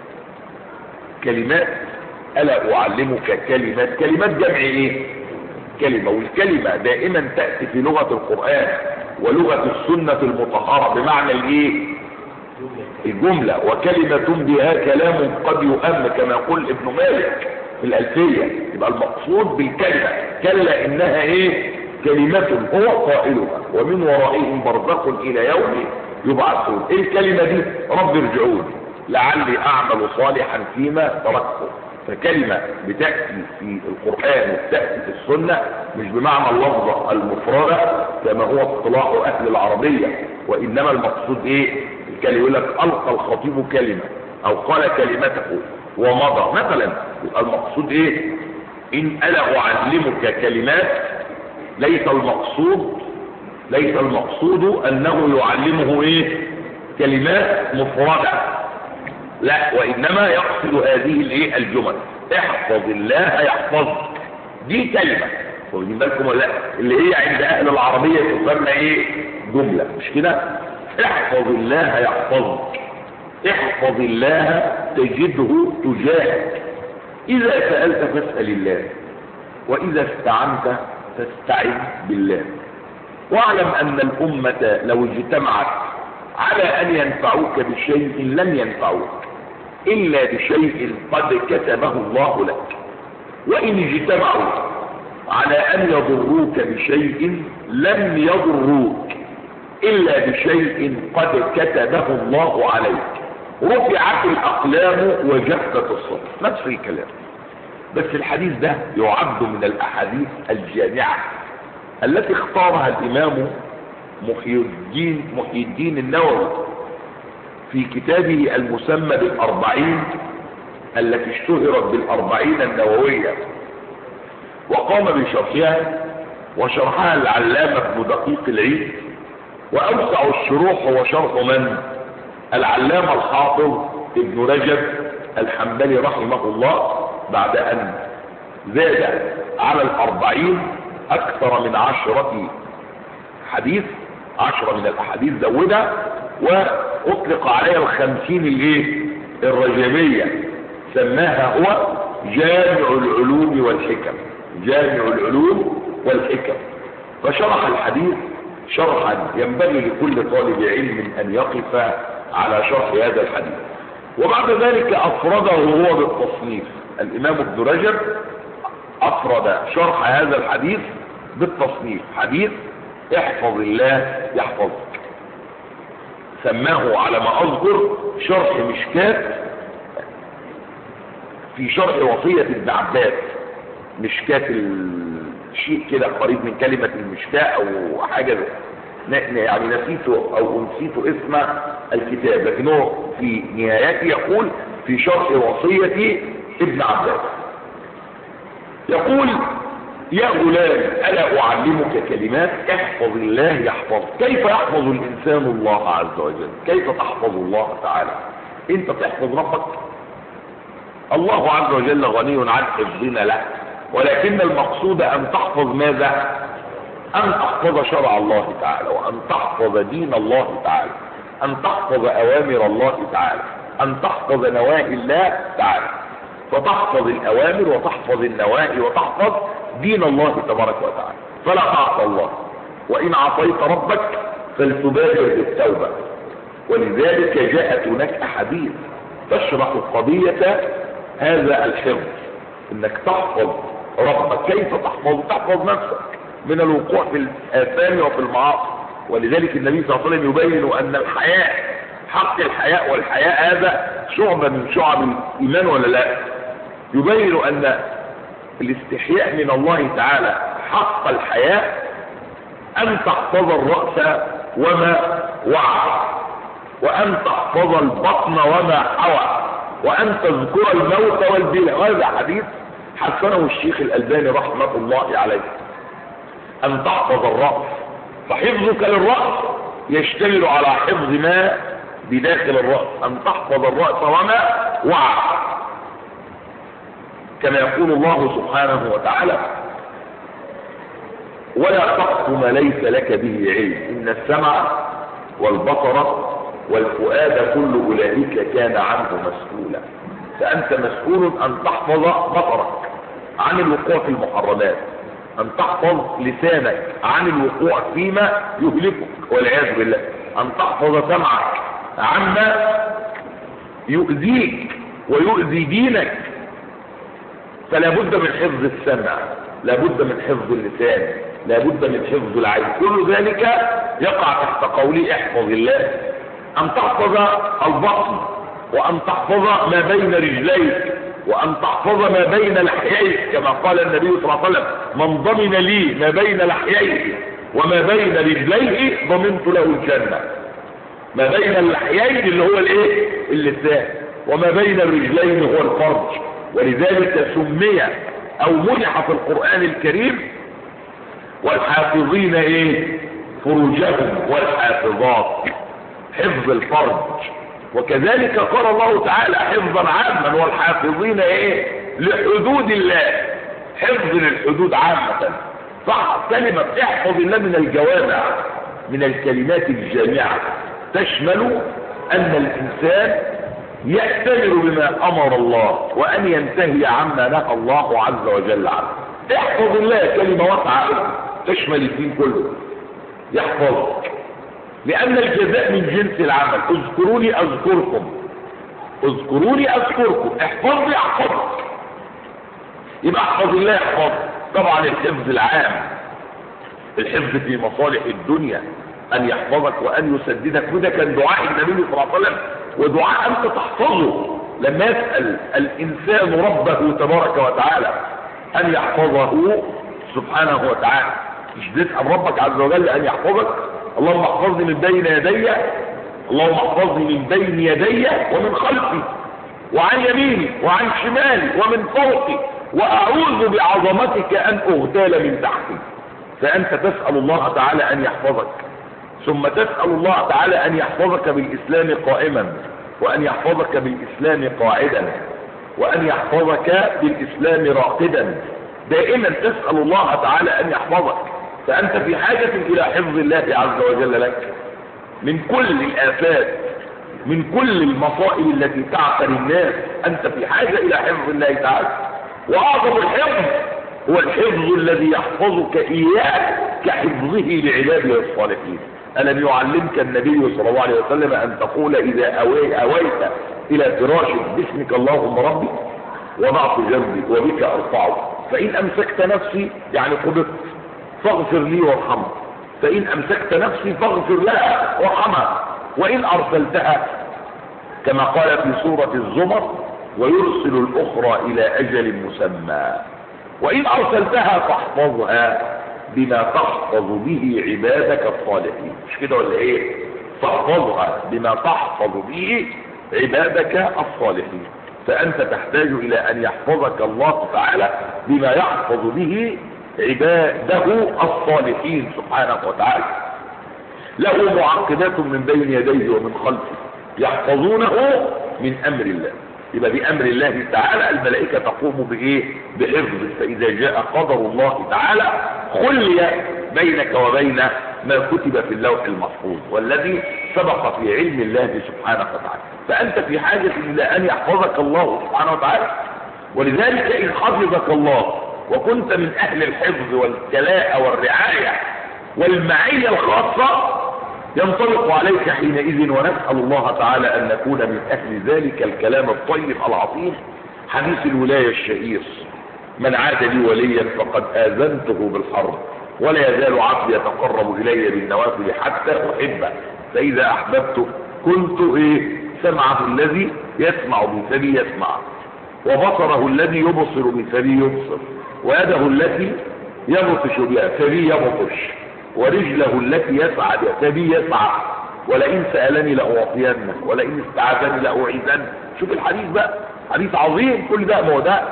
كلمات ألا أعلمك كلمات؟ كلمات جمع إيه؟ كلمة، والكلمة دائما تأتي في لغة القرآن ولغة السنة المطهرة بمعنى الإيه؟ الجملة. وكلمة بها كلام قد يؤم، كما يقول ابن مالك في الألفية. يبقى المقصود بالكلمة كلا إنها إيه؟ كلمة هو قائلها ومن ورائهم برزخ إلى يوم يبعثون. إيه الكلمة دي؟ رب ارجعون لعلي أعمل صالحا فيما تركته. فكلمة بتأتي في القرآن وبتأتي في السنة مش بمعنى اللفظة المفردة كما هو اصطلاح أهل العربية، وإنما المقصود إيه؟ الكلمة. يقول لك: ألقى الخطيب كلمة أو قال كلمته ومضى مثلا. يبقى المقصود إيه؟ إن ألا أعلمك كلمات، ليس المقصود ليس المقصود أنه يعلمه إيه؟ كلمات مفردة، لا، وإنما يقصد هذه الايه الجمل: احفظ الله يحفظك. دي كلمة، واخدين بالكم ولا لا؟ اللي هي عند أهل العربية تسمى ايه؟ جملة، مش كده؟ احفظ الله يحفظك، احفظ الله تجده تجاهك، إذا سألت فاسأل الله، وإذا استعنت فاستعن بالله. واعلم أن الأمة لو اجتمعت على أن ينفعوك بشيء لم ينفعوك إلا بشيء قد كتبه الله لك، وإن اجتمعوا على أن يضروك بشيء لم يضروك إلا بشيء قد كتبه الله عليك، رفعت الأقلام وجفت الصحف. نفس الكلام، بس الحديث ده يعد من الأحاديث الجامعة التي اختارها الإمام محي الدين محي الدين النووي في كتابه المسمى بالأربعين، التي اشتهرت بالأربعين النووية، وقام بشرحها وشرحها العلامة ابن دقيق العيد. وأوسع الشروح هو شرح من؟ العلامة الحافظ ابن رجب الحنبلي رحمه الله، بعد أن زاد على الأربعين أكثر من عشرة حديث، عشرة من الأحاديث زودها، وأطلق عليها الخمسين الايه الرجبية، سماها هو جامع العلوم والحكم، جامع العلوم والحكم. فشرح الحديث شرحا ينبغي لكل طالب علم أن يقف على شرح هذا الحديث. وبعد ذلك أفرده هو بالتصنيف، الإمام ابن رجب أفرد شرح هذا الحديث بالتصنيف، حديث احفظ الله يحفظك، سماه على ما أذكر شرح مشكات في شرح وصية ابن عباس. مشكات الشيء كده قريب من كلمة المشكاة أو حاجة يعني نسيته أو نسيته اسم الكتاب، لكنه في نهايته يقول في شرح وصية ابن عباس، يقول يا غلام ألا أعلمك كلمات احفظ الله يحفظك. كيف يحفظ الإنسان الله عز وجل؟ كيف تحفظ الله تعالى؟ انت تحفظ ربك؟ الله عز وجل غني عن حفظنا له، ولكن المقصود أن تحفظ ماذا؟ أن تحفظ شرع الله تعالى، وأن تحفظ دين الله تعالى، أن تحفظ أوامر الله تعالى، أن تحفظ نواهي الله تعالى، فتحفظ الأوامر وتحفظ النواهي وتحفظ دين الله تبارك وتعالى، فلا تعصى الله. وإن عصيت ربك فلتبادر بالتوبة. ولذلك جاءت هناك أحاديث تشرح قضية هذا الحفظ، انك تحفظ ربك. كيف تحفظ؟ تحفظ نفسك من الوقوع في الآثام وفي المعاصي. ولذلك النبي صلى الله عليه وسلم يبين أن الحياء، حق الحياء، والحياء هذا شعبة من شعب الإيمان ولا لا؟ يبين أن الاستحياء من الله تعالى حق الحياء أن تحفظ الرأس وما وعى، وأن تحفظ البطن وما حوى، وأن تذكر الموت والبلاء. وهذا حديث حسنه الشيخ الألباني رحمة الله عليه. أن تحفظ الرأس، فحفظك للرأس يشتمل على حفظ ما بداخل الرأس، أن تحفظ الرأس وما وعى، كما يقول الله سبحانه وتعالى ولا تقف ما ليس لك به علم إن السمع والبصر والفؤاد كل أولئك كان عنه مسؤولا. فأنت مسؤول أن تحفظ بصرك عن الوقوع في المحرمات، أن تحفظ لسانك عن الوقوع فيما يهلكك والعياذ بالله، أن تحفظ سمعك عما يؤذيك ويؤذي دينك. فلا بد من حفظ السمع، لا بد من حفظ اللسان، لا بد من حفظ العين. كل ذلك يقع تحت قولي احفظ الله. أن تحفظ البطن، وأن تحفظ ما بين رجليك، وأن تحفظ ما بين لحييك، كما قال النبي صلى الله عليه وسلم من ضمن لي ما بين لحييه وما بين رجليه ضمنت له الجنة. ما بين اللحيين اللي هو الايه؟ اللسان، وما بين الرجلين هو الفرج. ولذلك سمي او منح في القرآن الكريم والحافظين ايه؟ فروجهم والحافظات، حفظ الفرج. وكذلك قال الله تعالى حفظا عاما والحافظين ايه؟ لحدود الله، حفظ للحدود عامة. صح، كلمة احفظ الله من الجوامع، من الكلمات الجامعة، تشمل ان الانسان يأتمر بما امر الله وان ينتهي عما نهى الله عز وجل عنه. احفظ الله كلمة واسعة تشمل الدين كله، يحفظك، لأن الجزاء من جنس العمل. اذكروني أذكركم، اذكروني أذكركم، احفظني أحفظك. يبقى احفظ الله يحفظك. طبعا الحفظ العام، الحفظ في مصالح الدنيا، أن يحفظك وأن يسددك. وده كان دعاء النبي صلى الله عليه وسلم، ودعاء أنت تحفظه لما يسأل الإنسان ربه تبارك وتعالى أن يحفظه سبحانه وتعالى. مش تسأل ربك عز وجل أن يحفظك؟ اللهم احفظني من بين يدي، اللهم احفظني من بين يدي ومن خلفي وعن يميني وعن شمالي ومن فوقي، وأعوذ بعظمتك أن أغتال من تحتي. فأنت تسأل الله تعالى أن يحفظك، ثم تسأل الله تعالى أن يحفظك بالإسلام قائما، وأن يحفظك بالإسلام قاعدا، وأن يحفظك بالإسلام راقدا. دائما تسأل الله تعالى أن يحفظك. فأنت في حاجة إلى حفظ الله عز وجل لك من كل الآفات، من كل المصائب التي تعتري الناس. أنت في حاجة إلى حفظ الله تعالى. وأعظم الحفظ هو الحفظ الذي يحفظك إياه كحفظه لعباده الصالحين. ألم يعلمك النبي صلى الله عليه وسلم أن تقول إذا أوي أويت إلى فراشك باسمك اللهم ربي وضعت جنبي وبك أرفعه، فإن أمسكت نفسي يعني قبضت فاغفر لي وارحمها، فإن أمسكت نفسي فاغفر لها وارحمها، وإن أرسلتها كما قال في سورة الزمر ويرسل الأخرى إلى أجل مسمى، وإن أرسلتها فاحفظها بما تحفظ به عبادك الصالحين. مش كده ولا ايه؟ تحفظها بما تحفظ به عبادك الصالحين. فأنت تحتاج إلى أن يحفظك الله تعالى بما يحفظ به عباده الصالحين سبحانه وتعالى. له معقبات من بين يديه ومن خلفه يحفظونه من أمر الله. يبقى بأمر الله تعالى الملائكة تقوم بإيه؟ بحفظه. فإذا جاء قدر الله تعالى خلي بينك وبين ما كتب في اللوح المحفوظ والذي سبق في علم الله سبحانه وتعالى. فأنت في حاجة إلى أن يحفظك الله سبحانه وتعالى. ولذلك إن حفظك الله وكنت من أهل الحفظ والكلاء والرعاية والمعية الخاصة ينطلق عليك حينئذ. ونسأل الله تعالى أن نكون من أهل ذلك الكلام الطيب العظيم حديث الولاية الشهير: من عاد لي وليا فقد آذنته بالحرب، ولا يزال عبدي يتقرب إلي بالنوافل حتى أحبه، فإذا أحببته كنت إيه؟ سمعه الذي يسمع به فبي يسمع، وبصره الذي يبصر به فبي يبصر، ويده التي يبطش بها فبي يبطش، ورجله التي يسعى بها فبي يسعى، ولئن سألني لأعطينه، ولئن استعاذني لأعيذنه. شوف الحديث بقى، حديث عظيم. كل ده ما هو ده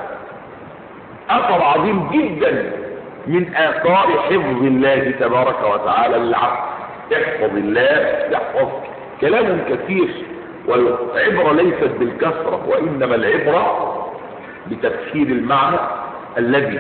أثر عظيم جدا من آثار حفظ الله تبارك وتعالى للعبد. احفظ الله يحفظك. كلام كثير، والعبرة ليست بالكثرة، وإنما العبرة بتفسير المعنى الذي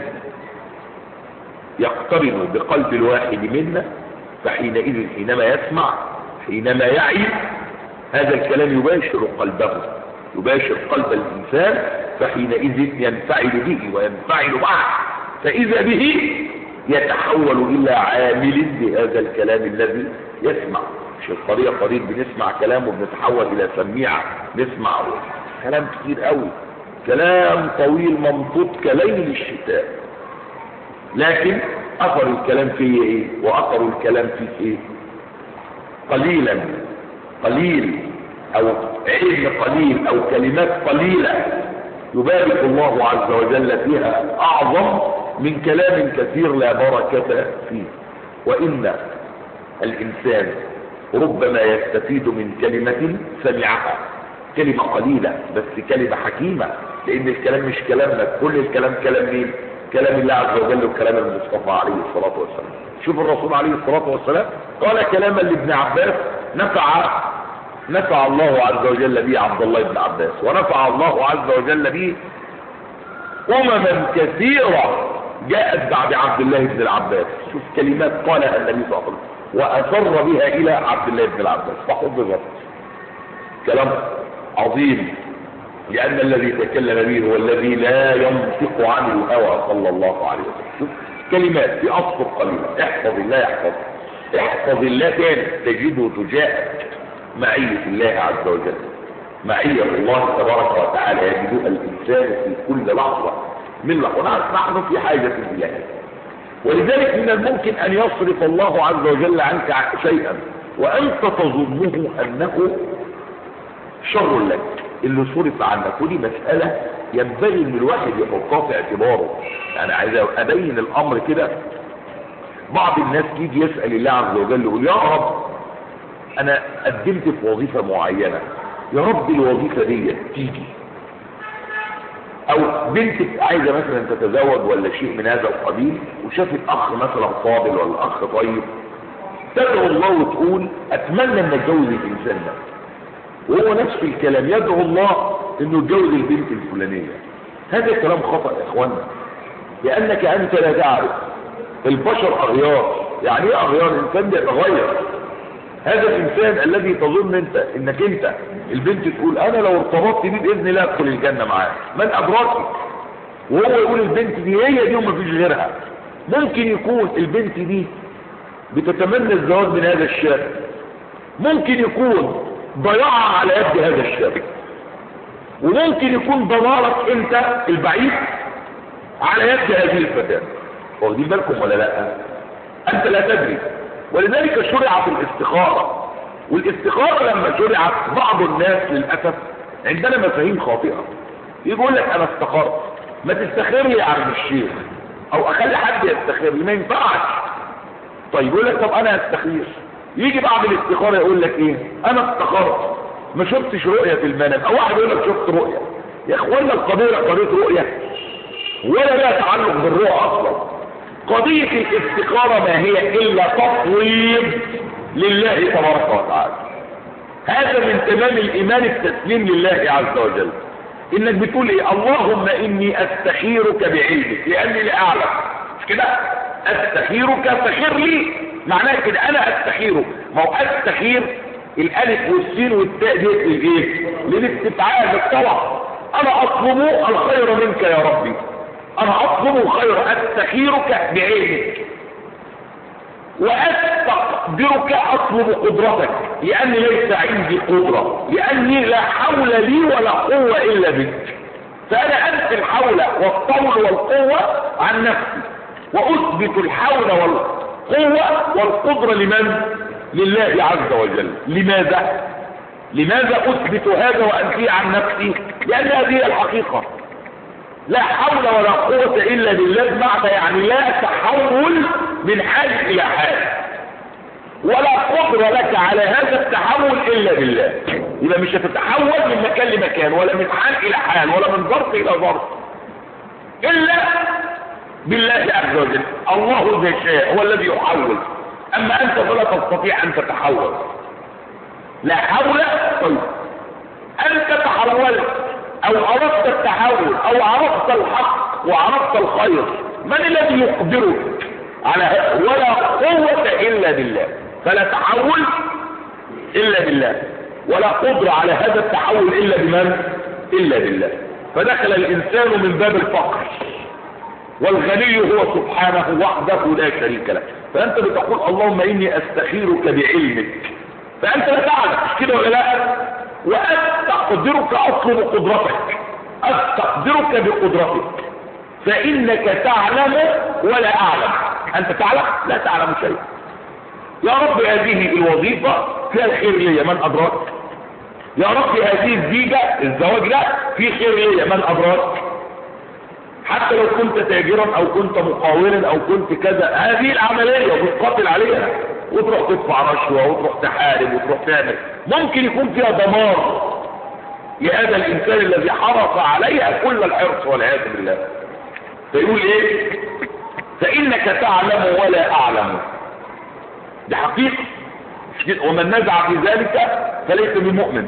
يقترن بقلب الواحد منا. فحينئذ حينما يسمع، حينما يعي، هذا الكلام يباشر قلبه، يباشر قلب الإنسان، فحينئذ ينفعل به وينفعل معه، فإذا به يتحول إلى عامل بهذا الكلام الذي يسمع. مش القضية قريب بنسمع كلام وبنتحول إلى سميعة نسمع كلام كتير قوي، كلام طويل ممطوط كليل الشتاء، لكن أثر الكلام فيه إيه؟ وأثر الكلام فيه إيه؟ قليلا قليل، أو علم قليل، أو كلمات قليلة يبارك الله عز وجل فيها أعظم من كلام كثير لا بركة فيه. وإن الإنسان ربما يستفيد من كلمة سمعها، كلمة قليلة بس كلمة حكيمة، لأن الكلام مش كلامنا، كل الكلام كلام مين؟ كلام الله عز وجل وكلام المصطفى عليه الصلاة والسلام. شوف الرسول عليه الصلاة والسلام قال كلاما لابن عباس نفع نفع الله عز وجل به عبد الله بن عباس، ونفع الله عز وجل به أمما كثيرة جاءت بعد عبد الله بن العباس. شوف كلمات قالها النبي صلى الله عليه وسلم وأسر بها إلى عبد الله بن العباس فحفظت. كلام عظيم، لأن الذي تكلم به هو الذي لا ينطق عن الهوى صلى الله عليه وسلم. شوف كلمات في أسطر قليلة. احفظ الله يحفظ، احفظ الله كان تجده تجاهك. معية الله عز وجل، معية الله تبارك وتعالى يجدها الإنسان في كل لحظة من لحظات. نحن في حاجة إليه، ولذلك من الممكن أن يصرف الله عز وجل عنك شيئا وأنت تظنه أنه شر لك اللي صرف عنك. ودي مسألة ينبغي ان الواحد يحطها في اعتباره. يعني عايز ابين الامر كده. بعض الناس يجي يسأل الله عز وجل يقول يا رب انا قدمت في وظيفة معينة، يا رب الوظيفة دي تيجي، او بنتك عايزة مثلا تتزوج ولا شيء من هذا القبيل، وشافت اخ مثلا فاضل ولا اخ طيب، تدعو الله وتقول اتمنى ان اتجوز الانسان ده، وهو نفس الكلام يدعو الله انه يتجوز البنت الفلانية. هذا كلام خطأ يا اخوانا، لانك انت لا تعرف البشر اغيار. يعني ايه اغيار؟ الانسان بيتغير. هذا الانسان الذي تظن انت انك انت البنت تقول انا لو ارتبطت بيه باذن الله ادخل الجنة معاه، من ادراك؟ وهو يقول البنت دي هي دي ومفيش غيرها. ممكن يكون البنت دي بتتمنى الزواج من هذا الشاب، ممكن يكون ضياعها على يد هذا الشاب، وممكن يكون ضلالك انت البعيد على يد هذه الفتاة. واخدين بالكم ولا لا؟ انت لا تدري. ولذلك شرعت الاستخارة. والاستخارة لما شرعت بعض الناس للأسف عندنا مفاهيم خاطئة. يقول لك انا استخرت، ما تستخير لي يا عم الشيخ، او اخلي حد يستخير لي، ما ينفعش. طيب يقول لك طب انا استخير. يجي بعد الاستخارة يقول لك ايه؟ انا استخرت ما شفتش رؤية في المنام، او واحد يقول لك شفت رؤية. يا اخوانا القضية قضية رؤية ولا لها تعلق بالرؤى اصلا. قضية الاستخارة ما هي الا تفويض لله تبارك وتعالى. هذا من تمام الايمان التسليم لله عز وجل. انك بتقول ايه؟ اللهم اني استخيرك بعلمك لاني لا اعلم. مش كده؟ استخيرك فخير لي، معناه كده انا استخيره. ما هو استخير الالف والسين والتاء دي الايه؟ للاستفعال بالطلب. انا اطلب الخير منك يا ربي، انا اطلب الخير، استخيرك بعلمك، واستقدرك اطلب قدرتك لاني ليس عندي قدرة، لاني لا حول لي ولا قوة الا بك. فانا انفي الحول والطول والقوة عن نفسي، واثبت الحول والقوة والقدرة لمن؟ لله عز وجل. لماذا؟ لماذا اثبت هذا وانفي عن نفسي؟ لان هذه هي الحقيقة. لا حول ولا قوة الا بالله، بمعنى يعني لا تحول من حال الى حال، ولا قدرة لك على هذا التحول الا بالله. يبقى مش هتتحول من مكان لمكان، ولا من حال الى حال، ولا من ظرف الى ظرف، الا بالله عز وجل. الله ذا شاء هو الذي يحول، اما انت فلا تستطيع ان تتحول. لا حول. طيب انت تحولت او عرفت التحول او عرفت الحق وعرفت الخير، من الذي يقدرك على هذا؟ ولا قوة الا بالله. فلا تحول الا بالله، ولا قدرة على هذا التحول الا بمن؟ الا بالله. فدخل الانسان من باب الفقر، والغني هو سبحانه وحده لا شريك له. فانت بتقول اللهم اني استخيرك بعلمك، فانت لا تعلم. مش كده ولا لا؟ واستقدرك اطلب قدرتك، استقدرك بقدرتك، فانك تعلم ولا اعلم. انت تعلم؟ لا تعلم شيء. يا رب هذه الوظيفة فيها الخير لي، من ادراك؟ يا رب هذه الزيجة الزواج ده فيه خير لي، من ادراك؟ حتى لو كنت تاجرا او كنت مقاولا او كنت كذا، هذه العملية بتقاتل عليها وتروح تدفع رشوة وتروح تحارب وتروح تعمل، ممكن يكون فيها دمار لهذا الانسان الذي حرص عليها كل الحرص والعياذ بالله. فيقول ايه؟ فانك تعلم ولا اعلم. دي حقيقة، ومن نزع في ذلك فليس بمؤمن.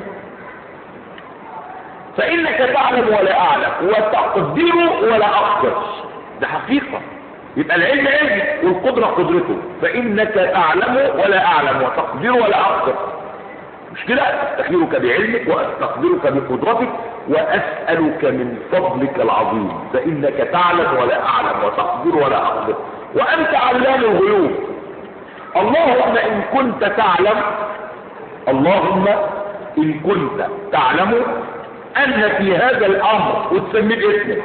فانك تعلم ولا اعلم، وتقدر ولا اقدر. ده حقيقة. يبقى العلم علمي والقدرة قدرته. فانك تعلم ولا اعلم وتقدر ولا اقدر. مش كده؟ استخيرك بعلمك واستقدرك بقدرتك واسألك من فضلك العظيم. فانك تعلم ولا اعلم وتقدر ولا اقدر وانت علام الغيوب. اللهم ان كنت تعلم، اللهم ان كنت تعلم ان في هذا الامر، وتسميه باسمك،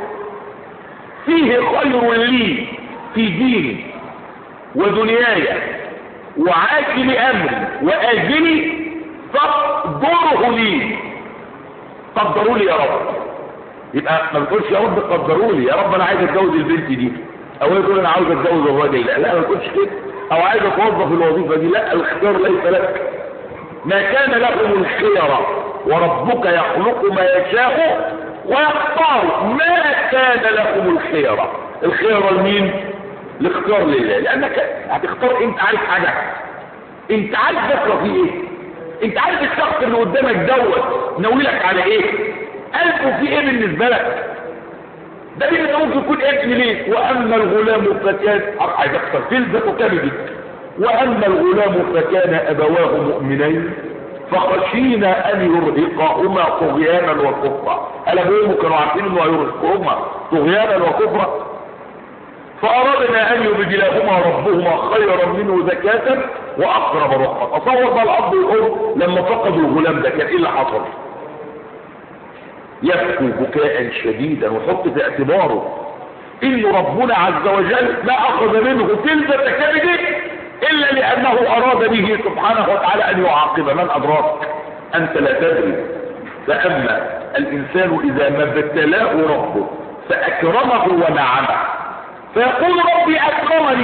فيه خير لي في ديني ودنياي وعاجل امري واجلي فاقدره لي. قدروا لي يا رب. يبقى ما بتقولش يا رب قدروا لي، يا رب انا عايز اتجوز البنت دي، او يقول انا عاوز اتجوز الراجل ده، لا ما تقولش كده. او عايز اتوظف الوظيفه دي، لا، الاختيار ليس لك. ما كان لهم الخيرة وربك يخلق ما يشاء ويختار. ما كان لهم الخيرة. الخيرة لمين؟ الاختيار لله، لانك هتختار. انت عارف حاجة، انت عارف بكره في ايه، انت عارف الشخص اللي قدامك دوت ناويلك على ايه، قلبه في ايه بالنسبة لك. ده اللي ممكن يكون ابن ليك. واما الغلام فكان عايز اكثر فلذة كبدك. واما الغلام فكان ابواه مؤمنين فخشينا ان يرهقهما طغيانا وكفرا. قال ابوهم كانوا عارفين انه هيرهقهما طغيانا وكفرا، فارادنا ان يبدلهما ربهما خيرا منه زكاة واقرب رحمة. تصور بقى الاب والام لما فقدوا الغلام ده كان ايه اللي حصل؟ يبكوا بكاء شديدا، وحط في اعتباره ان ربنا عز وجل ما اخذ منه فلذة كبده الا لانه اراد به سبحانه وتعالى ان يعاقب. من ادراك؟ انت لا تدري. فاما الانسان اذا ما ابتلاه ربه فاكرمه ونعمه فيقول ربي اكرمني،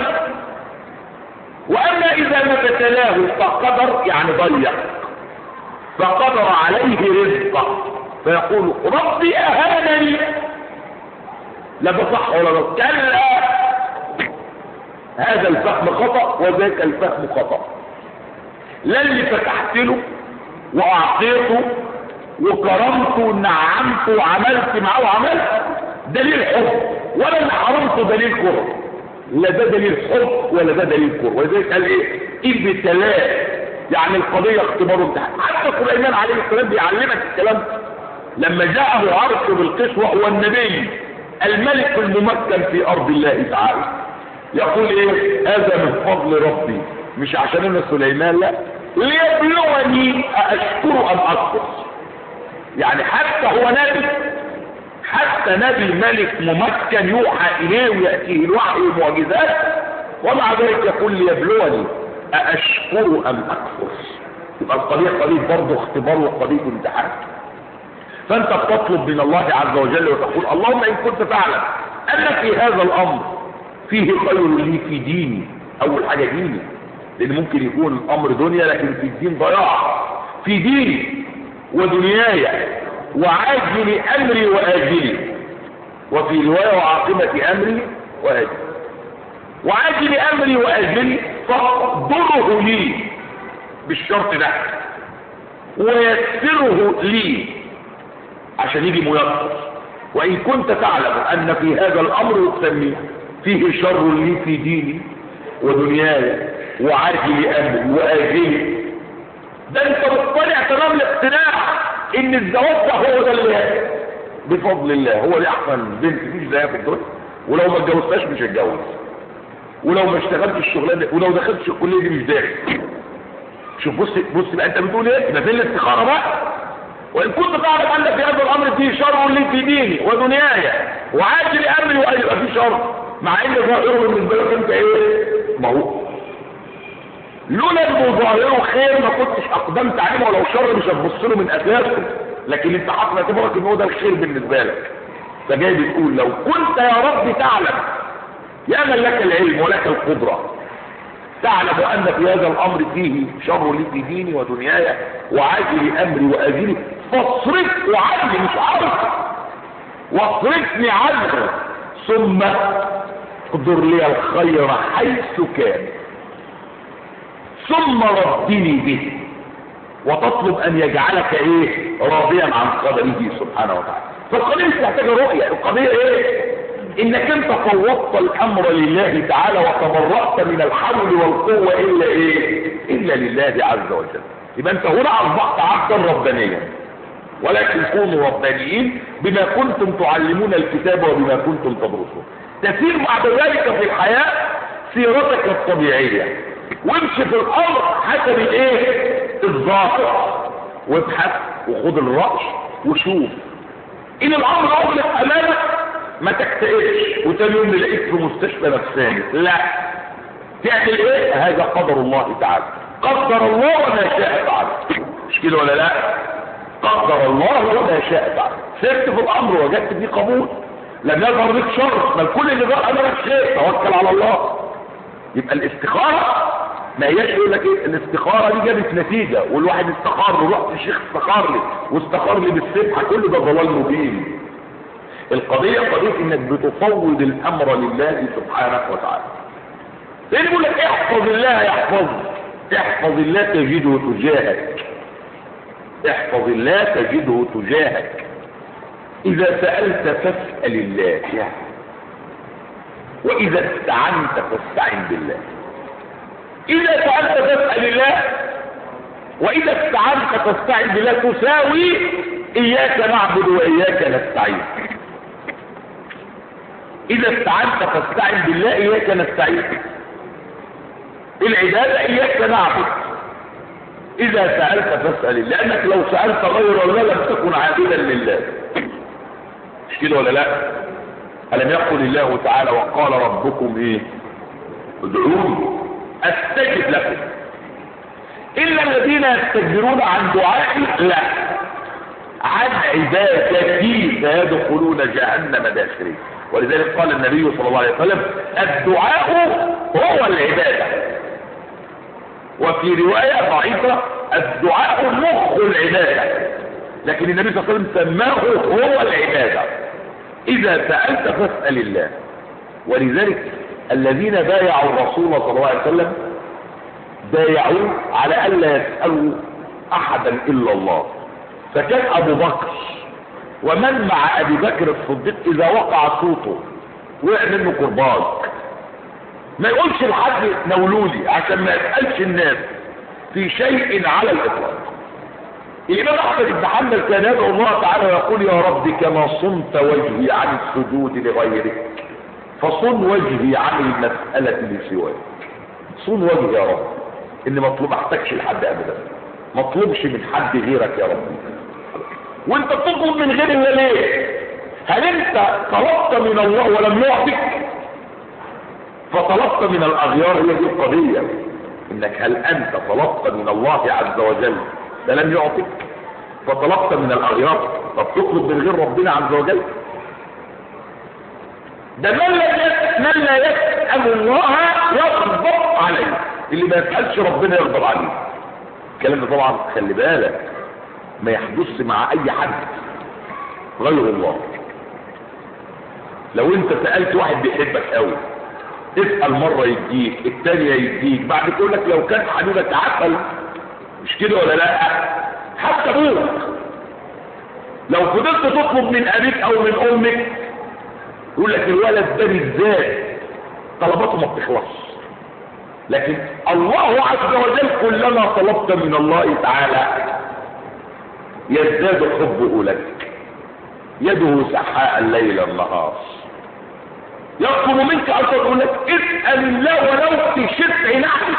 واما اذا ما ابتلاه فقدر يعني ضيق فقدر عليه رزقه فيقول ربي اهانني. لا ده صح ولا ده؟ كلا، هذا الفهم خطأ وذاك الفهم خطأ. لا اللي فتحت له واعطيته وكرمته ونعمته وعملت معاه وعملت دليل حب، ولا اللي حرمته دليل كره. لا ده دليل حب ولا ده دليل كره. ولذلك قال ايه؟ ابتلاء، يعني القضيه اختبار وامتحان. حتى سليمان عليه السلام بيعلمك الكلام لما جاءه عرش بالقيس وهو النبي الملك الممكن في ارض الله تعالى. يقول ايه؟ هذا من فضل ربي، مش عشان انا سليمان، لا، ليبلوني أأشكر أم أكفر. يعني حتى هو نبي، حتى نبي ملك ممكن يوحى إليه ويأتيه الوحي والمعجزات، ومع ذلك يقول ليبلوني أأشكر أم أكفر. يبقى القضية قضية برضه اختبار وقضية امتحان. فأنت بتطلب من الله عز وجل وتقول اللهم إن كنت تعلم أن في هذا الأمر فيه خير لي في ديني. أول حاجة ديني، لأن ممكن يكون الأمر دنيا لكن في الدين ضياع. في ديني ودنياي وعاجل أمري وآجلي، وفي رواية وعاقبة أمري وآجلي. وعاجل أمري وآجلي فاقدره لي بالشرط ده ويسره لي عشان يجي ميسر. وإن كنت تعلم أن في هذا الأمر يسمي فيه شر لي في ديني ودنياي وعاجل أمري وآجلي. ده انت مطلع تمام الاقتناع ان الزواج ده هو ده اللي بفضل الله هو اللي احسن بنت مش زيها في الدنيا، ولو ما اتجوزتهاش مش هتجوز، ولو ما اشتغلتش الشغلانه، ولو دخلتش الكليه دي مش داخل. شوف بص بص بقى انت بتقول ايه؟ ده فين الاستخاره بقى؟ وان كنت تعرف ان في هذا الامر فيه شر لي في ديني ودنياي وعاجل امري وان يبقى فيه شر، مع ان ظاهره بالنسبه لك انت ايه؟ ما هو لولا انه ظاهره خير ما كنتش اقدمت عليه، ولو شر مش هتبص له من اساسه، لكن انت حاطط اعتبارك ان هو ده الخير بالنسبه لك. فجاي بتقول لو كنت يا رب تعلم، يا من لك العلم ولك القدره، تعلم ان في هذا الامر فيه شر لي في ديني ودنياي وعاجل امري واجلي فاصرفه عني، مش عارف، واصرفني عنه ثم اقدر لي الخير حيث كان ثم ردني به، وتطلب ان يجعلك ايه؟ راضيا عن قدره سبحانه وتعالى. فالقضيه مش محتاجه رؤيه، القضيه ايه؟ انك انت فوضت الامر لله تعالى وتبرأت من الحول والقوه الا ايه؟ الا لله عز وجل. يبقى انت هنا اصبحت عبدا ربانيا، ولكن كونوا ربانيين بما كنتم تعلمون الكتاب وبما كنتم تدرسون. تسير بعد ذلك في الحياه سيرتك الطبيعيه، وامشي في الامر حسب الايه؟ الظاهر، وابحث وخد الرأي وشوف. ان الامر اغلق امامك ما تكتئبش وتاني يوم نلاقيك في مستشفى نفساني، لا، تعمل ايه؟ هذا قدر الله تعالى. قدر الله وما شاء فعل. مش كده ولا لا؟ قدر الله وما شاء فعل. سرت في الامر وجدت فيه قبول، لم يظهر لك شر، بل كل اللي ظهر امرك خير، توكل على الله. يبقى الاستخاره ما هياش يقول لك ايه الاستخاره دي جابت نتيجه والواحد استخار ورحت الشيخ استخار لي واستخار لي بالسبحه، كل ده ضلال مبين. القضيه قضيه انك بتفوض الامر لله سبحانه وتعالى. ليه يقول لك احفظ الله يحفظك، احفظ الله تجده تجاهك، احفظ الله تجده تجاهك. اذا سألت فاسأل الله، واذا استعنت فاستعن بالله. اذا سألت فاسأل الله، واذا استعنت فاستعن بالله، تساوي اياك نعبد واياك نستعين. اذا استعنت فاستعن بالله، اياك نستعين. العبادة اياك نعبد. اذا سألت فاسأل الله، لانك لو سألت غير الله لم تكن عابدا لله. مش كده ولا لا؟ ألم يقل الله تعالى وقال ربكم ايه؟ ادعوني استجب لكم. الا الذين يستكبرون عن دعائي، لا، عن عبادتي سيدخلون جهنم داخرين. ولذلك قال النبي صلى الله عليه وسلم الدعاء هو العبادة. وفي رواية ضعيفة الدعاء مخ العبادة، لكن النبي صلى الله عليه وسلم سماه هو العبادة. إذا سألت فاسأل الله. ولذلك الذين بايعوا الرسول صلى الله عليه وسلم بايعوه على ألا يسألوا أحدا إلا الله. فكان أبو بكر ومن مع أبي بكر الصديق إذا وقع صوته وقع منه قربان ما يقولش لحد نولولي، عشان ما يسألش الناس في شيء على الإطلاق. الإمام أحمد بن حنبل كان يدعو الله تعالى ويقول يا رب كما صمت وجهي عن السجود لغيرك فصن وجهي عن المسألة لسواك. صن وجهي يا رب، إن مطلوب احتاجش لحد أبدا، مطلوبش من حد غيرك يا رب. وانت بتطلب من غير الله ليه؟ هل انت طلبت من الله ولم يعطك؟ فطلبت من الأغيار، هي دي القضية. انك هل انت طلبت من الله عز وجل فلم يعطك؟ فطلبت من الأغيار، طب تطلب من غير ربنا عز وجل؟ ده من لا من لا يسأل الله يغضب عليه، اللي ما يسألش ربنا يغضب عليه. الكلام ده طبعا خلي بالك ما يحدث مع اي حد غير الله. لو انت سألت واحد بيحبك قوي اسأل مرة يديك، الثانية يديك، بعد تقول لك لو كان حبيبك عقل. مش كده ولا لا؟ حتى ابوك لو فضلت تطلب من ابيك او من امك يقول لك الولد ده بالذات طلباته ما بتخلصش. لكن الله عز وجل كلما طلبت من الله تعالى يزداد حبه لك، يده سحاء الليل النهار. يطلب منك ان تقول لك اسأل الله ولو في شفع نعل،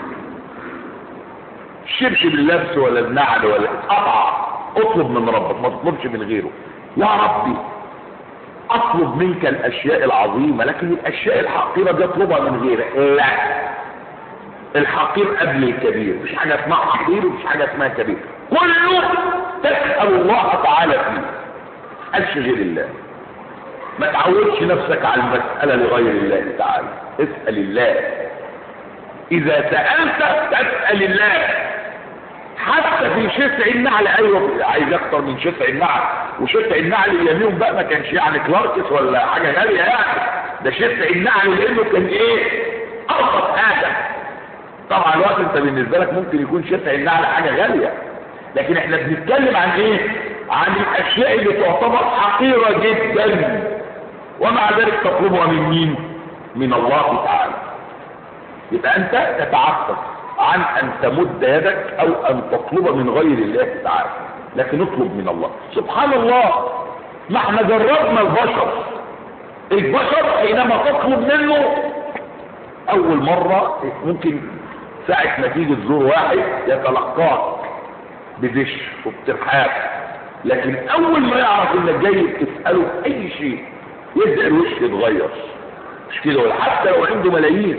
شبش باللبس ولا النعل ولا قطع، اطلب من ربك، ما تطلبش من غيره. يا ربي اطلب منك الاشياء العظيمة، لكن الاشياء الحقيرة دي اطلبها من غيرك، لا. الحقير قبل الكبير، مش حاجة اسمها حقير ومش حاجة اسمها كبير، كله تسأل الله تعالى فيه. اسألش غير الله، ما تعودش نفسك على المسألة لغير الله تعالى، اسأل الله. اذا سألت تسأل الله. حتى في شفع النعل، ايوه عايز اكتر من شفع النعل، وشفع النعل يميهم بقى ما كانش يعني كلاركس ولا حاجة غالية يعني، ده شفع النعل لانه كان ايه؟ ارخص حاجة. طبعا الوقت انت بالنسبة لك ممكن يكون شفع النعل حاجة غالية، لكن احنا بنتكلم عن ايه؟ عن الاشياء اللي تعتبر حقيرة جدا، ومع ذلك تطلبها من مين؟ من الله تعالى. يبقى انت تتعفف عن ان تمد يدك او ان تطلب من غير الله تعالى، لكن اطلب من الله. سبحان الله، ما احنا جربنا البشر. البشر حينما تطلب منه اول مرة ممكن ساعة ما تيجي تزور واحد يتلقاك بدش وبترحاب، لكن اول ما يعرف انك جاي تسأله اي شيء يبدأ الوش يتغير. مش كده؟ ولا حتى لو عنده ملايين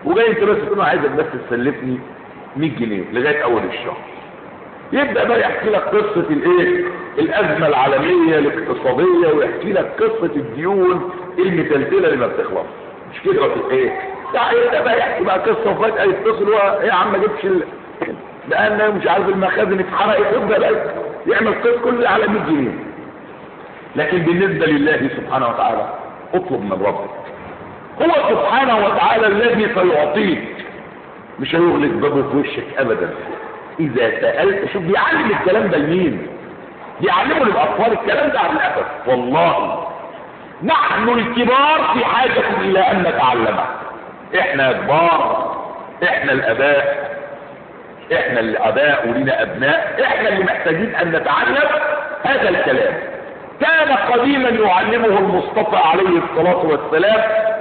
وجاي انت بس تقول له عايزك بس تسلفني مية جنيه لغايه اول الشهر. يبدا بقى يحكي لك قصه الايه الازمه العالميه الاقتصاديه، ويحكي لك قصه الديون المتلتله اللي ما بتخلص، مش كده ولا ايه؟ يبدا بقى يحكي بقى قصه، وفجاه يتصل هو ايه يا عم ما جبتش ال... لان مش عارف المخازن اتحرقت، يبدا بقى يعمل قصه كل على مية جنيه. لكن بالنسبه لله سبحانه وتعالى اطلب من ربك، هو سبحانه وتعالى الذي سيعطيك، مش هيغلق بابه في وشك ابدا. اذا سألت، شوف بيعلم الكلام ده لمين؟ بيعلمه للاطفال الكلام ده على الاسف. والله نحن الكبار في حاجة الى ان نتعلمه. احنا كبار، احنا الاباء، احنا الاباء ولنا ابناء، احنا اللي محتاجين ان نتعلم هذا الكلام. كان قديما يعلمه المصطفى عليه الصلاة والسلام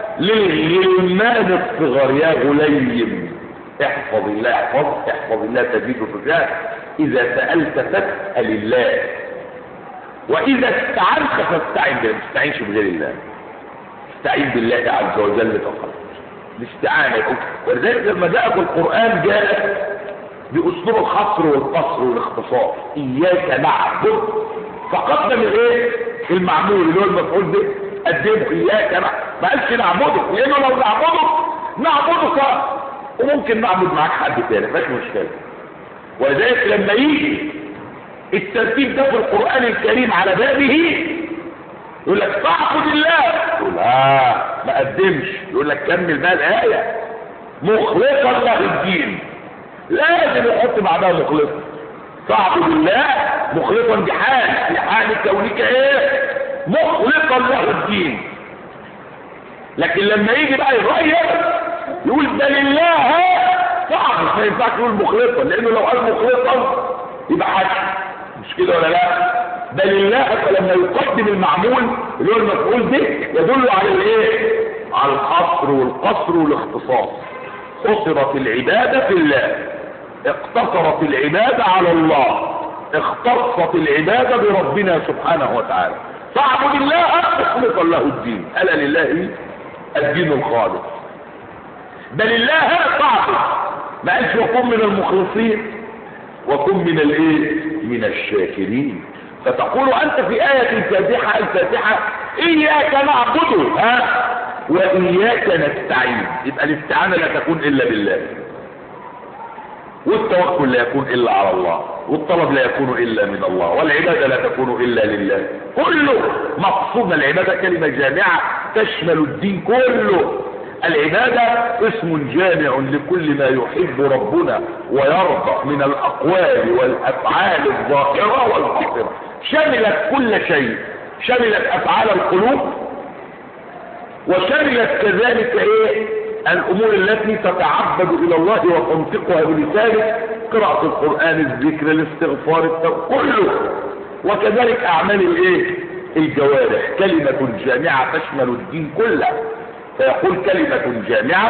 للغلمان الصغار: يا غليم احفظ الله، احفظ احفظ الله تجده تجاهك، اذا سألت فاسأل الله، واذا استعنت فاستعن بالله. ما تستعينش بغير الله، استعين بالله عز وجل فقط. الاستعانة. ولذلك لما جاء في القرآن جاءت باسلوب الحصر والقصر والاختصار: اياك نعبد، فقدم الايه المعمول اللي هو المفعول به قدمه اياك نعبد، ما قالش نعبده، لانه لو نعبده نعبده صح، وممكن نعبد معاك حد تاني مفيش مشكله. ولذلك لما يجي الترتيب ده في القرآن الكريم على بابه يقول لك تعبد الله، تقول اه ما قدمش، يقول لك كمل بقى الآية: مخلصا له الدين. لازم يحط بعدها مخلصا. تعبد الله مخلصا بحال، بحال كونك ايه؟ مخلصا له الدين. لكن لما يجي بقى يغير يقول بل الله صعب، ما ينفعش يقول مخلصا، لانه لو قال مخلصا يبقى حاجه، مش كده ولا لا؟ بل الله فلما يقدم المعمول اللي هو المفعول به يدل على الايه؟ على الحصر والقصر والاختصاص. قصرت العباده في الله، اقتصرت العباده على الله، اختصت العباده بربنا سبحانه وتعالى. فاعبد الله مخلصا له الدين، الا لله الدين الخالص. بل الله تعبد، ما قالش وكن من المخلصين وكن من الايه؟ من الشاكرين. فتقول انت في آية الفاتحة الفاتحة اياك نعبد ها واياك نستعين، يبقى الاستعانة لا تكون الا بالله، والتوكل لا يكون الا على الله، والطلب لا يكون الا من الله، والعبادة لا تكون الا لله. كله مقصود العبادة كلمة جامعة تشمل الدين كله. العبادة اسم جامع لكل ما يحب ربنا ويرضى من الأقوال والأفعال الظاهرة والباطنة، شملت كل شيء، شملت أفعال القلوب، وشملت كذلك ايه؟ الأمور التي تتعبد إلى الله وتنطقها بلسانك، قراءة القرآن، الذكر، الاستغفار، التوبة، كله. وكذلك أعمال الايه؟ الجوارح. كلمة جامعة تشمل الدين كله. فيقول كلمة جامعة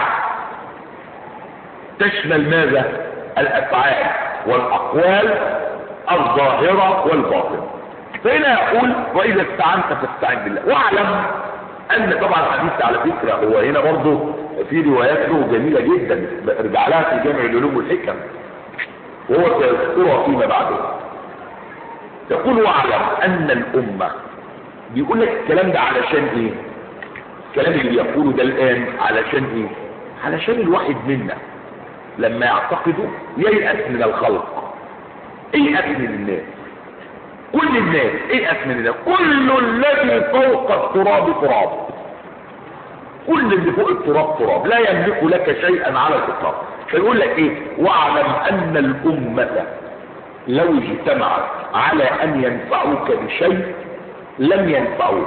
تشمل ماذا؟ الأفعال والأقوال الظاهرة والباطنة. فهنا يقول وإذا استعنت فاستعن بالله. واعلم أن طبعا الحديث على فكرة هو هنا برضه في روايات له جميلة جدا، ارجع لها في جامع العلوم والحكم وهو سيذكرها فيما بعده. يقول واعلم أن الأمة، بيقول لك الكلام ده علشان إيه؟ الكلام اللي بيقوله ده الآن علشان ايه؟ علشان الواحد منا لما يعتقده ييأس من الخلق، ييأس من الناس، كل الناس ييأس من الناس. كل الذي فوق التراب تراب، كل اللي فوق التراب تراب، لا يملك لك شيئا على الإطلاق. فيقول لك ايه؟ واعلم ان الأمة لو اجتمعت على ان ينفعوك بشيء لم ينفعوك.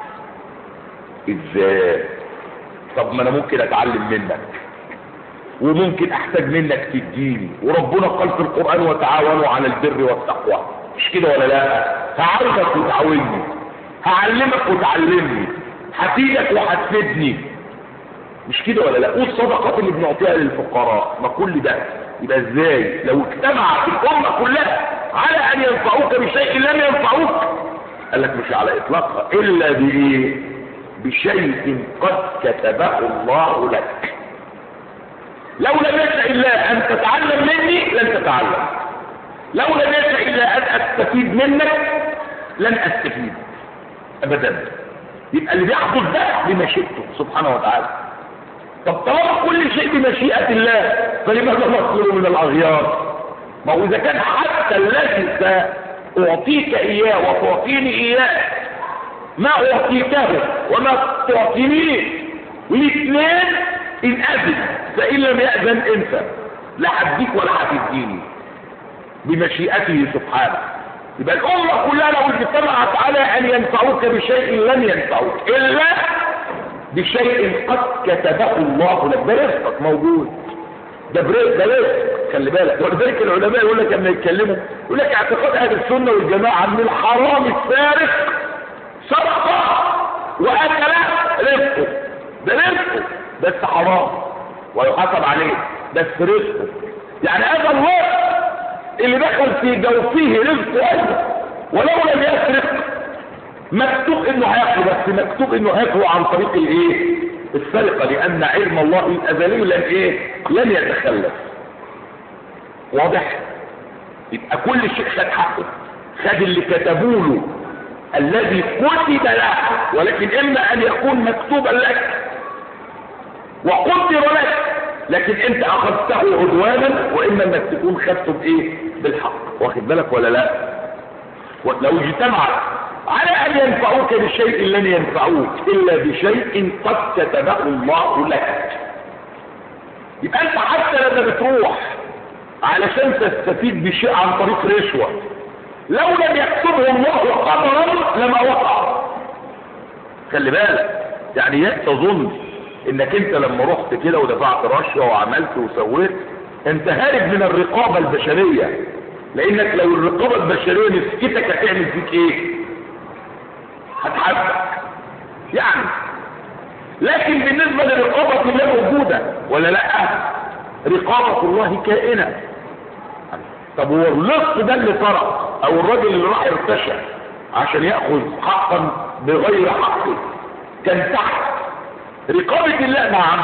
ازاي؟ طب ما انا ممكن اتعلم منك وممكن احتاج منك تديني، وربنا قال في القرآن وتعاونوا على البر والتقوى، مش كده ولا لا؟ هعرفك وتعاوني، هعلمك وتعلمني، هفيدك وهتفيدني، مش كده ولا لا؟ والصدقات اللي بنعطيها للفقراء، ما كل ده. يبقى ازاي لو اجتمعت الامه كلها على ان ينفعوك بشيء لم ينفعوك؟ قال لك مش على اطلاقها، الا بايه؟ بشيء قد كتبه الله لك. لو لم يشاء الله ان تتعلم مني لن تتعلم، لو لم يشاء الله ان استفيد منك لن استفيد ابدا. يبقى اللي بيحدث ده بمشيئته سبحانه وتعالى. طب طالما كل شيء بمشيئة الله فلماذا نطلب من الاغيار؟ ما هو اذا كان حتى الذي ساعطيك اياه وتعطيني اياه ما اعطيته وما تعطينيه الاثنين ان اذن، فان لم يأذن انت لا هديك ولا هتديني بمشيئته سبحانه. يبقى الامه كلها لو اجتمعت على ان ينفعوك بشيء لن ينفعوك الا بشيء قد كتبه الله لك. ده رزقك موجود، ده برزق، ده رزق، خلي بالك. ولذلك العلماء يقول لك لما يتكلموا يقول لك اعتقاد اهل السنه والجماعه ان الحرام السارق سرقه واكل رزقه، ده رزقه بس حرام ويحاسب عليه بس رزقه. يعني هذا الرزق اللي دخل في جوفه رزقه ايضا ولو لم يسرق مكتوب انه هياكله، بس مكتوب انه هياكله عن طريق الايه؟ السرقه، لان علم الله الازلي لن ايه؟ لن يتخلف. واضح؟ يبقى كل شيء خد حقه، خد اللي كتبوا له الذي كتب له، ولكن اما ان يكون مكتوبا لك وقدر لك لكن انت اخذته عدوانا، واما انك تكون خدته بايه؟ بالحق. واخد بالك ولا لا؟ لو اجتمعت على ان ينفعوك بشيء لن ينفعوك الا بشيء قد كتبه الله لك. يبقى انت حتى لما بتروح علشان تستفيد بشيء عن طريق رشوه لو لم يكتبه الله قدرا لما وقع. خلي بالك، يعني تظن انك انت لما رحت كده ودفعت رشوه وعملت وسويت انت هارب من الرقابه البشريه، لانك لو الرقابه البشريه مسكتك هتعمل فيك ايه؟ هتحبك يعني. لكن بالنسبه لرقابه الله موجوده ولا لا؟ رقابه الله كائنه. طب هو اللص ده اللي سرق او الراجل اللي راح ارتشى عشان ياخذ حقا بغير حقه كان تحت رقابه الله؟ نعم،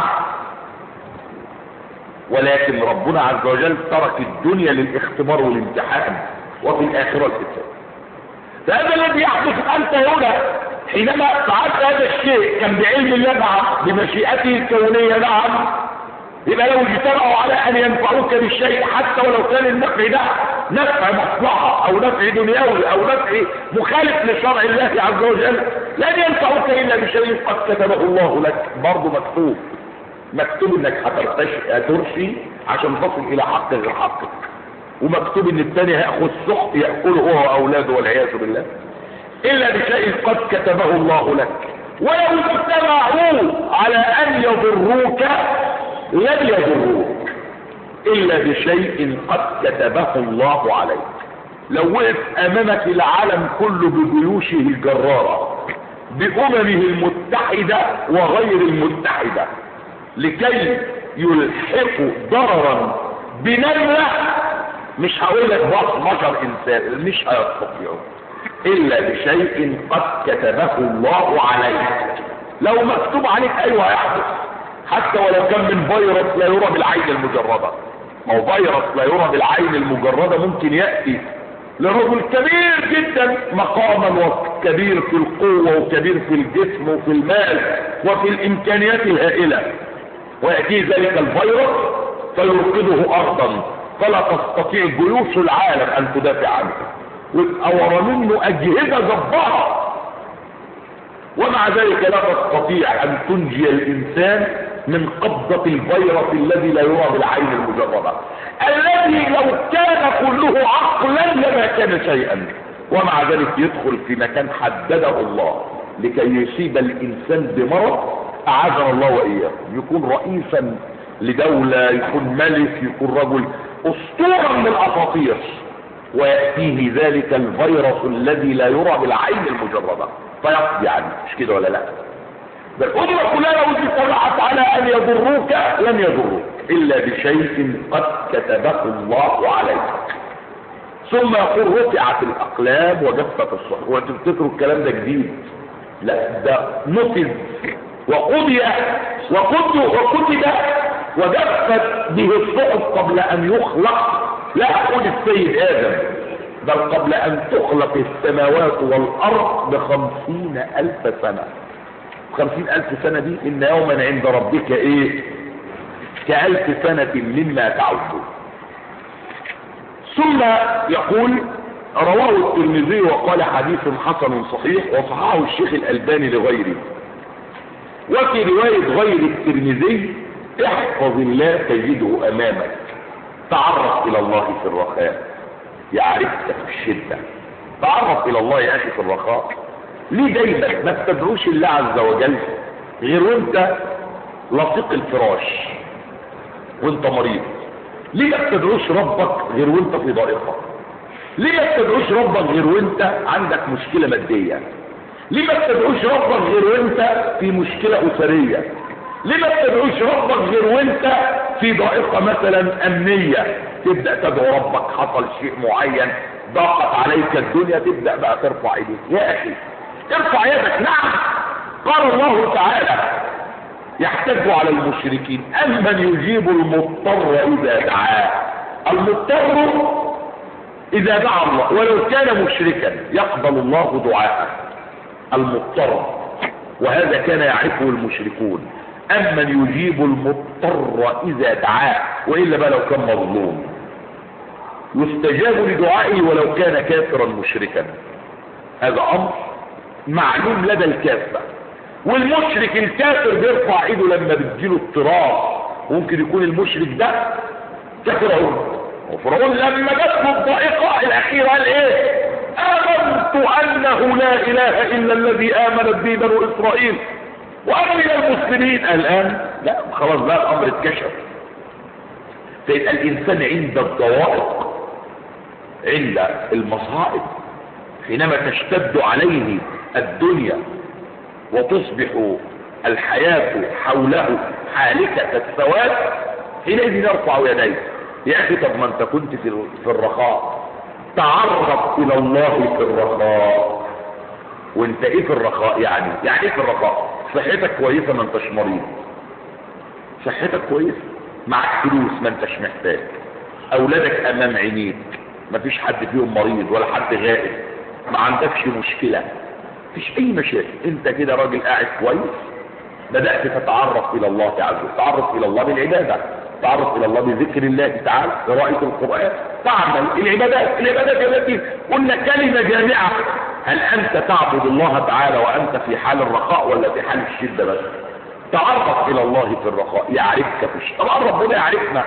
ولكن ربنا عز وجل ترك الدنيا للاختبار والامتحان وفي الاخره الحساب. فهذا الذي يحدث انت هنا حينما فعلت هذا الشيء كان بعلم الله، نعم، بمشيئته الكونيه، نعم. يبقى لو اجتمعوا على ان ينفعوك بالشيء حتى ولو كان النفع ده نفع مصلحه او نفع دنيوي او نفع مخالف لشرع الله عز وجل لن ينفعوك الا بشيء قد كتبه الله لك. برضه مكتوب مكتوب انك هترشي عشان تصل الى حق غير حقك، ومكتوب ان الثاني هياخذ سحت ياكله هو واولاده والعياذ بالله الا بشيء قد كتبه الله لك. ولو اجتمعوا على ان يضروك لن يضروك الا بشيء قد كتبه الله عليك. لو وقف امامك العالم كله بجيوشه الجرارة باممه المتحدة وغير المتحدة لكي يلحقوا ضررا بنملة، مش هقول لك بشر انسان، مش هيستطيعوا الا بشيء قد كتبه الله عليك. لو مكتوب عليك ايوه هيحدث، حتى ولو كان من فيروس لا يرى بالعين المجردة. ما هو فيروس لا يرى بالعين المجردة ممكن يأتي لرجل كبير جدا مقاما وكبير في القوة وكبير في الجسم وفي المال وفي الامكانيات الهائلة، ويأتي ذلك الفيروس فيرقده ارضا فلا تستطيع جيوش العالم ان تدافع عنه، ويبقى منه اجهزة جبارة، ومع ذلك لا تستطيع ان تنجي الانسان من قبضة الفيروس الذي لا يرى بالعين المجردة، الذي لو كان كله عقلا لما كان شيئا، ومع ذلك يدخل في مكان حدده الله لكي يصيب الانسان بمرض اعاذنا الله واياه، يكون رئيسا لدولة، يكون ملك، يكون رجل اسطورة من الاساطير، ويأتيه ذلك الفيروس الذي لا يرى بالعين المجردة فيقضي عنه. مش كده ولا لا؟ بل الأمة كلها لو اجتمعت على أن يضروك لن يضروك إلا بشيء قد كتبه الله عليك. ثم يقول رفعت الأقلام وجفت الصحف. وتفتكروا الكلام ده جديد؟ لا، ده نفذ وقضي وكتب وكتب وجفت به الصحف قبل ان يخلق، لا اقول السيد ادم، بل قبل ان تخلق السماوات والارض بخمسين الف سنة. خمسين الف سنة دي ان يوما عند ربك ايه؟ كالف سنة مما تعدون. ثم يقول رواه الترمذي وقال حديث حسن صحيح، وصححه الشيخ الألباني لغيره. وفي رواية غير الترمذي: احفظ الله تجده امامك، تعرف الى الله في الرخاء يعرفك في الشدة. تعرف الى الله يا اخي في الرخاء. ليه دايما ما تدعوش الله عز وجل غير وانت لصيق الفراش وانت مريض؟ ليه ما تدعوش ربك غير وانت في ضائقة؟ ليه ما تدعوش ربك غير وانت عندك مشكلة مادية؟ ليه ما تدعوش ربك غير وانت في مشكلة اسرية؟ ليه ما تدعوش ربك غير وانت في ضائقة مثلا امنية؟ تبدأ تدعو ربك، حصل شيء معين، ضاقت عليك الدنيا، تبدأ بقى ترفع ايديك. يا اخي ارفع يدك. نعم، قال الله تعالى يحتج على المشركين: أمن يجيب المضطر إذا دعاه. المضطر إذا دعا الله ولو كان مشركا يقبل الله دعاءه. المضطر، وهذا كان يعرفه المشركون. أمن يجيب المضطر إذا دعاه، وإلا بقى لو كان مظلوم يستجاب لدعائه ولو كان كافرا مشركا. هذا أمر معلوم لدى الكافة. والمشرك الكافر بيرفع ايده لما بتجيله اضطراب. ممكن يكون المشرك ده كفرعون، وفرعون لما جات له الضائقه الاخيره قال ايه؟ امنت انه لا اله الا الذي امنت به بنو اسرائيل وانا من المسلمين. الان لا، خلاص بقى الامر اتكشف. فيبقى الانسان عند الضوائق، عند المصائب، حينما تشتد عليه الدنيا وتصبح الحياة حوله حالكة السواد، حينئذ يرفع يديه. يا اخي طب ما انت كنت في الرخاء، تعرف الى الله في الرخاء. وانت ايه في الرخاء؟ يعني يعني ايه في الرخاء؟ صحتك كويسة ما انتش مريض، صحتك كويسة، معك فلوس ما انتش محتاج، اولادك امام عينيك ما فيش حد فيهم مريض ولا حد غائب، ما عندكش مشكلة، مفيش اي مشاكل، انت كده راجل قاعد كويس. بدأت تتعرف الى الله تعالى، تتعرف الى الله بالعبادة، تتعرف الى الله بذكر الله تعالى، قراءة القرآن، تعمل العبادات. العبادات التي قلنا كلمة جامعة. هل انت تعبد الله تعالى وانت في حال الرخاء ولا في حال الشدة بس؟ تعرف الى الله في الرخاء يعرفك في الشدة. طبعا ربنا يعرفنا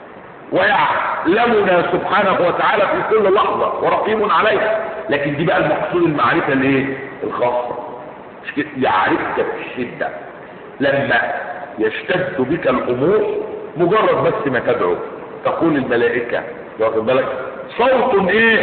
ويعلمنا سبحانه وتعالى في كل لحظة ورقيب عليها، لكن دي بقى المقصود المعرفة الايه؟ الخاصة. مش كده؟ يعرفك في الشدة لما يشتد بك الامور، مجرد بس ما تدعو تقول الملائكة، واخد بالك؟ صوت ايه؟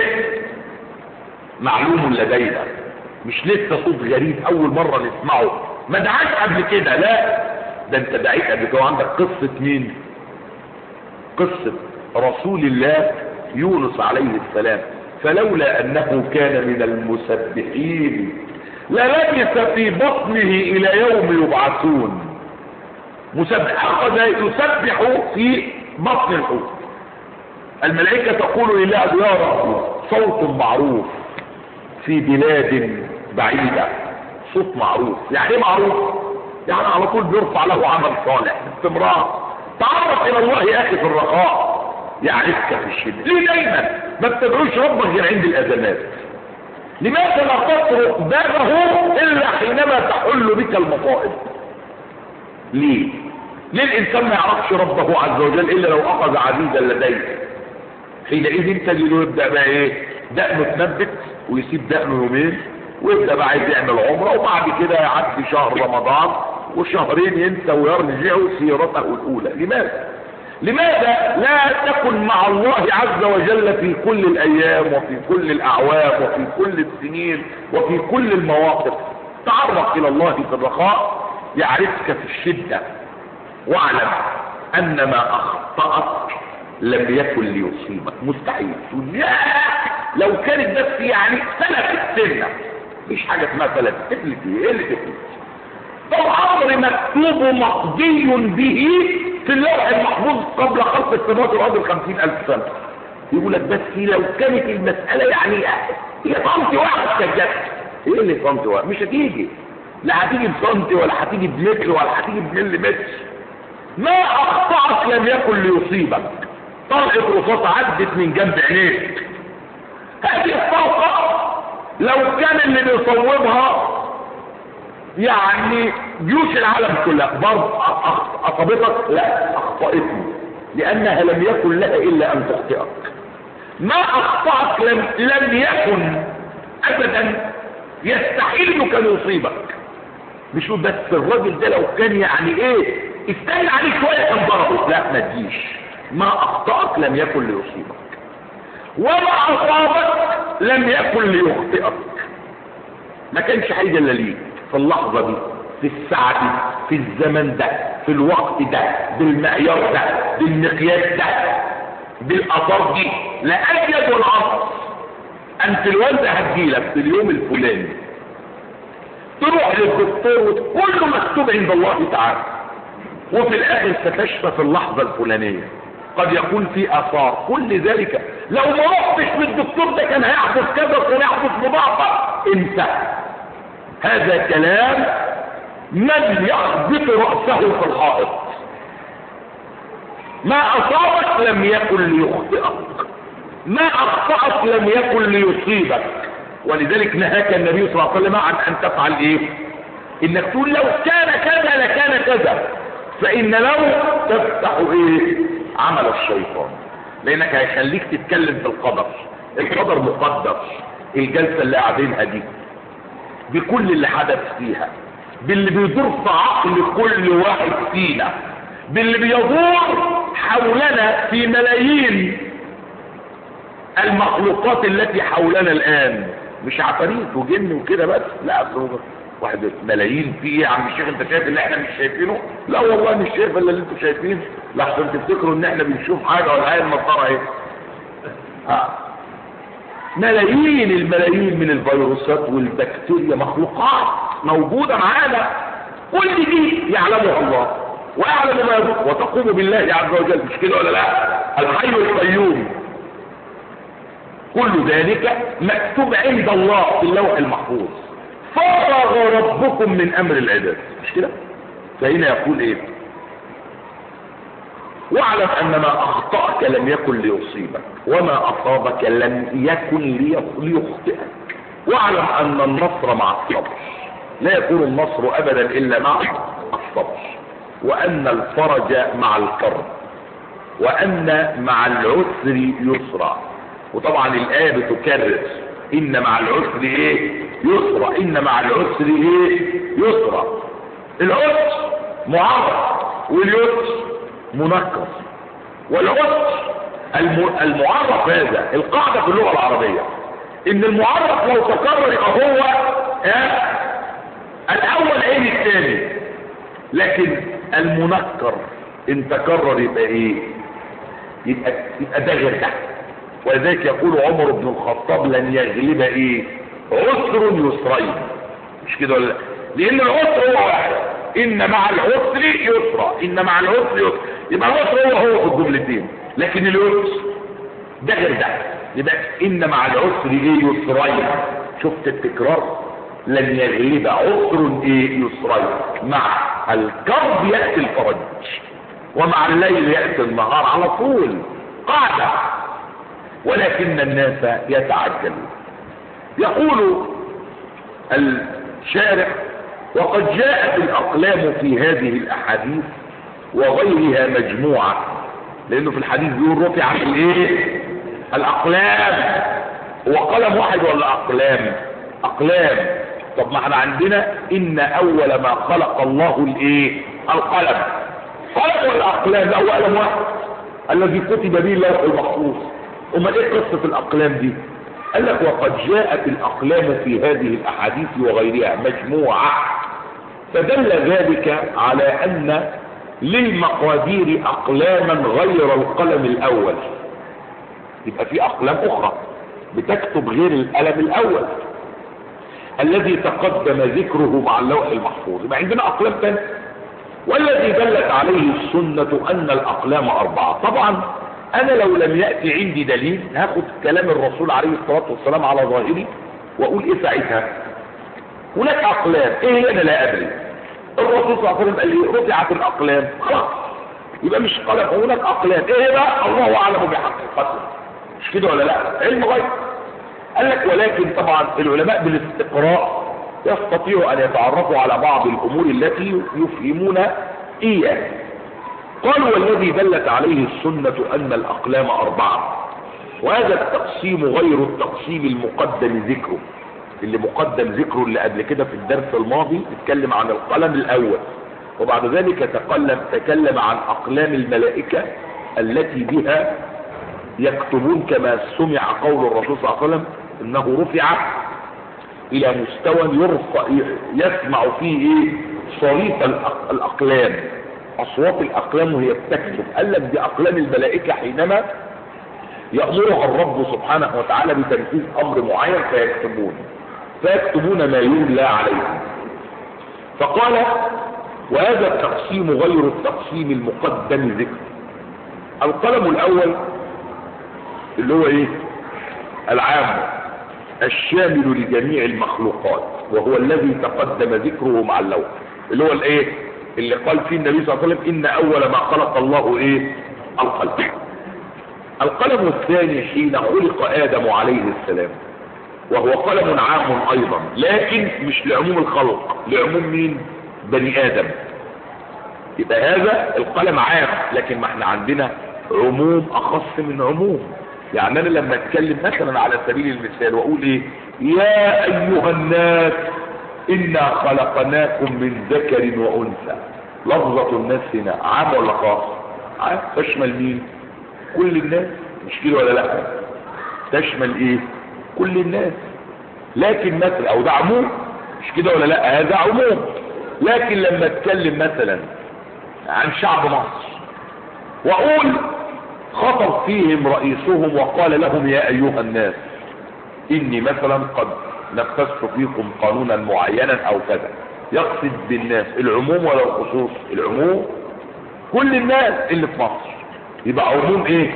معلوم لدينا، مش لسه صوت غريب اول مرة نسمعه، ما دعاش قبل كده، لا ده انت دعيت قبل كده. وعندك قصة مين؟ قصة رسول الله يونس عليه السلام: فلولا انه كان من المسبحين للبث في بطنه الى يوم يبعثون. مسبح، اخذ يسبح في بطن الحوت. الملائكة تقول لله: يا رب، صوت معروف في بلاد بعيدة، صوت معروف. يعني ايه معروف؟ يعني على طول بيرفع له عمل صالح باستمرار. تعرف الى الله يا اخي في الرخاء يعرفك في الشدة. ليه دايما ما بتدعوش ربك غير عند الازمات؟ لماذا لا تطرق بابه الا حينما تحل بك المصائب؟ ليه؟ ليه الانسان ما يعرفش ربه عز وجل الا لو اخذ عزيزا لديه؟ حينئذ انت اللي يبدا بقى ايه؟ دقنه تنبت ويسيب دقنه يومين ويبدا بقى عايز يعمل عمره، وبعد كده يعدي شهر رمضان وشهرين ينسى ويرجع سيرته الاولى. لماذا؟ لماذا لا تكن مع الله عز وجل في كل الايام وفي كل الاعوام وفي كل السنين وفي كل المواقف؟ تعرف الى الله في الرخاء يعرفك في الشدة. واعلم ان ما اخطأك لم يكن ليصيبك. مستحيل. لو كانت بس يعني ثلاث سنة، مش حاجة اسمها ثلاث. تفلت ايه؟ ايه اللي تفلت؟ ده الامر مكتوب مقضي به في اللوح المحفوظ قبل خلق السماوات والارض بخمسين الف سنة. يقول لك بس لو كانت المسألة يعني هي صمت واحد كجد، ايه اللي صمت واحد؟ مش هتيجي، لا هتيجي بصمت ولا هتيجي بمتر ولا هتيجي بمليمتر. ما اخطأك لم يكن ليصيبك. طلقة رصاص عدت من جنب عينيك، هذه الطلقة لو كان اللي بيصوبها يعني جيوش العالم كلها برضه اصابتك، لا اخطأتني لانها لم يكن لها الا ان تخطئك. ما اخطأك لم, لم يكن ابدا يستحيل انه كان يصيبك. مش بس الراجل ده لو كان يعني ايه استنى عليه شوية كان ضربه، لا ما تجيش. ما اخطأك لم يكن ليصيبك وما اصابك لم يكن ليخطئك. ما كانش حاجة الا ليك في اللحظة دي، في الساعة دي، في الزمن ده، في الوقت ده، بالمعيار ده، بالمقياس ده، بالاثار دي. لا اجد العصر انفلونزا هتجيلك في اليوم الفلاني، تروح للدكتور وكله مكتوب عند الله تعالى، وفي الاخر ستشفى في اللحظة الفلانية. قد يكون في اثار كل ذلك لو ما رحتش للدكتور ده كان هيحدث كذا وكان هيحدث مضاعفة. انت هذا كلام من يخبط رأسه في الحائط. ما اصابك لم يكن ليخطئك، ما اخطأك لم يكن ليصيبك. ولذلك نهاك النبي صلى الله عليه وسلم عن ان تفعل ايه؟ انك تقول لو كان كذا لكان كذا، فان لو تفتح ايه؟ عمل الشيطان، لانك هيخليك تتكلم في القدر. القدر مقدر. الجلسة اللي قاعدينها دي بكل اللي حدث فيها، باللي بيدور في عقل كل واحد فينا، باللي بيدور حولنا في ملايين المخلوقات التي حولنا الان. مش عفاريت وجن وكده بس، لا اصل واحد ملايين في ايه يا عم الشيخ؟ انت شايف اللي احنا مش شايفينه؟ لا والله مش شايف الا اللي انتوا شايفينه، لحسن تفتكروا ان احنا بنشوف حاجه ولا عين مطره ايه. اه ملايين الملايين من الفيروسات والبكتيريا، مخلوقات موجوده معانا، كل دي يعلمها الله واعلم ما يضر، وتقوم بالله عز وجل. مش كده ولا لا؟ الحي القيوم. كل ذلك مكتوب عند الله في اللوح المحفوظ. فرغ ربكم من امر العباد. مش كده؟ فهنا يقول ايه؟ واعلم ان ما اخطأك لم يكن ليصيبك وما اصابك لم يكن ليخطئك. واعلم ان النصر مع الصبر، لا يكون النصر ابدا الا مع الصبر، وان الفرج مع الكرب، وان مع العسر يسرا. وطبعا الايه بتكرر ان مع العسر ايه؟ يسرا. ان مع العسر ايه؟ يسرا. العسر معرف واليسر منكر. والعسر المعرف هذا القاعدة في اللغة العربية ان المعرف لو تكرر يبقى هو اه الاول عين الثاني، لكن المنكر ان تكرر يبقى ايه؟ يبقى, يبقى ده غير ده. ولذلك يقول عمر بن الخطاب لن يغلب ايه؟ عسر يسرين. مش كده ولا لا؟ لان العسر هو واحد، ان مع العسر يسرا، ان مع العسر يسرا، يبقى العسر هو هو في الجملتين، لكن اليسر ده غير ده. يبقى ان مع العسر ايه؟ يسرين. شفت التكرار؟ لن يغلب عسر ايه؟ يسرين. مع الكرب ياتي الفرج، ومع الليل ياتي النهار، على طول قاعده. ولكن الناس يتعجلون. يقول الشارع وقد جاءت الأقلام في هذه الأحاديث وغيرها مجموعة، لأنه في الحديث بيقول رفعت الايه؟ الأقلام. هو قلم واحد ولا أقلام؟ أقلام. طب ما احنا عندنا إن أول ما خلق الله الايه؟ القلم. قلم ولا أقلام؟ هو قلم واحد الذي كتب به اللوح المحفوظ. امال ايه قصة الأقلام دي؟ قال لك وقد جاءت الأقلام في هذه الأحاديث وغيرها مجموعة، فدل ذلك على أن للمقادير أقلاما غير القلم الأول. يبقى في أقلام أخرى بتكتب غير القلم الأول الذي تقدم ذكره مع اللوح المحفوظ. يبقى عندنا أقلام تانية والذي دلت عليه السنة أن الأقلام أربعة. طبعا أنا لو لم يأتي عندي دليل هاخد كلام الرسول عليه الصلاة والسلام على ظاهري وأقول إيه ساعتها؟ هناك أقلام، إيه هي؟ أنا لا أدري. الرسول صلى الله عليه وسلم قال لي رفعت الأقلام، خلاص يبقى مش قلم، هناك أقلام، إيه بقى؟ الله أعلم بحقيقته، مش كده ولا لا؟ علم غيب. قال لك ولكن طبعا العلماء بالاستقراء يستطيعوا أن يتعرفوا على بعض الأمور التي يفهمون إياه. قالوا والذي دلت عليه السنة أن الأقلام أربعة، وهذا التقسيم غير التقسيم المقدم ذكره، اللي مقدم ذكره اللي قبل كده في الدرس الماضي اتكلم عن القلم الأول، وبعد ذلك تكلم تكلم عن أقلام الملائكة التي بها يكتبون، كما سمع قول الرسول صلى الله عليه وسلم انه رفع الى مستوى يرفع يسمع فيه ايه؟ صريف الاقلام، اصوات الاقلام وهي بتكتب. قال لك دي اقلام الملائكة حينما يأمرها الرب سبحانه وتعالى بتنفيذ امر معين فيكتبون فيكتبون ما يملى عليهم. فقال وهذا التقسيم غير التقسيم المقدم ذكر. القلم الاول اللي هو ايه؟ العام الشامل لجميع المخلوقات، وهو الذي تقدم ذكره مع اللوح، اللي هو الايه؟ اللي قال فيه النبي صلى الله عليه وسلم ان اول ما خلق الله ايه؟ القلم. القلم الثاني حين خلق ادم عليه السلام، وهو قلم عام ايضا، لكن مش لعموم الخلق، لعموم مين؟ بني ادم. يبقى هذا القلم عام، لكن ما احنا عندنا عموم اخص من عموم. يعني انا لما اتكلم مثلا على سبيل المثال واقول ايه؟ يا ايها الناس انا خلقناكم من ذكر وانثى، لفظة الناس هنا عام ولا خاص؟ عام، تشمل مين؟ كل الناس، مش كده ولا لا؟ تشمل ايه؟ كل الناس. لكن مثلا او ده عموم، مش كده ولا لا؟ هذا عموم. لكن لما اتكلم مثلا عن شعب مصر واقول خطب فيهم رئيسهم وقال لهم يا ايها الناس اني مثلا قد نفذت فيكم قانونا معينا او كذا، يقصد بالناس العموم ولا الخصوص؟ العموم، كل الناس اللي في مصر. يبقى عموم ايه؟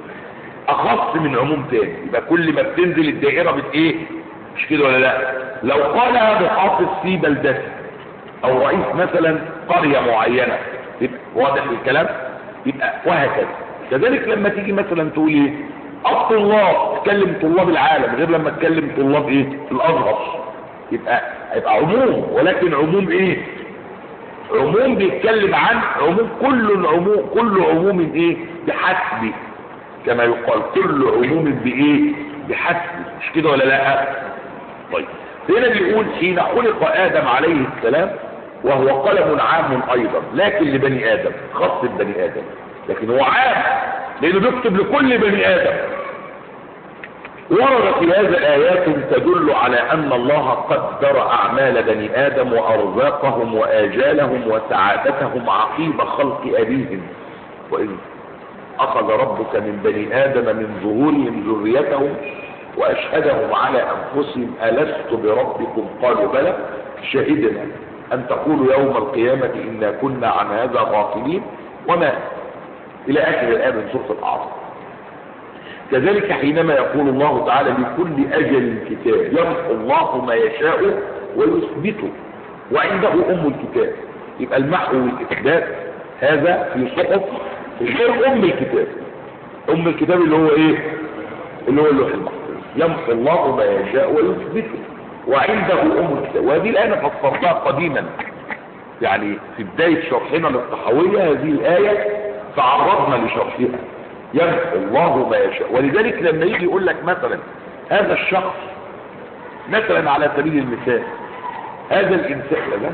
اخص من عموم تاني. يبقى كل ما بتنزل الدائرة بت ايه؟ مش كده ولا لا؟ لو قالها محافظ في بلدته او رئيس مثلا قرية معينة، يبقى واضح الكلام؟ يبقى وهكذا. كذلك لما تيجي مثلا تقول ايه؟ الطلاب، تكلم طلاب العالم غير لما تكلم طلاب ايه؟ الازهر. يبقى يبقى عموم، ولكن عموم ايه؟ عموم بيتكلم عن عموم، كل عموم، كل عموم ايه؟ بحسب، كما يقال كل عموم بايه؟ بحسب، مش كده ولا لا؟ طيب هنا بيقول حين خلق ادم عليه السلام وهو قلم عام ايضا، لكن لبني ادم، خاص ببني ادم، لكن هو عام لانه بيكتب لكل بني ادم. ورد في هذا آيات تدل على أن الله قدر أعمال بني آدم وأرزاقهم وآجالهم وسعادتهم عقيب خلق أبيهم. وإذ أخذ ربك من بني آدم من ظهورهم ذريتهم وأشهدهم على أنفسهم ألست بربكم قالوا بلى شهدنا أن تقولوا يوم القيامة إنا كنا عن هذا غافلين، وما إلى آخر الآية من سورة الأعراف. كذلك حينما يقول الله تعالى لكل أجل كتاب، يمحو الله ما يشاء ويثبته وعنده أم الكتاب. يبقى المحو والإثبات هذا في صحف غير أم الكتاب. أم الكتاب اللي هو إيه؟ اللي هو اللوح المحفوظ. يمحو الله ما يشاء ويثبته وعنده أم الكتاب. وهذه الآية فسرتها قديما، يعني في بداية شرحنا للطحاوية هذه الآية تعرضنا لشرحها. يمحو الله ما يشاء. ولذلك لما يجي يقول لك مثلا هذا الشخص مثلا على سبيل المثال، هذا الانسان ده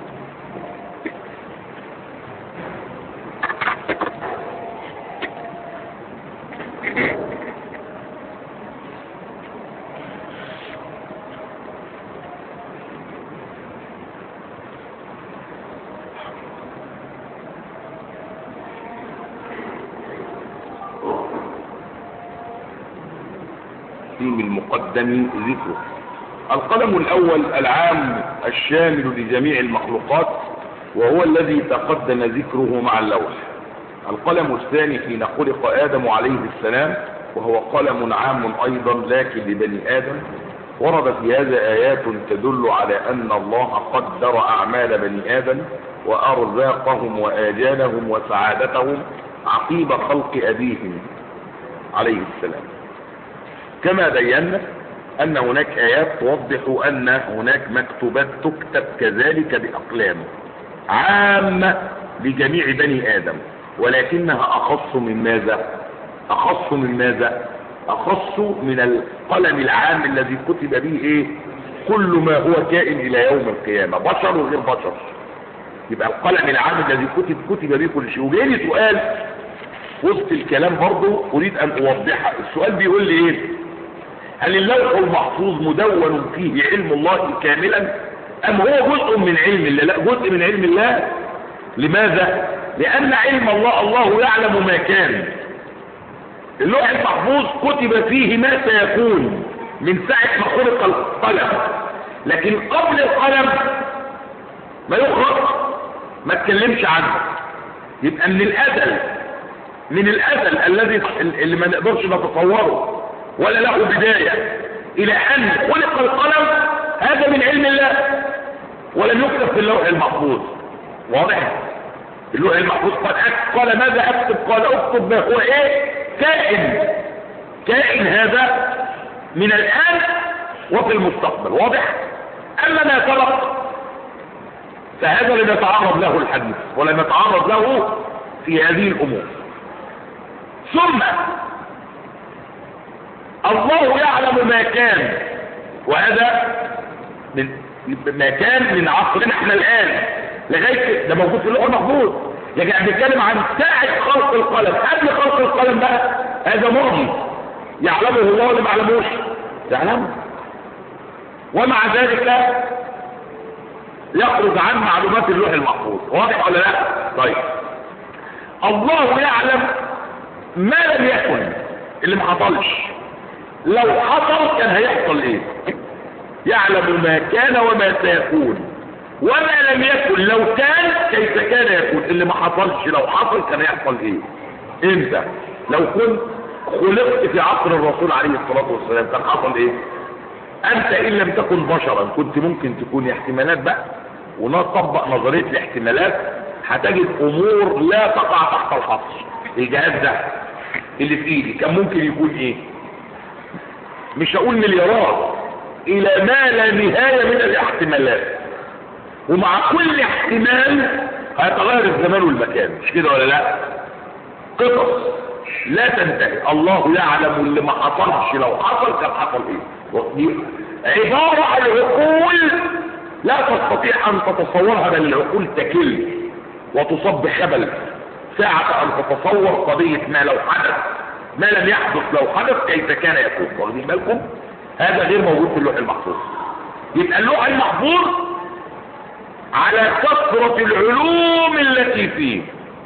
المقدم ذكره. القلم الأول العام الشامل لجميع المخلوقات، وهو الذي تقدم ذكره مع اللوح. القلم الثاني حين خلق آدم عليه السلام، وهو قلم عام أيضا لكن لبني آدم. ورد في هذا آيات تدل على أن الله قدر أعمال بني آدم وأرزاقهم وآجالهم وسعادتهم عقيب خلق أبيهم عليه السلام. كما بينا أن هناك آيات توضح أن هناك مكتوبات تكتب كذلك بأقلام عامة لجميع بني آدم، ولكنها أخص من ماذا؟ أخص من ماذا؟ أخص من القلم العام الذي كتب به إيه؟ كل ما هو كائن إلى يوم القيامة، بشر وغير بشر. يبقى القلم العام الذي كتب كتب به كل شيء. وجاي سؤال وسط الكلام برضو أريد أن أوضحها. السؤال بيقول لي إيه؟ هل اللوح المحفوظ مدون فيه علم الله كاملا أم هو جزء من علم الله؟ لا، جزء من علم الله. لماذا؟ لأن علم الله الله يعلم ما كان. اللوح المحفوظ كتب فيه ما سيكون من ساعة ما خلق القلم، لكن قبل القلم ما يخلق ما تكلمش عنه. يبقى من الأزل من الأزل الذي اللي ما نقدرش نتصوره ولا له بداية إلى أن خلق القلم، هذا من علم الله ولم يكتب في اللوح المحفوظ. واضح؟ اللوح المحفوظ قد قال ماذا أكتب؟ قال اكتب ما هو إيه؟ كائن. كائن هذا من الآن وفي المستقبل. واضح؟ أما ما سبق فهذا لم يتعرض له الحديث ولم يتعرض له في هذه الأمور. ثم الله يعلم ما كان، وهذا من ما كان من عصرنا احنا الآن لغاية ده موجود في اللوح المحفوظ. لكن احنا بنتكلم عن ساعة خلق القلم. قبل خلق القلم بقى هذا ماضي يعلمه الله ولا ما يعلموش؟ يعلمه. ومع ذلك يخرج عن معلومات اللوح المحفوظ. واضح ولا لا؟ طيب، الله يعلم ما لم يكن، اللي ما حصلش. لو حصل كان هيحصل ايه؟ يعلم ما كان وما سيكون، وما لم يكن لو كان كيف كان يكون. اللي ما حصلش لو حصل كان يحصل ايه؟ انت لو كنت خلقت في عصر الرسول عليه الصلاة والسلام كان حصل ايه؟ انت ان لم تكن بشرا كنت ممكن تكون احتمالات بقى، ونطبق نظرية الاحتمالات هتجد امور لا تقع تحت الحصر. الجهاز ده اللي في ايدي كان ممكن يكون ايه؟ مش هقول مليارات، الى ما لا نهاية من الاحتمالات، ومع كل احتمال هيتغير الزمان والمكان. مش كده ولا لا؟ قصص لا تنتهي. الله يعلم اللي ما حصلش لو حصل كان حصل ايه. عبارة عن العقول لا تستطيع ان تتصورها، بل العقول تكل وتصب خبل ساعة ان تتصور قضية ما لو حدث، ما لم يحدث لو حدث كيف كان يكون. واخدين بالكم؟ هذا غير موجود في اللوح المحفوظ. يبقى اللوح المحفوظ على كثرة العلوم التي فيه،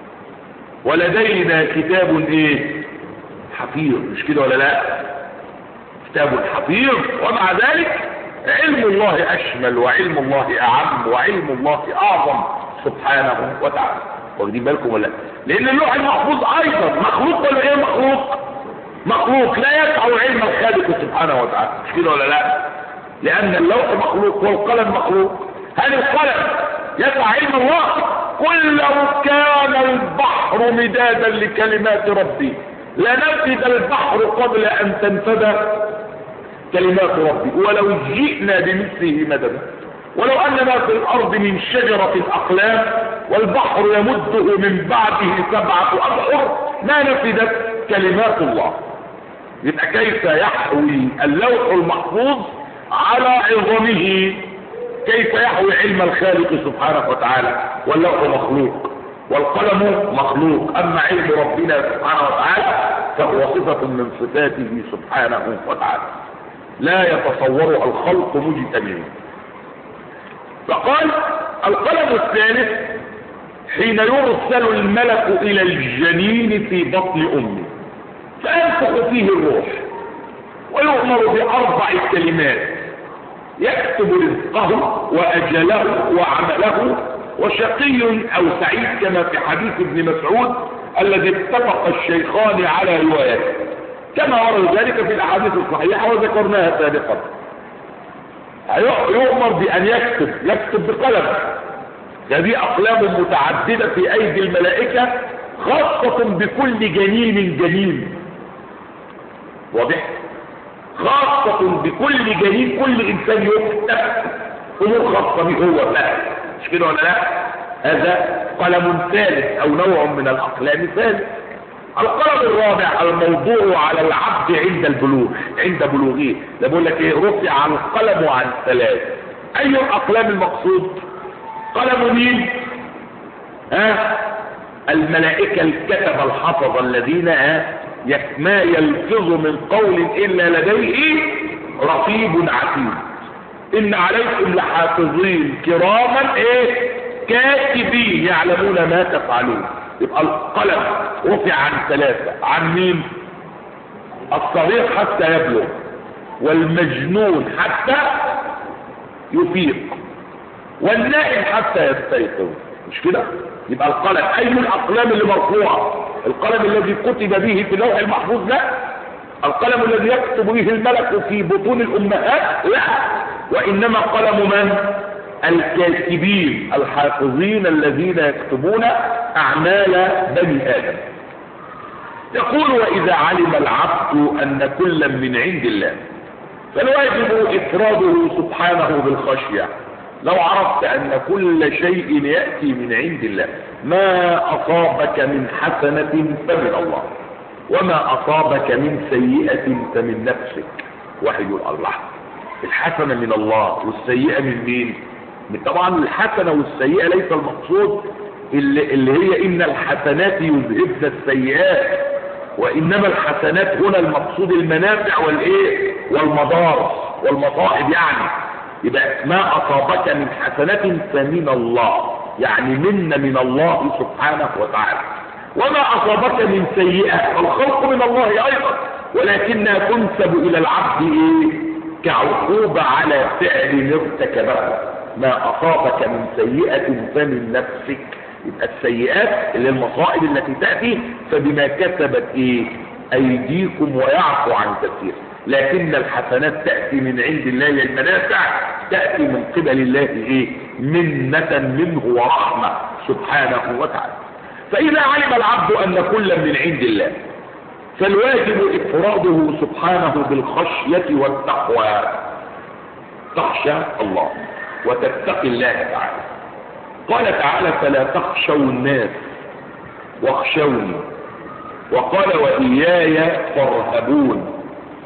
ولدينا كتاب ايه؟ حفيظ. مش كده ولا لا؟ كتاب حفيظ. ومع ذلك علم الله اشمل وعلم الله اعم وعلم الله اعظم سبحانه وتعالى. واخدين بالكم ولا لا؟ لان اللوح المحفوظ ايضا مخلوق ولا غير مخلوق؟ مخلوق لا يسع علم الخالق سبحانه وتعالى. مش كده ولا لا؟ لان اللوح مخلوق والقلم مخلوق. هل القلم يسع علم الله؟ قل لو كان البحر مدادا لكلمات ربي لنفد البحر قبل ان تنفد كلمات ربي ولو جئنا بمثله مددا ولو ان ما في الارض من شجرة اقلام والبحر يمده من بعده سبعة ابحر ما نفدت كلمات الله. يبقى كيف يحوي اللوح المحفوظ على عظمه؟ كيف يحوي علم الخالق سبحانه وتعالى؟ واللوح مخلوق والقلم مخلوق. اما علم ربنا سبحانه وتعالى فهو صفة من صفاته سبحانه وتعالى لا يتصورها الخلق مجتمعين. فقال القلم الثالث حين يرسل الملك الى الجنين في بطن امه فينفخ فيه الروح ويؤمر باربع كلمات: يكتب رزقه واجله وعمله وشقي أو سعيد كما في حديث ابن مسعود الذي اتفق الشيخان على روايته، كما ورد ذلك في الأحاديث الصحيحة وذكرناها سابقا. يؤمر بأن يكتب يكتب بقلم. هذه أقلام متعددة في أيدي الملائكة خاصة بكل جنين جنين، واضح؟ خاصة بكل جنين، كل إنسان يكتب أمور خاصة به هو، لا مش كده ولا لا؟ هذا قلم ثالث أو نوع من الأقلام الثالث. القلم الرابع الموضوع على العبد عند البلوغ، عند بلوغه. ده بقول لك ايه؟ رفع القلم عن ثلاث. أي الأقلام المقصود؟ قلم مين؟ ها؟ الملائكة الكتب الحفظ الذين ها ما يلفظ من قول إلا لديه رقيب عتيد. إن عليكم لحافظين كراما ايه؟ كاتبين يعلمون ما تفعلون. يبقى القلم رفع عن ثلاثة. عن مين؟ الصغير حتى يبلغ، والمجنون حتى يفيق، والنائم حتى يستيقظ. مش كده؟ يبقى القلم اي الاقلام اللي مرفوعه؟ القلم الذي كتب به في اللوح المحفوظ؟ لا. القلم الذي يكتب به الملك في بطون الامهات؟ لا. وانما قلم من؟ الكاتبين الحافظين الذين يكتبون اعمال بني ادم. يقول واذا علم العبد ان كلا من عند الله فالواجب افراده سبحانه بالخشيه. لو عرفت ان كل شيء يأتي من عند الله، ما اصابك من حسنة فمن الله، وما اصابك من سيئة فمن نفسك. واحد يقول الله، الحسنة من الله والسيئة من مين؟ طبعا الحسنة والسيئة ليس المقصود اللي, اللي هي ان الحسنات يذهبن السيئات، وانما الحسنات هنا المقصود المنافع والايه والمضار والمصائب. يعني يبقى ما اصابك من حسنة فمن الله، يعني منا من الله سبحانه وتعالى. وما اصابك من سيئة الخلق من الله ايضا، ولكنها تنسب الى العبد ايه؟ كعقوبة على فعل ارتكبه. ما اصابك من سيئة فمن نفسك. يبقى السيئات اللي المصائب التي تأتي فبما كسبت ايه؟ ايديكم ويعفو عن كثير. لكن الحسنات تأتي من عند الله، المنافع تأتي من قبل الله ايه؟ منة منه ورحمة سبحانه وتعالى. فإذا علم العبد أن كلا من عند الله فالواجب إفراده سبحانه بالخشية والتقوى. تخشى الله وتتقي الله تعالى. قال تعالى فلا تخشوا الناس واخشوني، وقال وإياي فارهبون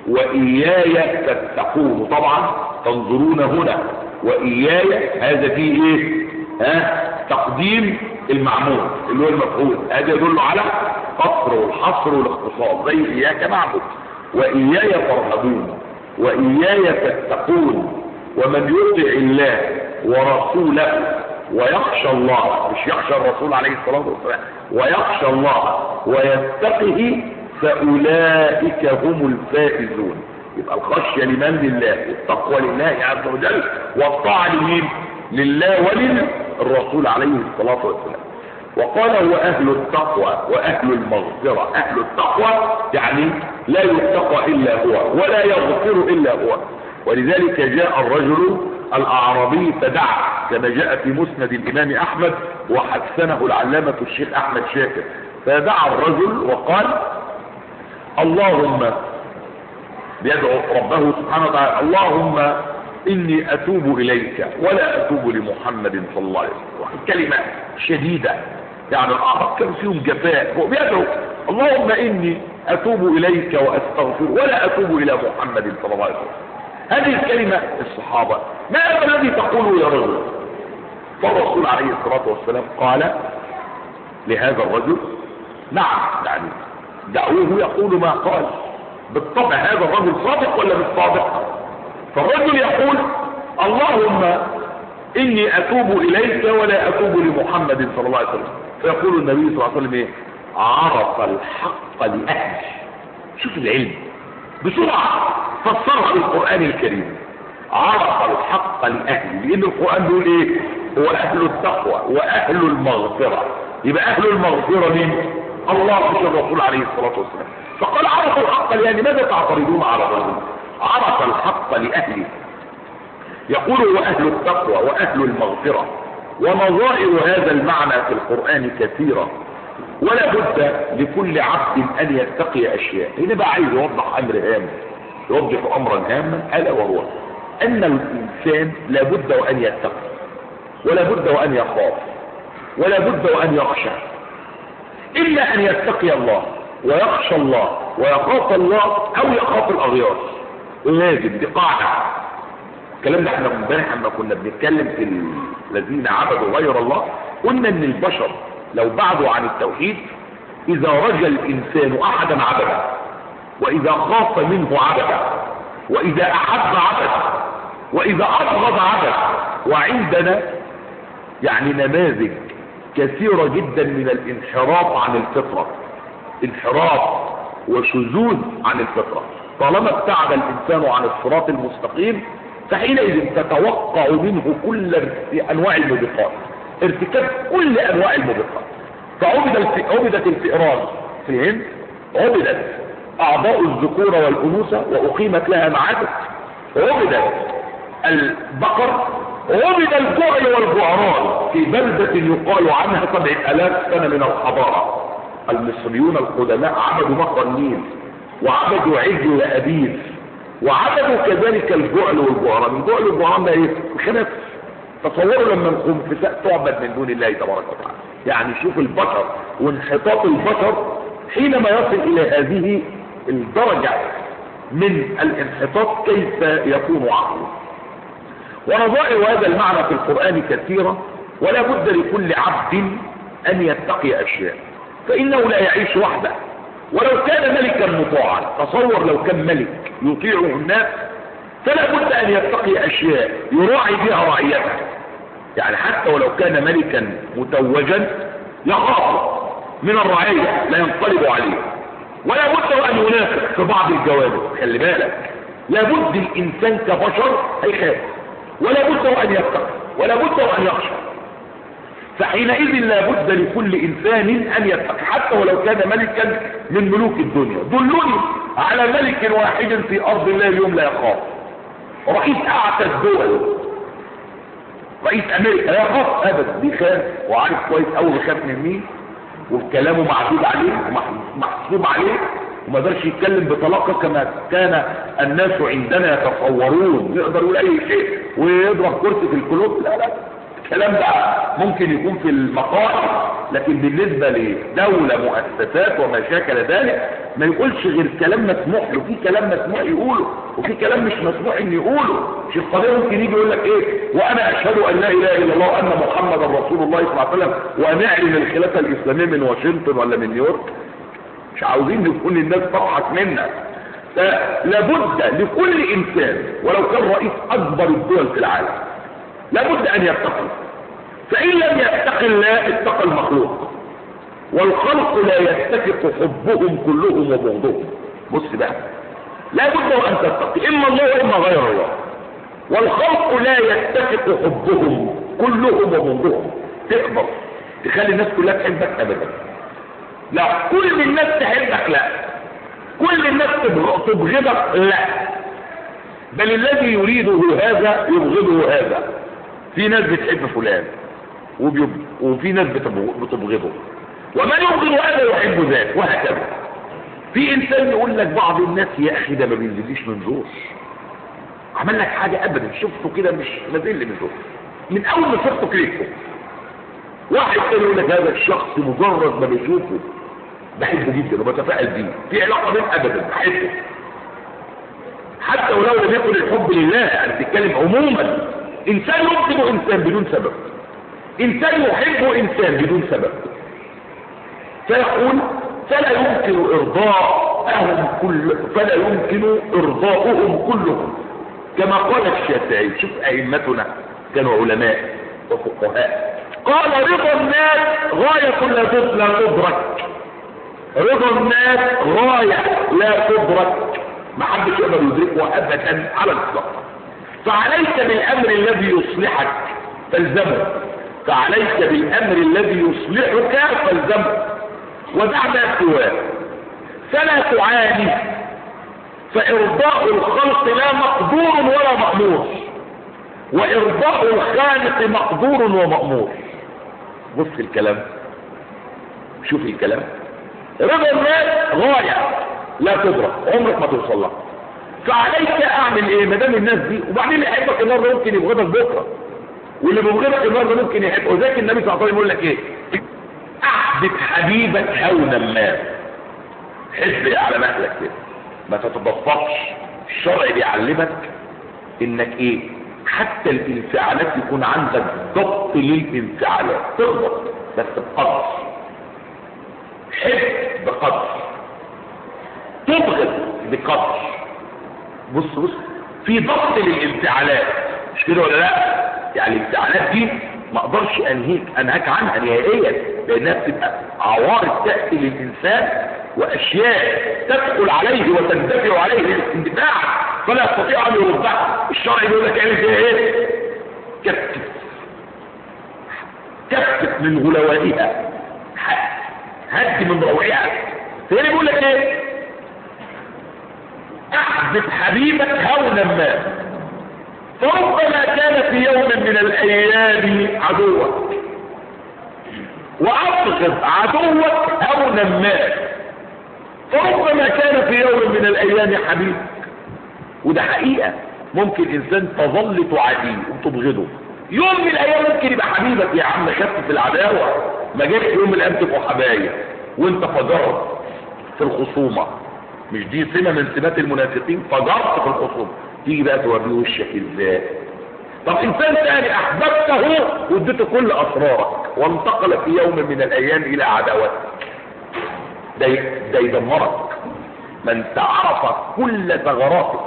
وإياي تتقون. طبعا تنظرون هنا وإياي هذا فيه ايه؟ ها؟ تقديم المعمول اللي هو المفعول، هذا يدل على قصر والحصر والاختصاص، زي إياك نعبد وإياي فارهبون وإياي تتقون. ومن يطع الله ورسوله ويخشى الله، مش يخشى الرسول عليه الصلاة والسلام، ويخشى الله ويتقه فأولئك هم الفائزون. يبقى الخشية لمن؟ لله، والتقوى لله عز وجل، والطاعة لمين؟ لله وللرسول عليه الصلاة والسلام. وقال هو أهل التقوى وأهل المغفرة. أهل التقوى يعني لا يتقى إلا هو ولا يغفر إلا هو. ولذلك جاء الرجل الأعرابي فدعا كما جاء في مسند الإمام أحمد وحسنه العلامة الشيخ أحمد شاكر. فدعا الرجل وقال اللهم، بيدعو ربه سبحانه وتعالى، اللهم إني أتوب إليك ولا أتوب لمحمد صلى الله عليه وسلم. كلمة شديدة، يعني الأعراب كان فيهم جفاء. هو بيدعو اللهم إني أتوب إليك وأستغفر ولا أتوب إلى محمد صلى الله عليه وسلم. هذه الكلمة الصحابة ما الذي تقوله يا رجل؟ فالرسول عليه الصلاة والسلام قال لهذا الرجل نعم، يعني دعوه يقول ما قال. بالطبع هذا الرجل صادق ولا مش صادق؟ فالرجل يقول اللهم إني أتوب إليك ولا أتوب لمحمد صلى الله عليه وسلم. فيقول النبي صلى الله عليه وسلم ايه؟ عرف الحق لأهله. شوف العلم بسرعة فسرها بالقرآن الكريم. عرف الحق لأهله، لأن القرآن بيقول ايه؟ واهل التقوى واهل المغفرة. يبقى اهل المغفرة مين؟ الله مش الرسول عليه الصلاة والسلام. فقال عرف الحق، يعني ماذا تعترضون على الرجل؟ عرف الحق لأهله. يقول واهل التقوى واهل المغفرة. ونظائر هذا المعنى في القرآن كثيرة، ولا بد لكل عبد ان يتقي اشياء. هنا بقى عايز يوضح امر هام، يوضح امرا هاما، الا وهو ان الانسان لا بد وان يتقي، ولا بد وان يخاف، ولا بد وان يخشى. الا ان يتقي الله ويخشى الله ويخاف الله، او يخاف الاغيار. لازم، دي قاعده. الكلام ده احنا امبارح لما كنا بنتكلم في الذين عبدوا غير الله، قلنا ان البشر لو بعدوا عن التوحيد، اذا رجا الانسان احدا عبدا، واذا خاف منه عبدا، واذا احب عبدا، واذا ابغض عبدا. وعندنا يعني نماذج كثيرة جدا من الانحراف عن الفطرة، انحراف وشذوذ عن الفطرة. طالما ابتعد الانسان عن الصراط المستقيم، فحينئذ تتوقع منه كل انواع الموبقات، ارتكاب كل انواع الموبقات. فعبدت الفئران في الهند، عبدت اعضاء الذكورة والانوثة واقيمت لها معابد، عبدت البقر، عبد الجعل والجعران في بلدة يقال عنها سبعة الاف سنة من الحضارة. المصريون القدماء عبدوا نهر النيل، وعبدوا عجل ابيس، وعبدوا كذلك الجعل والجعران. الجعل والجعران ده ايه؟ الخنف. تصوروا لما الخنفساء تعبد من دون الله تبارك وتعالى. يعني شوف البشر وانحطاط البشر حينما يصل الى هذه الدرجة من الانحطاط، كيف يكون عقله. ونظائر هذا المعنى في القرآن كثيرة، ولا بد لكل عبد ان يتقي اشياء، فانه لا يعيش وحده. ولو كان ملكا مطاعا، تصور لو كان ملك يطيعه الناس، فلا بد ان يتقي اشياء يراعي بها رعيته. يعني حتى ولو كان ملكا متوجا، يخاف من الرعية، لا ينقلب عليه. ولا بد ان ينافق في بعض الجوانب. خلي بالك، لا بد الانسان كبشر هيخاف، ولا بد ان يتقي، ولا بد ان يخشى. فحينئذ لا بد لكل انسان ان يتقي، حتى ولو كان ملكا من ملوك الدنيا. دلوني على ملك واحد في ارض الله اليوم لا يخاف. رئيس اعتى الدول، رئيس امريكا، لا يخاف ابدا. بيخاف وعارف كويس قوي بيخاف من مين، وكلامه معدود عليه ومحسوب عليه، وما قدرش يتكلم بطلاقه كما كان الناس عندنا يتصورون. يقدر يقول اي شيء ويضرب كرسي في الكلوب. لا لا، الكلام ده ممكن يكون في المقاهي، لكن بالنسبة لدولة مؤسسات وما شاكل ذلك ما يقولش غير كلام مسموح له. في كلام مسموح يقوله، وفي كلام مش مسموح ان يقوله. شيخ قدير ممكن يجي يقول لك ايه، وانا اشهد ان لا اله الا الله وان محمد رسول الله صلى الله عليه وسلم، ونعلن الخلافة الاسلامية من واشنطن ولا من نيويورك. مش عاوزين نكون الناس تضحك منا. لابد لكل انسان ولو كان رئيس اكبر الدول في العالم لابد ان يتقي. فان لم يتقي الله اتقى المخلوق، والخلق لا يتفق حبهم كلهم وبغضهم. بص بقى، لابد ان تتقي اما الله واما غير الله. والخلق لا يتفق حبهم كلهم وبغضهم. تقدر تخلي الناس كلها تحبك؟ ابدا. لا، كل الناس تحبك؟ لا. كل الناس تبغضك؟ لا. بل الذي يريده هذا يبغضه هذا. في ناس بتحب فلان وفي ناس بتبغضه، ومن يبغض هذا يحب ذاك، وهكذا. في انسان يقول لك بعض الناس يا اخي ده ما بينزليش من زور، عمل لك حاجه ابدا شفته كده مش نازل من زور، من اول ما شفته كرهته. واحد تاني يقول لك هذا الشخص مجرد ما بشوفه بحبه جدا وبتفائل بيه، في علاقه بين ابدا بحبه، حتى ولو لم يكن الحب لله. يعني بتتكلم عموما، انسان يبغض انسان بدون سبب، انسان يحب انسان بدون سبب، فيقول فلا يمكن ارضاءهم كل فلا يمكن ارضاؤهم كلهم، كما قال الشافعي. شوف ائمتنا كانوا علماء وفقهاء، قال رضا الناس غاية لا تدرك. رضا الناس غاية لا تدرك، ما حدش يقدر يدركه ابدا على الاطلاق. فعليك بالامر الذي يصلحك فالزمه، فعليك بالامر الذي يصلحك فالزمه ودع ما سواه، فلا تعاني، فارضاء الخلق لا مقدور ولا مأمور، وارضاء الخالق مقدور ومأمور. بص الكلام، شوف الكلام. رضا الناس غاية لا تدرك، عمرك ما توصل لها، فعليك اعمل ايه ما دام الناس دي. وبعدين اللي يحبك النهارده ممكن يبغضك بكره، واللي بيبغضك النهارده ممكن يحبك. وذاك النبي صلى الله عليه وسلم يقول لك ايه؟ احبب حبيبك هونا ما، حب على مهلك كده، ما تتبططش. الشرع بيعلمك انك ايه؟ حتى الانفعالات يكون عندك ضبط للانفعالات، تغضب بس بقدر، حب بقدر، تبغض بقدر. بص بص في ضبط للانفعالات، مش كده ولا لا؟ يعني الانفعالات دي ما اقدرش انهيك انهاك عنها نهائيا، لانها بتبقى عوارض تاتي للانسان واشياء تدخل عليه وتندفع عليه الاندفاع فلا يستطيع ان يردها. الشرع يقول لك اعمل زي ايه؟ كتف كتف من غلوائها، هد من روعها. فهنا بيقول لك ايه؟ احبب حبيبك هونا ما، فربما كان في يوم من الايام عدوك، وابغض عدوك هونا ما، فربما كان في يوم من الايام حبيبك. وده حقيقة، ممكن انسان تظل تعاديه وتبغضه، يوم من الايام ممكن يبقى حبيبك. يا عم خفف العداوة، ما جاش يوم من الايام تبقوا حبايب وانت فجرت في الخصومة. مش دي سمة من سمات المنافقين؟ فجرت في الخصومة، تيجي بقى توريه وشك ازاي. طب انسان ثاني احببته واديته كل اسرارك وانتقل في يوم من الايام الى عداوتك، ده ده يدمرك. من تعرف كل ثغراتك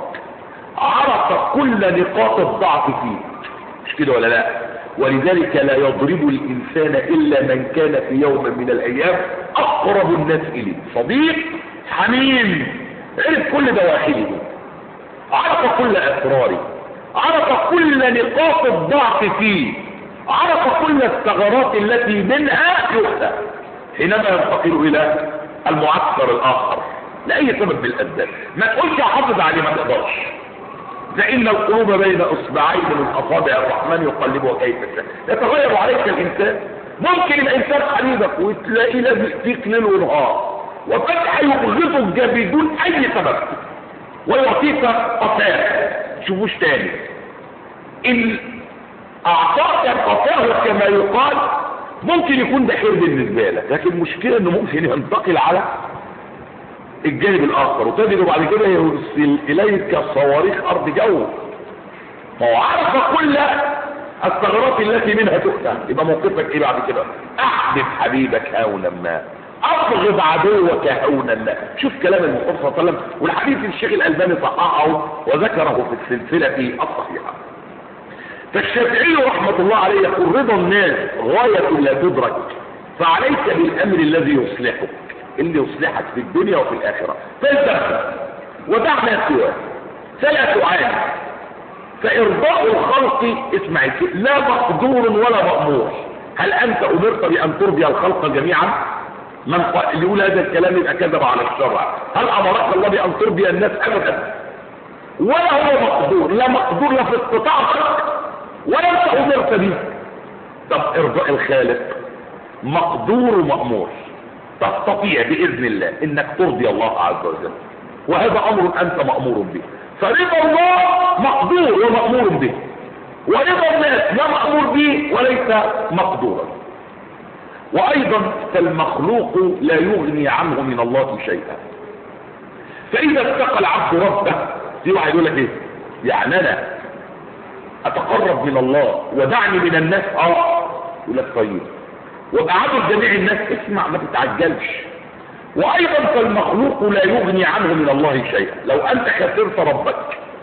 عرف كل نقاط الضعف فيك، مش كده ولا لا؟ ولذلك لا يضرب الانسان الا من كان في يوم من الايام اقرب الناس اليه صديق حميم، عرف كل دواخله، عرف كل اسراره، عرف كل نقاط الضعف فيه، عرف كل الثغرات التي منها يؤتى حينما ينتقل الى المعسكر الاخر لاي سبب من الاسباب. ما تقولش احافظ عليه، ما تقدرش. فان القلوب بين اصبعين من اصابع الرحمن يقلبها كيف يشاء، يتغير عليك الانسان. ممكن الانسان حبيبك وتلاقيه لازق فيك ليل ونهار، وفتح يبغضك بدون اي سبب ويعطيك قفاه تشوفوش تاني. ان اعطاك قفاه كما يقال ممكن يكون ده خير بالنسبه لك، لكن المشكله انه ممكن ينتقل على الجانب الاخر وتجد بعد كده يرسل اليك صواريخ ارض جو. فهو عرف كل الثغرات التي منها تؤتى، يبقى موقفك ايه بعد كده؟ احبب حبيبك هونا ما، ابغض عدوك هونا ما. شوف كلام المصطفى صلى الله عليه وسلم، والحديث الشيخ الالباني صححه وذكره في السلسله الصحيحه. فالشافعي رحمه الله عليه يقول رضا الناس غايه لا تدرك، فعليك بالامر الذي يصلحك، اللي يصلحك في الدنيا وفي الاخره، فالزمه ودع ما سواه، فلا تعاني، فارضاء الخلق اسمع لا مقدور ولا مأمور. هل انت امرت بان ترضي الخلق جميعا؟ من اللي يقول هذا الكلام يبقى كذب على الشرع. هل امرك الله بان ترضي الناس؟ ابدا. ولا هو مقدور، لا مقدور لا في استطاعتك ولا انت امرت به. طب ارضاء الخالق مقدور ومأمور، تستطيع باذن الله انك ترضي الله عز وجل، وهذا امر انت مأمور به. فرضا الله مقدور ومأمور به، ورضا الناس لا مأمور به وليس مقدورا. وايضا فالمخلوق لا يغني عنه من الله شيئا. فاذا اتقى العبد ربه، في واحد يقول لك ايه؟ يعني انا اتقرب من الله ودعني من الناس؟ اه يقول لك طيب، وابعدوا جميع الناس، اسمع ما تتعجلش. وايضا فالمخلوق لا يغني عنه من الله شيئا. لو انت خسرت ربك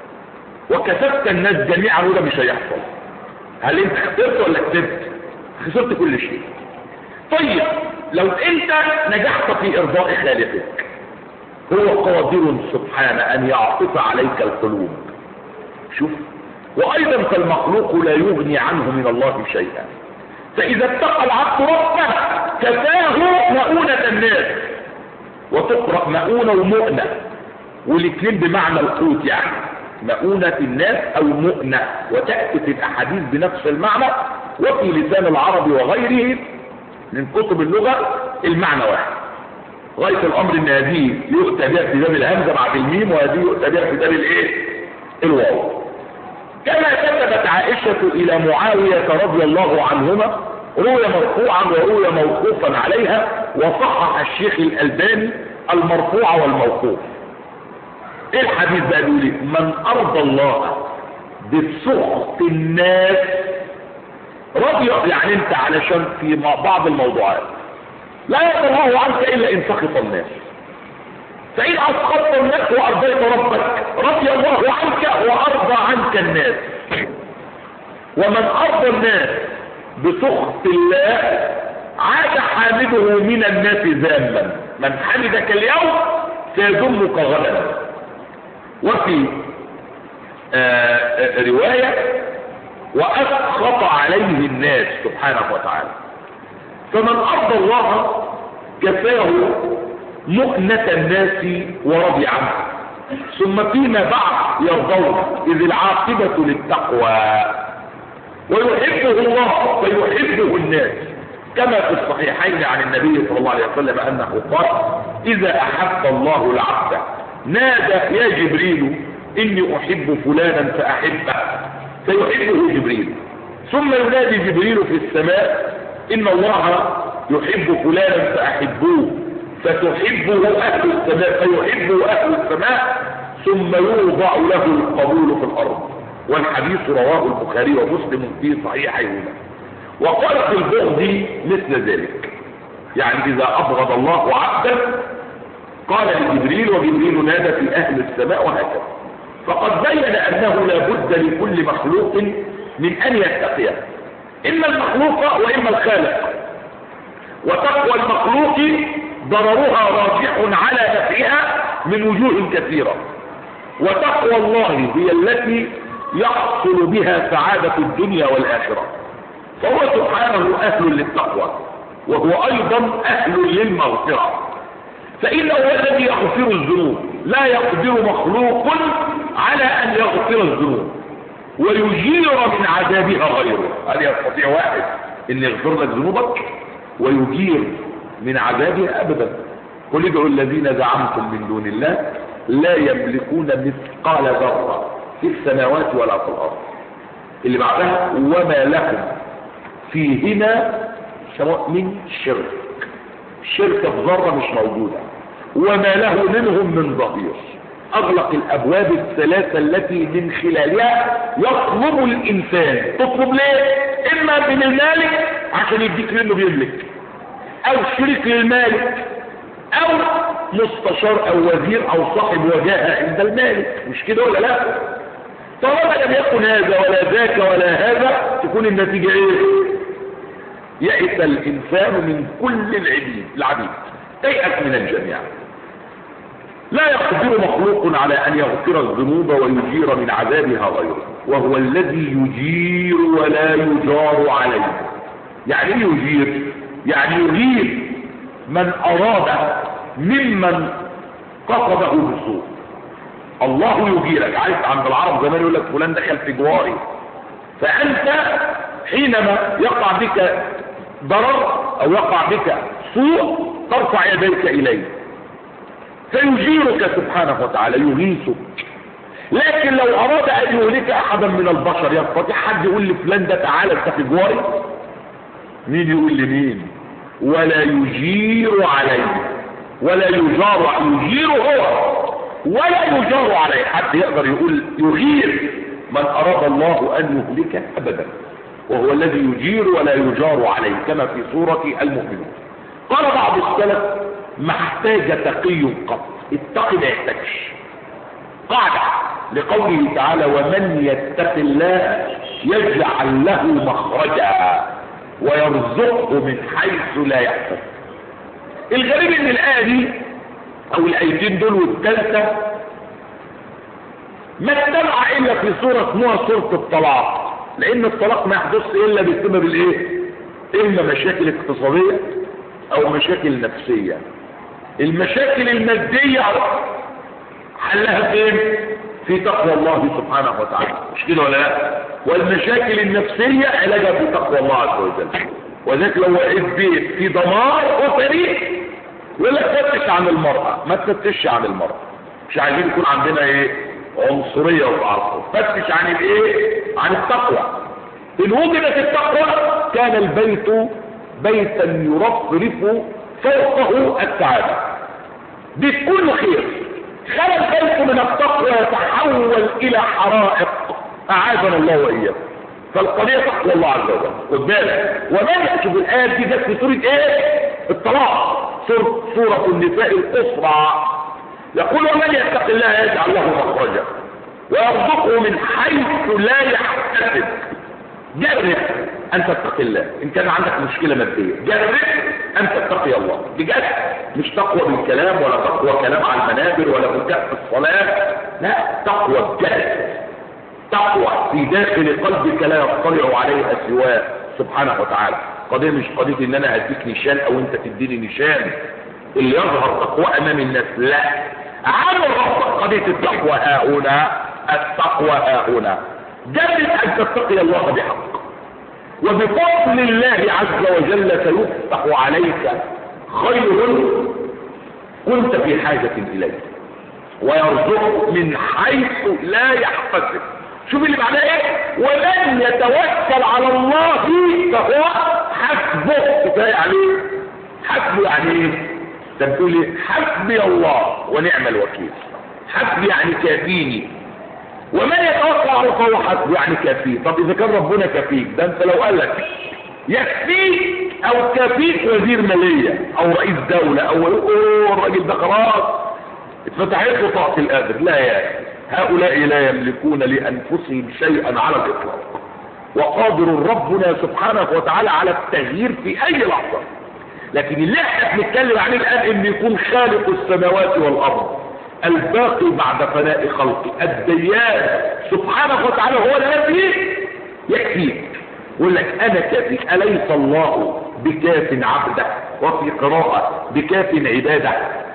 وكسبت الناس جميعا وده مش هيحصل. هل انت خسرت ولا كسبت؟ خسرت كل شيء. طيب لو انت نجحت في ارضاء خالقك، هو قادر سبحانه ان يعطف عليك القلوب. شوف وأيضا فالمخلوق لا يغني عنه من الله شيئا. فإذا اتقى العبد ربه كفاه مؤونة الناس، وتقرأ مؤونة ومؤنة، والاثنين بمعنى القوت، يعني مؤونة الناس أو مؤنة، وتأتي في الأحاديث بنفس المعنى، وفي لسان العرب وغيره من كتب اللغة المعنى واحد. غاية الأمر إن هذه يؤتى بها في باب الهمزة بعد الميم، وهذه يؤتى بها في باب الإيه؟ الواو. كما كتبت عائشة إلى معاوية رضي الله عنهما، روي مرفوعا وروي موقوفا عليها، وصحح الشيخ الألباني المرفوع والموقوف. ايه الحديث بقى؟ بيقول لي من أرضى الله بسخط الناس رضي، يعني انت علشان في بعض الموضوعات لا يرضى الله عنك الا ان سخط الناس، فإن أسخطت الناس وأرضيت ربك رضي الله عنك وأرضى عنك الناس. ومن أرضى الناس بسخط الله عاد حامده من الناس ذاما، من حمدك اليوم سيذمك غدا. وفي آآ آآ رواية وأسخط عليه الناس سبحانه وتعالى. فمن أرضى الله كفاه مؤنة الناس ورضي عنه، ثم فيما بعد يرضون، إذ العاقبة للتقوى، ويحبه الله فيحبه الناس، كما في الصحيحين عن النبي صلى الله عليه وسلم أنه قال إذا أحب الله العبد نادى يا جبريل إني أحب فلانا فأحبه، فيحبه جبريل، ثم ينادي جبريل في السماء إن الله يحب فلانا فأحبوه، فتحبه أهل السماء فيحبه أهل السماء، ثم يوضع له القبول في الأرض. والحديث رواه البخاري ومسلم في صحيحيهما. وقال في البغض مثل ذلك، يعني إذا أبغض الله عبدا قال لجبريل، وجبريل نادى في أهل السماء، وهكذا. فقد بين أنه لا بد لكل مخلوق من أن يتقيه، إما المخلوق وإما الخالق. وتقوى المخلوق ضررها راجح على نفعها من وجوه كثيرة، وتقوى الله هي التي يحصل بها سعادة الدنيا والآخرة. فهو سبحانه أهل للتقوى، وهو أيضا أهل للمغفرة، فإنه هو الذي يغفر الذنوب، لا يقدر مخلوق على أن يغفر الذنوب ويجير من عذابها غيره. هل يستطيع واحد أن يغفر لك ذنوبك ويجير من عذابها؟ أبدا. قل ادعوا الذين زعمتم من دون الله لا يملكون مثقال ذرة في السماوات ولا في الأرض. اللي بعدها وما لكم فيهما من شرك، شرك الذرة مش موجودة، وما له منهم من ظهير. أغلق الأبواب الثلاثة التي من خلالها يطلب الإنسان. تطلب ليه؟ إما من المالك عشان يديك منه بيملك، أو شريك للمالك، أو مستشار أو وزير أو صاحب وجاهة عند المالك، مش كده ولا لا؟ طالما لم يكن هذا ولا ذاك ولا هذا تكون النتيجة إيه؟ يئس الإنسان من كل العبيد العبيد يئس من الجميع. لا يقدر مخلوق على أن يغفر الذنوب ويجير من عذابها غيره، وهو الذي يجير ولا يجار عليه. يعني ايه يجير؟ يعني يغير من أراد ممن قصده بسوء. الله يجيرك. عارف عند العرب زمان يقول لك فلان دخل في جواري، فأنت حينما يقع بك ضرر أو يقع بك سوء ترفع يديك إليه فيجيرك سبحانه وتعالى، يغيثك. لكن لو أراد أن يهلك أحدا من البشر يستطيع حد يقول لفلان ده تعالى انت في جواري؟ مين يقول لمين؟ ولا يجير عليه، ولا يجار، يجير هو ولا يجار عليه. حد يقدر يقول يغير من أراد الله أن يهلك أبدا، وهو الذي يجير ولا يجار عليه، كما في سورة المؤمنون. قال بعض السلف ما احتاج تقي قط، التقي ما يحتاجش. قاعدة لقوله تعالى ومن يتق الله يجعل له مخرجا ويرزقه من حيث لا يحتسب. الغريب ان الآية دي او الايتين دول والثالثة ما اجتمع الا في سورة اسمها سورة الطلاق، لان الطلاق ما يحدث الا بسبب الايه؟ اما مشاكل اقتصادية او مشاكل نفسية. المشاكل المادية حلها فين؟ في تقوى الله سبحانه وتعالى، مش كده ولا لا؟ والمشاكل النفسية علاجها في تقوى الله عز وجل. وذلك لو وقف بيت في دمار اسري يقول لك فتش عن المرأة، ما تفتش عن المرأة، مش عايزين يكون عندنا ايه؟ عنصرية وتعصب. فتش عن الايه؟ عن التقوى. ان وجدت التقوى كان البيت بيتا يرفرف فوقه السعادة بكل خير. خلى البيت من التقوى يتحول الى حرائق، اعاذنا الله واياكم. فالقضية تقوى الله عز وجل. خد بالك، ومن يكتب الآيات دي جت في سورة ايه؟ الطلاق، سورة, سورة النساء الأسرى. يقول ومن يتق الله يجعل له مخرجا ويرزقه من حيث لا يحتسب. جرب ان تتقي الله. ان كان عندك مشكلة مادية جرب ان تتقي الله بجد، مش تقوى بالكلام ولا تقوى كلام على المنابر ولا بكاء في الصلاة، لا، تقوى بجد، تقوى في داخل قلبك لا يطلع عليها سواه سبحانه وتعالى. قضية مش قضية ان انا هديك نشان او انت تديني نشان اللي يظهر تقوى امام الناس، لا، عامل ربط قضية التقوى ها هنا، التقوى ها هنا. جرب ان تتقي الله بحق، وبفضل الله عز وجل سيفتح عليك خير كنت في حاجة اليه، ويرزقك من حيث لا يحتسب. شوف اللي معناه ايه؟ ومن يتوكل على الله فهو حسبه. كفايه عليه حسبه. يعني ايه؟ انت بتقول ايه؟ حسبي الله ونعم الوكيل. حسبي يعني كافيني، ومن يتوكل على الله فهو حسبه يعني كافيه. طب اذا كان ربنا كافيك، ده انت لو قال لك يكفيك او كافيك وزير ماليه او رئيس دوله او اوه الراجل ده خلاص اتفتحت له طاقه القدر، لا يا اخي، هؤلاء لا يملكون لانفسهم شيئا على الاطلاق، وقادر ربنا سبحانه وتعالى على التغيير في اي لحظه. لكن اللي احنا بنتكلم عليه الان ان يكون خالق السماوات والارض، الباقي بعد فناء خلقه، الديان سبحانه وتعالى هو الذي يكفيك. يقول لك انا كافي. اليس الله بكاف عبده؟ وفي قراءه بكاف عباده.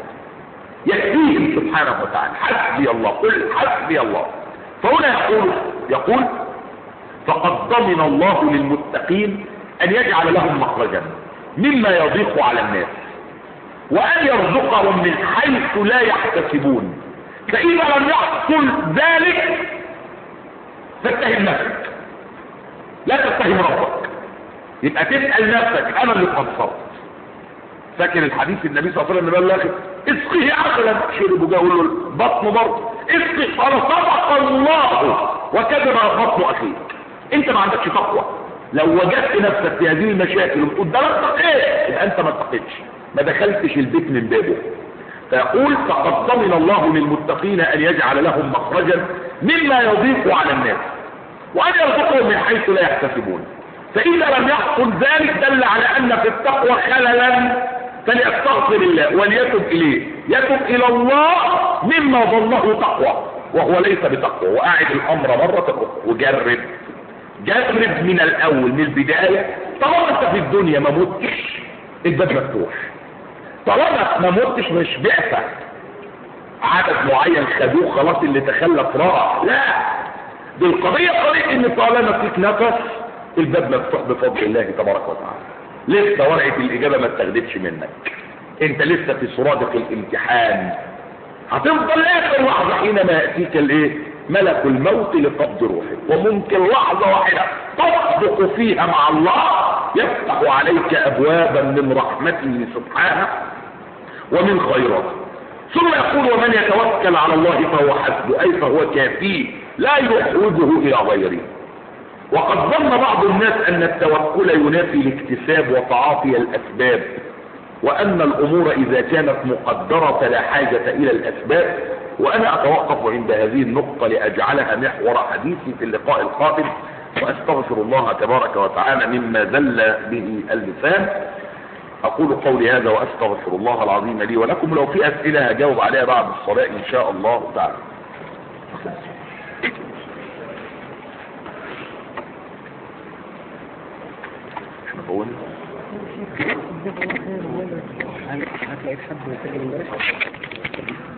يكفيه سبحانه وتعالى. حسبي الله، قل حسبي الله. فهنا يقول يقول فقد ضمن الله للمتقين ان يجعل لهم مخرجا مما يضيق على الناس، وان يرزقهم من حيث لا يحتسبون. فاذا لم يحصل ذلك فاتهم نفسك، لا تتهم ربك. يبقى تسأل نفسك انا اللي قصرت. فاكر الحديث النبي صلى الله عليه وسلم قال له اسقيه عسلا، شرب وجا يقول له بطنه برضه اسقي، قال صدق الله وكذب بطن اخيك. انت ما عندكش تقوى. لو وجدت نفسك في هذه المشاكل وتقول ده لا ايه، يبقى انت ما اتقيتش، ما دخلتش البيت من بابه. فيقول فقد ضمن الله للمتقين ان يجعل لهم مخرجا مما يضيق على الناس، وان يرزقهم من حيث لا يحتسبون. فاذا لم يحصل ذلك دل على ان في التقوى خللا، فليستغفر الله وليتب اليه، يتب الى الله مما ظنه تقوى وهو ليس بتقوى. واعد الامر مرة اخرى وجرب، جرب من الاول من البداية. طالما انت في الدنيا ما متش الباب مفتوح، طالما ما متش مش بعثة عدد معين خدوه خلاص اللي تخلف راح، لا، دي القضية قضية ان طالما فيك نفس الباب مفتوح بفضل الله تبارك وتعالى. لسه ورقة الاجابة ما اتخذتش منك، انت لسه في سرادق الامتحان. هتفضل اخر لحظة حينما يأتيك الايه؟ ملك الموت لقبض روحك، وممكن لحظة واحدة تصدق فيها مع الله يفتح عليك ابوابا من رحمته سبحانه ومن خيراته. ثم يقول ومن يتوكل على الله فهو حسبه، اي فهو كافيه لا يحوجه الى غيره. وقد ظن بعض الناس ان التوكل ينافي الاكتساب وتعاطي الاسباب، وان الامور اذا كانت مقدرة لا حاجة الى الاسباب. وانا اتوقف عند هذه النقطة لاجعلها محور حديثي في اللقاء القادم، واستغفر الله تبارك وتعالى مما زل به اللسان. اقول قولي هذا واستغفر الله العظيم لي ولكم. لو في اسئلة هجاوب عليها بعد الصلاة ان شاء الله تعالى. هو هل هتلاقي حد يسجل امبارح؟